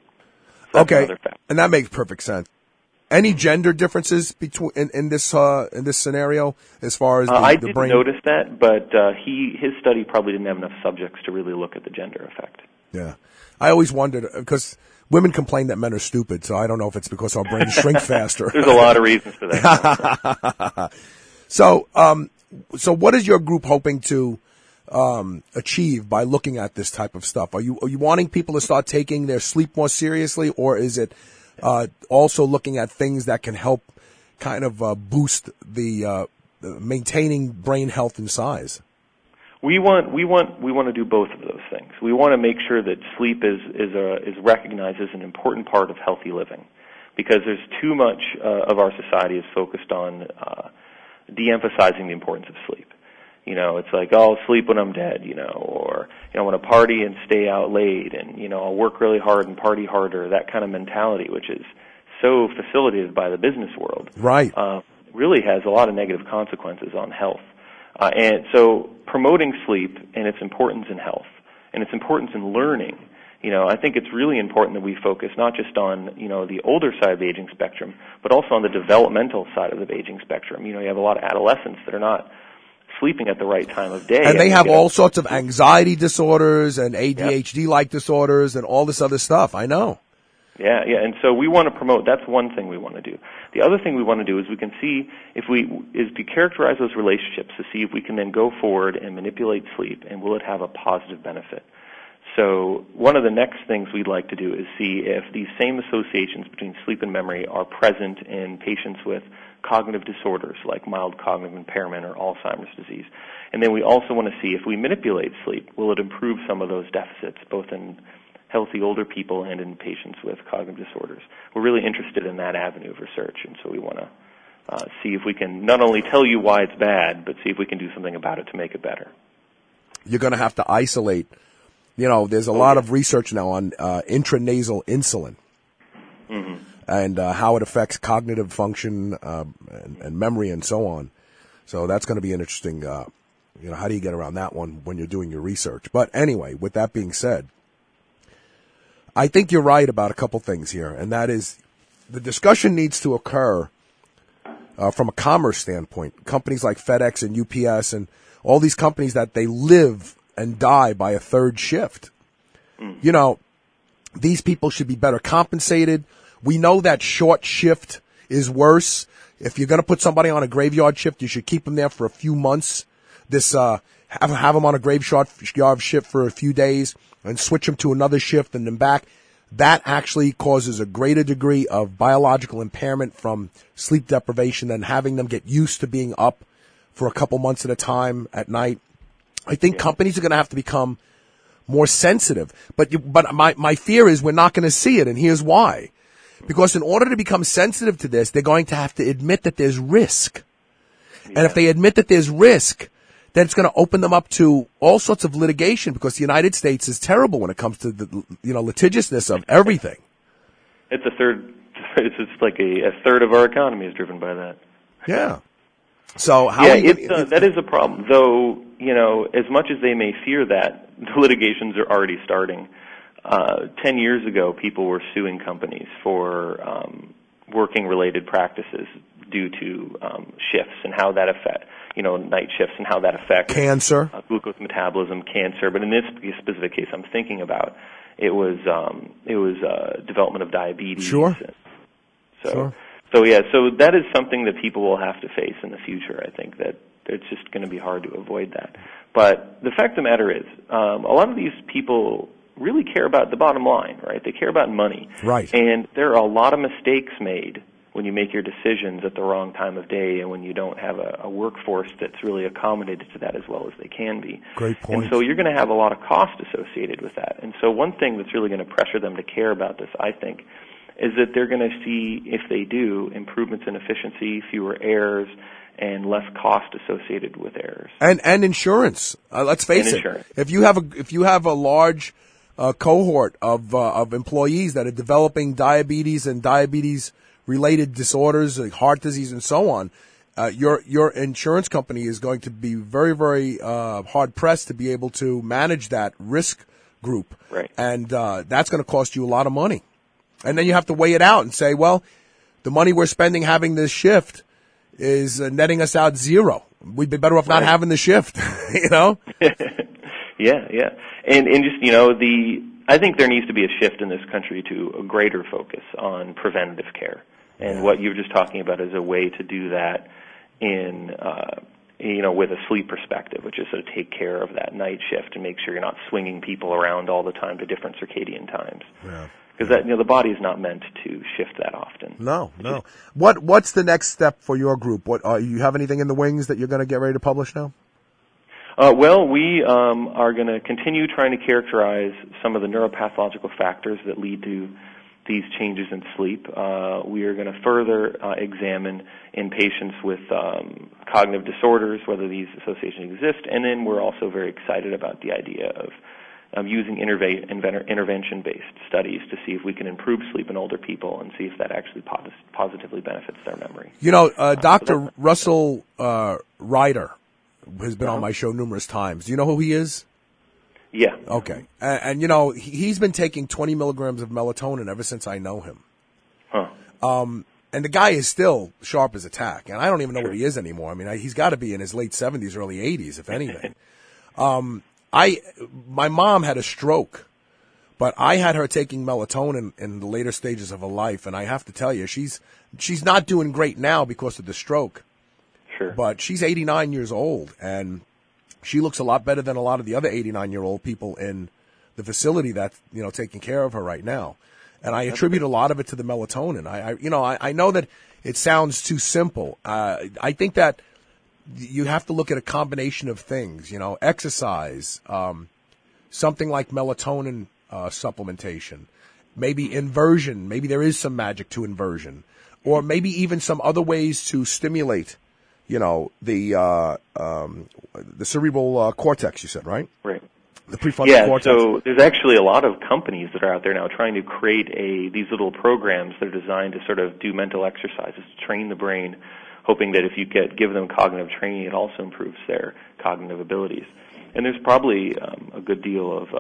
[SPEAKER 13] So
[SPEAKER 2] okay, and that makes perfect sense. Any gender differences between in this scenario as far as
[SPEAKER 13] I
[SPEAKER 2] the
[SPEAKER 13] didn't
[SPEAKER 2] brain?
[SPEAKER 13] notice that, but his study probably didn't have enough subjects to really look at the gender effect.
[SPEAKER 2] Yeah, I always wondered because women complain that men are stupid, so I don't know if it's because our brains shrink faster.
[SPEAKER 13] There's a lot of reasons for that.
[SPEAKER 2] So what is your group hoping to achieve by looking at this type of stuff? Are you wanting people to start taking their sleep more seriously, or is it also looking at things that can help kind of boost the maintaining brain health and size?
[SPEAKER 13] We want to do both of those things. We want to make sure that sleep is recognized as an important part of healthy living, because there's too much of our society is focused on de-emphasizing the importance of sleep. You know, it's like, oh, I'll sleep when I'm dead, or, I want to party and stay out late and, I'll work really hard and party harder, that kind of mentality, which is so facilitated by the business world.
[SPEAKER 2] Right.
[SPEAKER 13] Really has a lot of negative consequences on health. And so promoting sleep and its importance in health and its importance in learning, I think it's really important that we focus not just on, the older side of the aging spectrum, but also on the developmental side of the aging spectrum. You have a lot of adolescents that are not sleeping at the right time of day.
[SPEAKER 2] And they have all sorts of anxiety disorders and ADHD-like disorders and all this other stuff. I know.
[SPEAKER 13] Yeah, and so we want to promote, that's one thing we want to do. The other thing we want to do is we can see is to characterize those relationships to see if we can then go forward and manipulate sleep, and will it have a positive benefit. So one of the next things we'd like to do is see if these same associations between sleep and memory are present in patients with cognitive disorders like mild cognitive impairment or Alzheimer's disease. And then we also want to see if we manipulate sleep, will it improve some of those deficits, both in healthy older people and in patients with cognitive disorders. We're really interested in that avenue of research, and so we want to see if we can not only tell you why it's bad, but see if we can do something about it to make it better.
[SPEAKER 2] You're going to have to isolate. There's a lot of research now on intranasal insulin. Mm-hmm. And how it affects cognitive function and memory and so on. So that's going to be an interesting, how do you get around that one when you're doing your research? But anyway, with that being said, I think you're right about a couple things here, and that is the discussion needs to occur from a commerce standpoint. Companies like FedEx and UPS and all these companies that they live and die by a third shift. Mm. These people should be better compensated. We know that short shift is worse. If you're going to put somebody on a graveyard shift, you should keep them there for a few months. Have them on a graveyard shift for a few days and switch them to another shift and then back. That actually causes a greater degree of biological impairment from sleep deprivation than having them get used to being up for a couple months at a time at night. I think companies are going to have to become more sensitive. But my fear is we're not going to see it, and here's why. Because in order to become sensitive to this, they're going to have to admit that there's risk. Yeah. And if they admit that there's risk, then it's going to open them up to all sorts of litigation, because the United States is terrible when it comes to the litigiousness of everything.
[SPEAKER 13] It's like a third of our economy is driven by that.
[SPEAKER 2] Yeah. So
[SPEAKER 13] that is a problem. Though, as much as they may fear that, the litigations are already starting. 10 years ago, people were suing companies for working-related practices due to shifts and how that affect, night shifts and how that affects
[SPEAKER 2] cancer,
[SPEAKER 13] glucose metabolism, cancer. But in this specific case, I'm thinking about it was development of diabetes.
[SPEAKER 2] Sure.
[SPEAKER 13] So that is something that people will have to face in the future. I think that it's just going to be hard to avoid that. But the fact of the matter is, a lot of these people really care about the bottom line, right? They care about money.
[SPEAKER 2] Right.
[SPEAKER 13] And there are a lot of mistakes made when you make your decisions at the wrong time of day and when you don't have a workforce that's really accommodated to that as well as they can be.
[SPEAKER 2] Great point.
[SPEAKER 13] And so you're going to have a lot of cost associated with that. And so one thing that's really going to pressure them to care about this, I think, is that they're going to see, if they do, improvements in efficiency, fewer errors, and less cost associated with errors.
[SPEAKER 2] And insurance. Let's face it. If you have a large cohort of employees that are developing diabetes and diabetes-related disorders, like heart disease and so on, your insurance company is going to be very, very hard-pressed to be able to manage that risk group.
[SPEAKER 13] Right.
[SPEAKER 2] And that's going to cost you a lot of money. And then you have to weigh it out and say, well, the money we're spending having this shift is netting us out zero. We'd be better off not having the shift, you know?
[SPEAKER 13] Yeah. And just, I think there needs to be a shift in this country to a greater focus on preventative care. And what you were just talking about is a way to do that in, with a sleep perspective, which is to take care of that night shift and make sure you're not swinging people around all the time to different circadian times.
[SPEAKER 2] Yeah.
[SPEAKER 13] Because the body is not meant to shift that often.
[SPEAKER 2] No. What's the next step for your group? You have anything in the wings that you're going to get ready to publish now?
[SPEAKER 13] Well, we are going to continue trying to characterize some of the neuropathological factors that lead to these changes in sleep. We are going to further examine in patients with cognitive disorders whether these associations exist, and then we're also very excited about the idea of using intervention-based studies to see if we can improve sleep in older people and see if that actually positively benefits their memory.
[SPEAKER 2] Dr. Russell Ryder has been on my show numerous times. Do you know who he is?
[SPEAKER 13] Yeah.
[SPEAKER 2] Okay. And he's been taking 20 milligrams of melatonin ever since I know him.
[SPEAKER 13] Huh.
[SPEAKER 2] And the guy is still sharp as a tack, and I don't even know what he is anymore. I mean, he's got to be in his late 70s, early 80s, if anything. My mom had a stroke, but I had her taking melatonin in the later stages of her life, and I have to tell you, she's not doing great now because of the stroke.
[SPEAKER 13] Sure.
[SPEAKER 2] But she's 89 years old, and she looks a lot better than a lot of the other 89-year-old people in the facility that's, taking care of her right now. And I attribute a lot of it to the melatonin. I know that it sounds too simple. I think that you have to look at a combination of things, exercise, something like melatonin supplementation, maybe inversion. Maybe there is some magic to inversion, or maybe even some other ways to stimulate, the cerebral cortex. You said, right?
[SPEAKER 13] Right.
[SPEAKER 2] The prefrontal cortex.
[SPEAKER 13] So there's actually a lot of companies that are out there now trying to create these little programs that are designed to sort of do mental exercises to train the brain, hoping that if you give them cognitive training, it also improves their cognitive abilities. And there's probably a good deal of,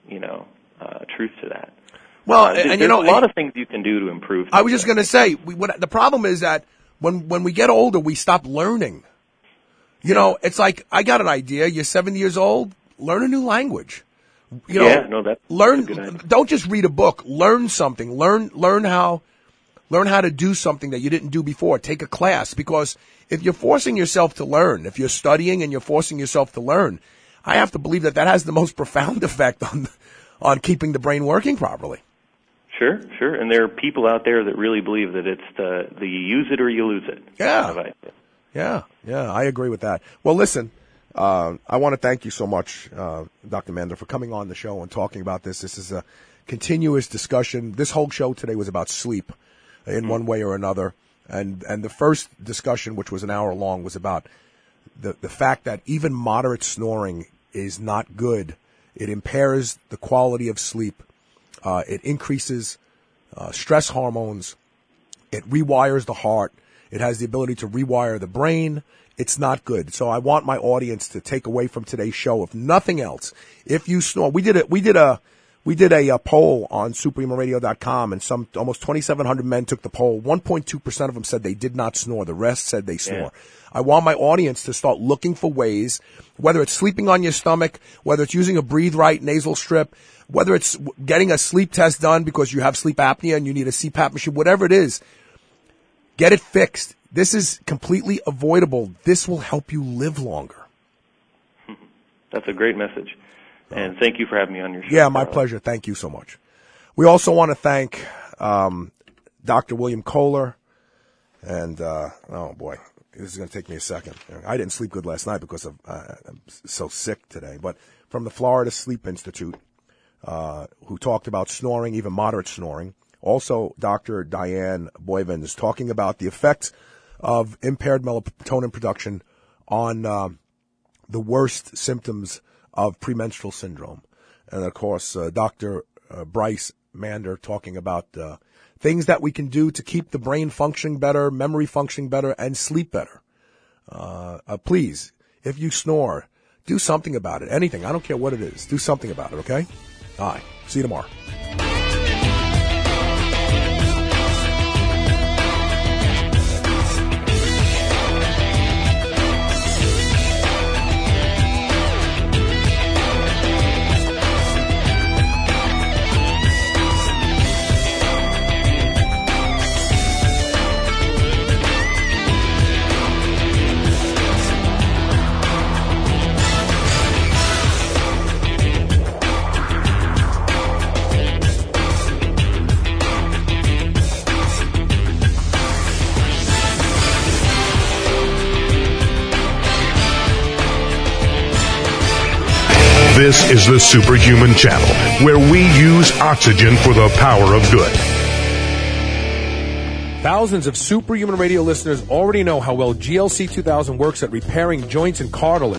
[SPEAKER 13] truth to that.
[SPEAKER 2] Well,
[SPEAKER 13] there's a lot of things you can do to improve.
[SPEAKER 2] I was just going to say, the problem is that when we get older, we stop learning. It's like, I got an idea. You're 70 years old. Learn a new language.
[SPEAKER 13] That's
[SPEAKER 2] learn.
[SPEAKER 13] a good idea.
[SPEAKER 2] Don't just read a book. Learn something. Learn how to do something that you didn't do before. Take a class, because if you're forcing yourself to learn, if you're studying and you're forcing yourself to learn, I have to believe that has the most profound effect on keeping the brain working properly.
[SPEAKER 13] Sure. And there are people out there that really believe that it's the you use it or you lose it.
[SPEAKER 2] Yeah, I agree with that. Well, listen, I want to thank you so much, Dr. Mander, for coming on the show and talking about this. This is a continuous discussion. This whole show today was about sleep in one way or another. And the first discussion, which was an hour long, was about the fact that even moderate snoring is not good. It impairs the quality of sleep. It increases stress hormones. It rewires the heart. It has the ability to rewire the brain. It's not good. So I want my audience to take away from today's show, if nothing else, if you snore. We did a poll on superhumanradio.com, and almost 2,700 men took the poll. 1.2% of them said they did not snore. The rest said they snore. Yeah. I want my audience to start looking for ways, whether it's sleeping on your stomach, whether it's using a Breathe Right nasal strip, whether it's getting a sleep test done because you have sleep apnea and you need a CPAP machine, whatever it is, get it fixed. This is completely avoidable. This will help you live longer.
[SPEAKER 13] That's a great message. And thank you for having me on your show.
[SPEAKER 2] Yeah, my pleasure. Thank you so much. We also want to thank Dr. William Kohler, And, oh boy, this is going to take me a second. I didn't sleep good last night because I'm so sick today. But from the Florida Sleep Institute, who talked about snoring, even moderate snoring. Also, Dr. Diane Boyvin is talking about the effects of impaired melatonin production on the worst symptoms of premenstrual syndrome. And, of course, Dr. Bryce Mander talking about things that we can do to keep the brain functioning better, memory functioning better, and sleep better. Please, if you snore, do something about it. Anything. I don't care what it is. Do something about it, okay? All right. See you tomorrow.
[SPEAKER 1] This is the Superhuman Channel, where we use oxygen for the power of good.
[SPEAKER 5] Thousands of Superhuman Radio listeners already know how well GLC 2000 works at repairing joints and cartilage.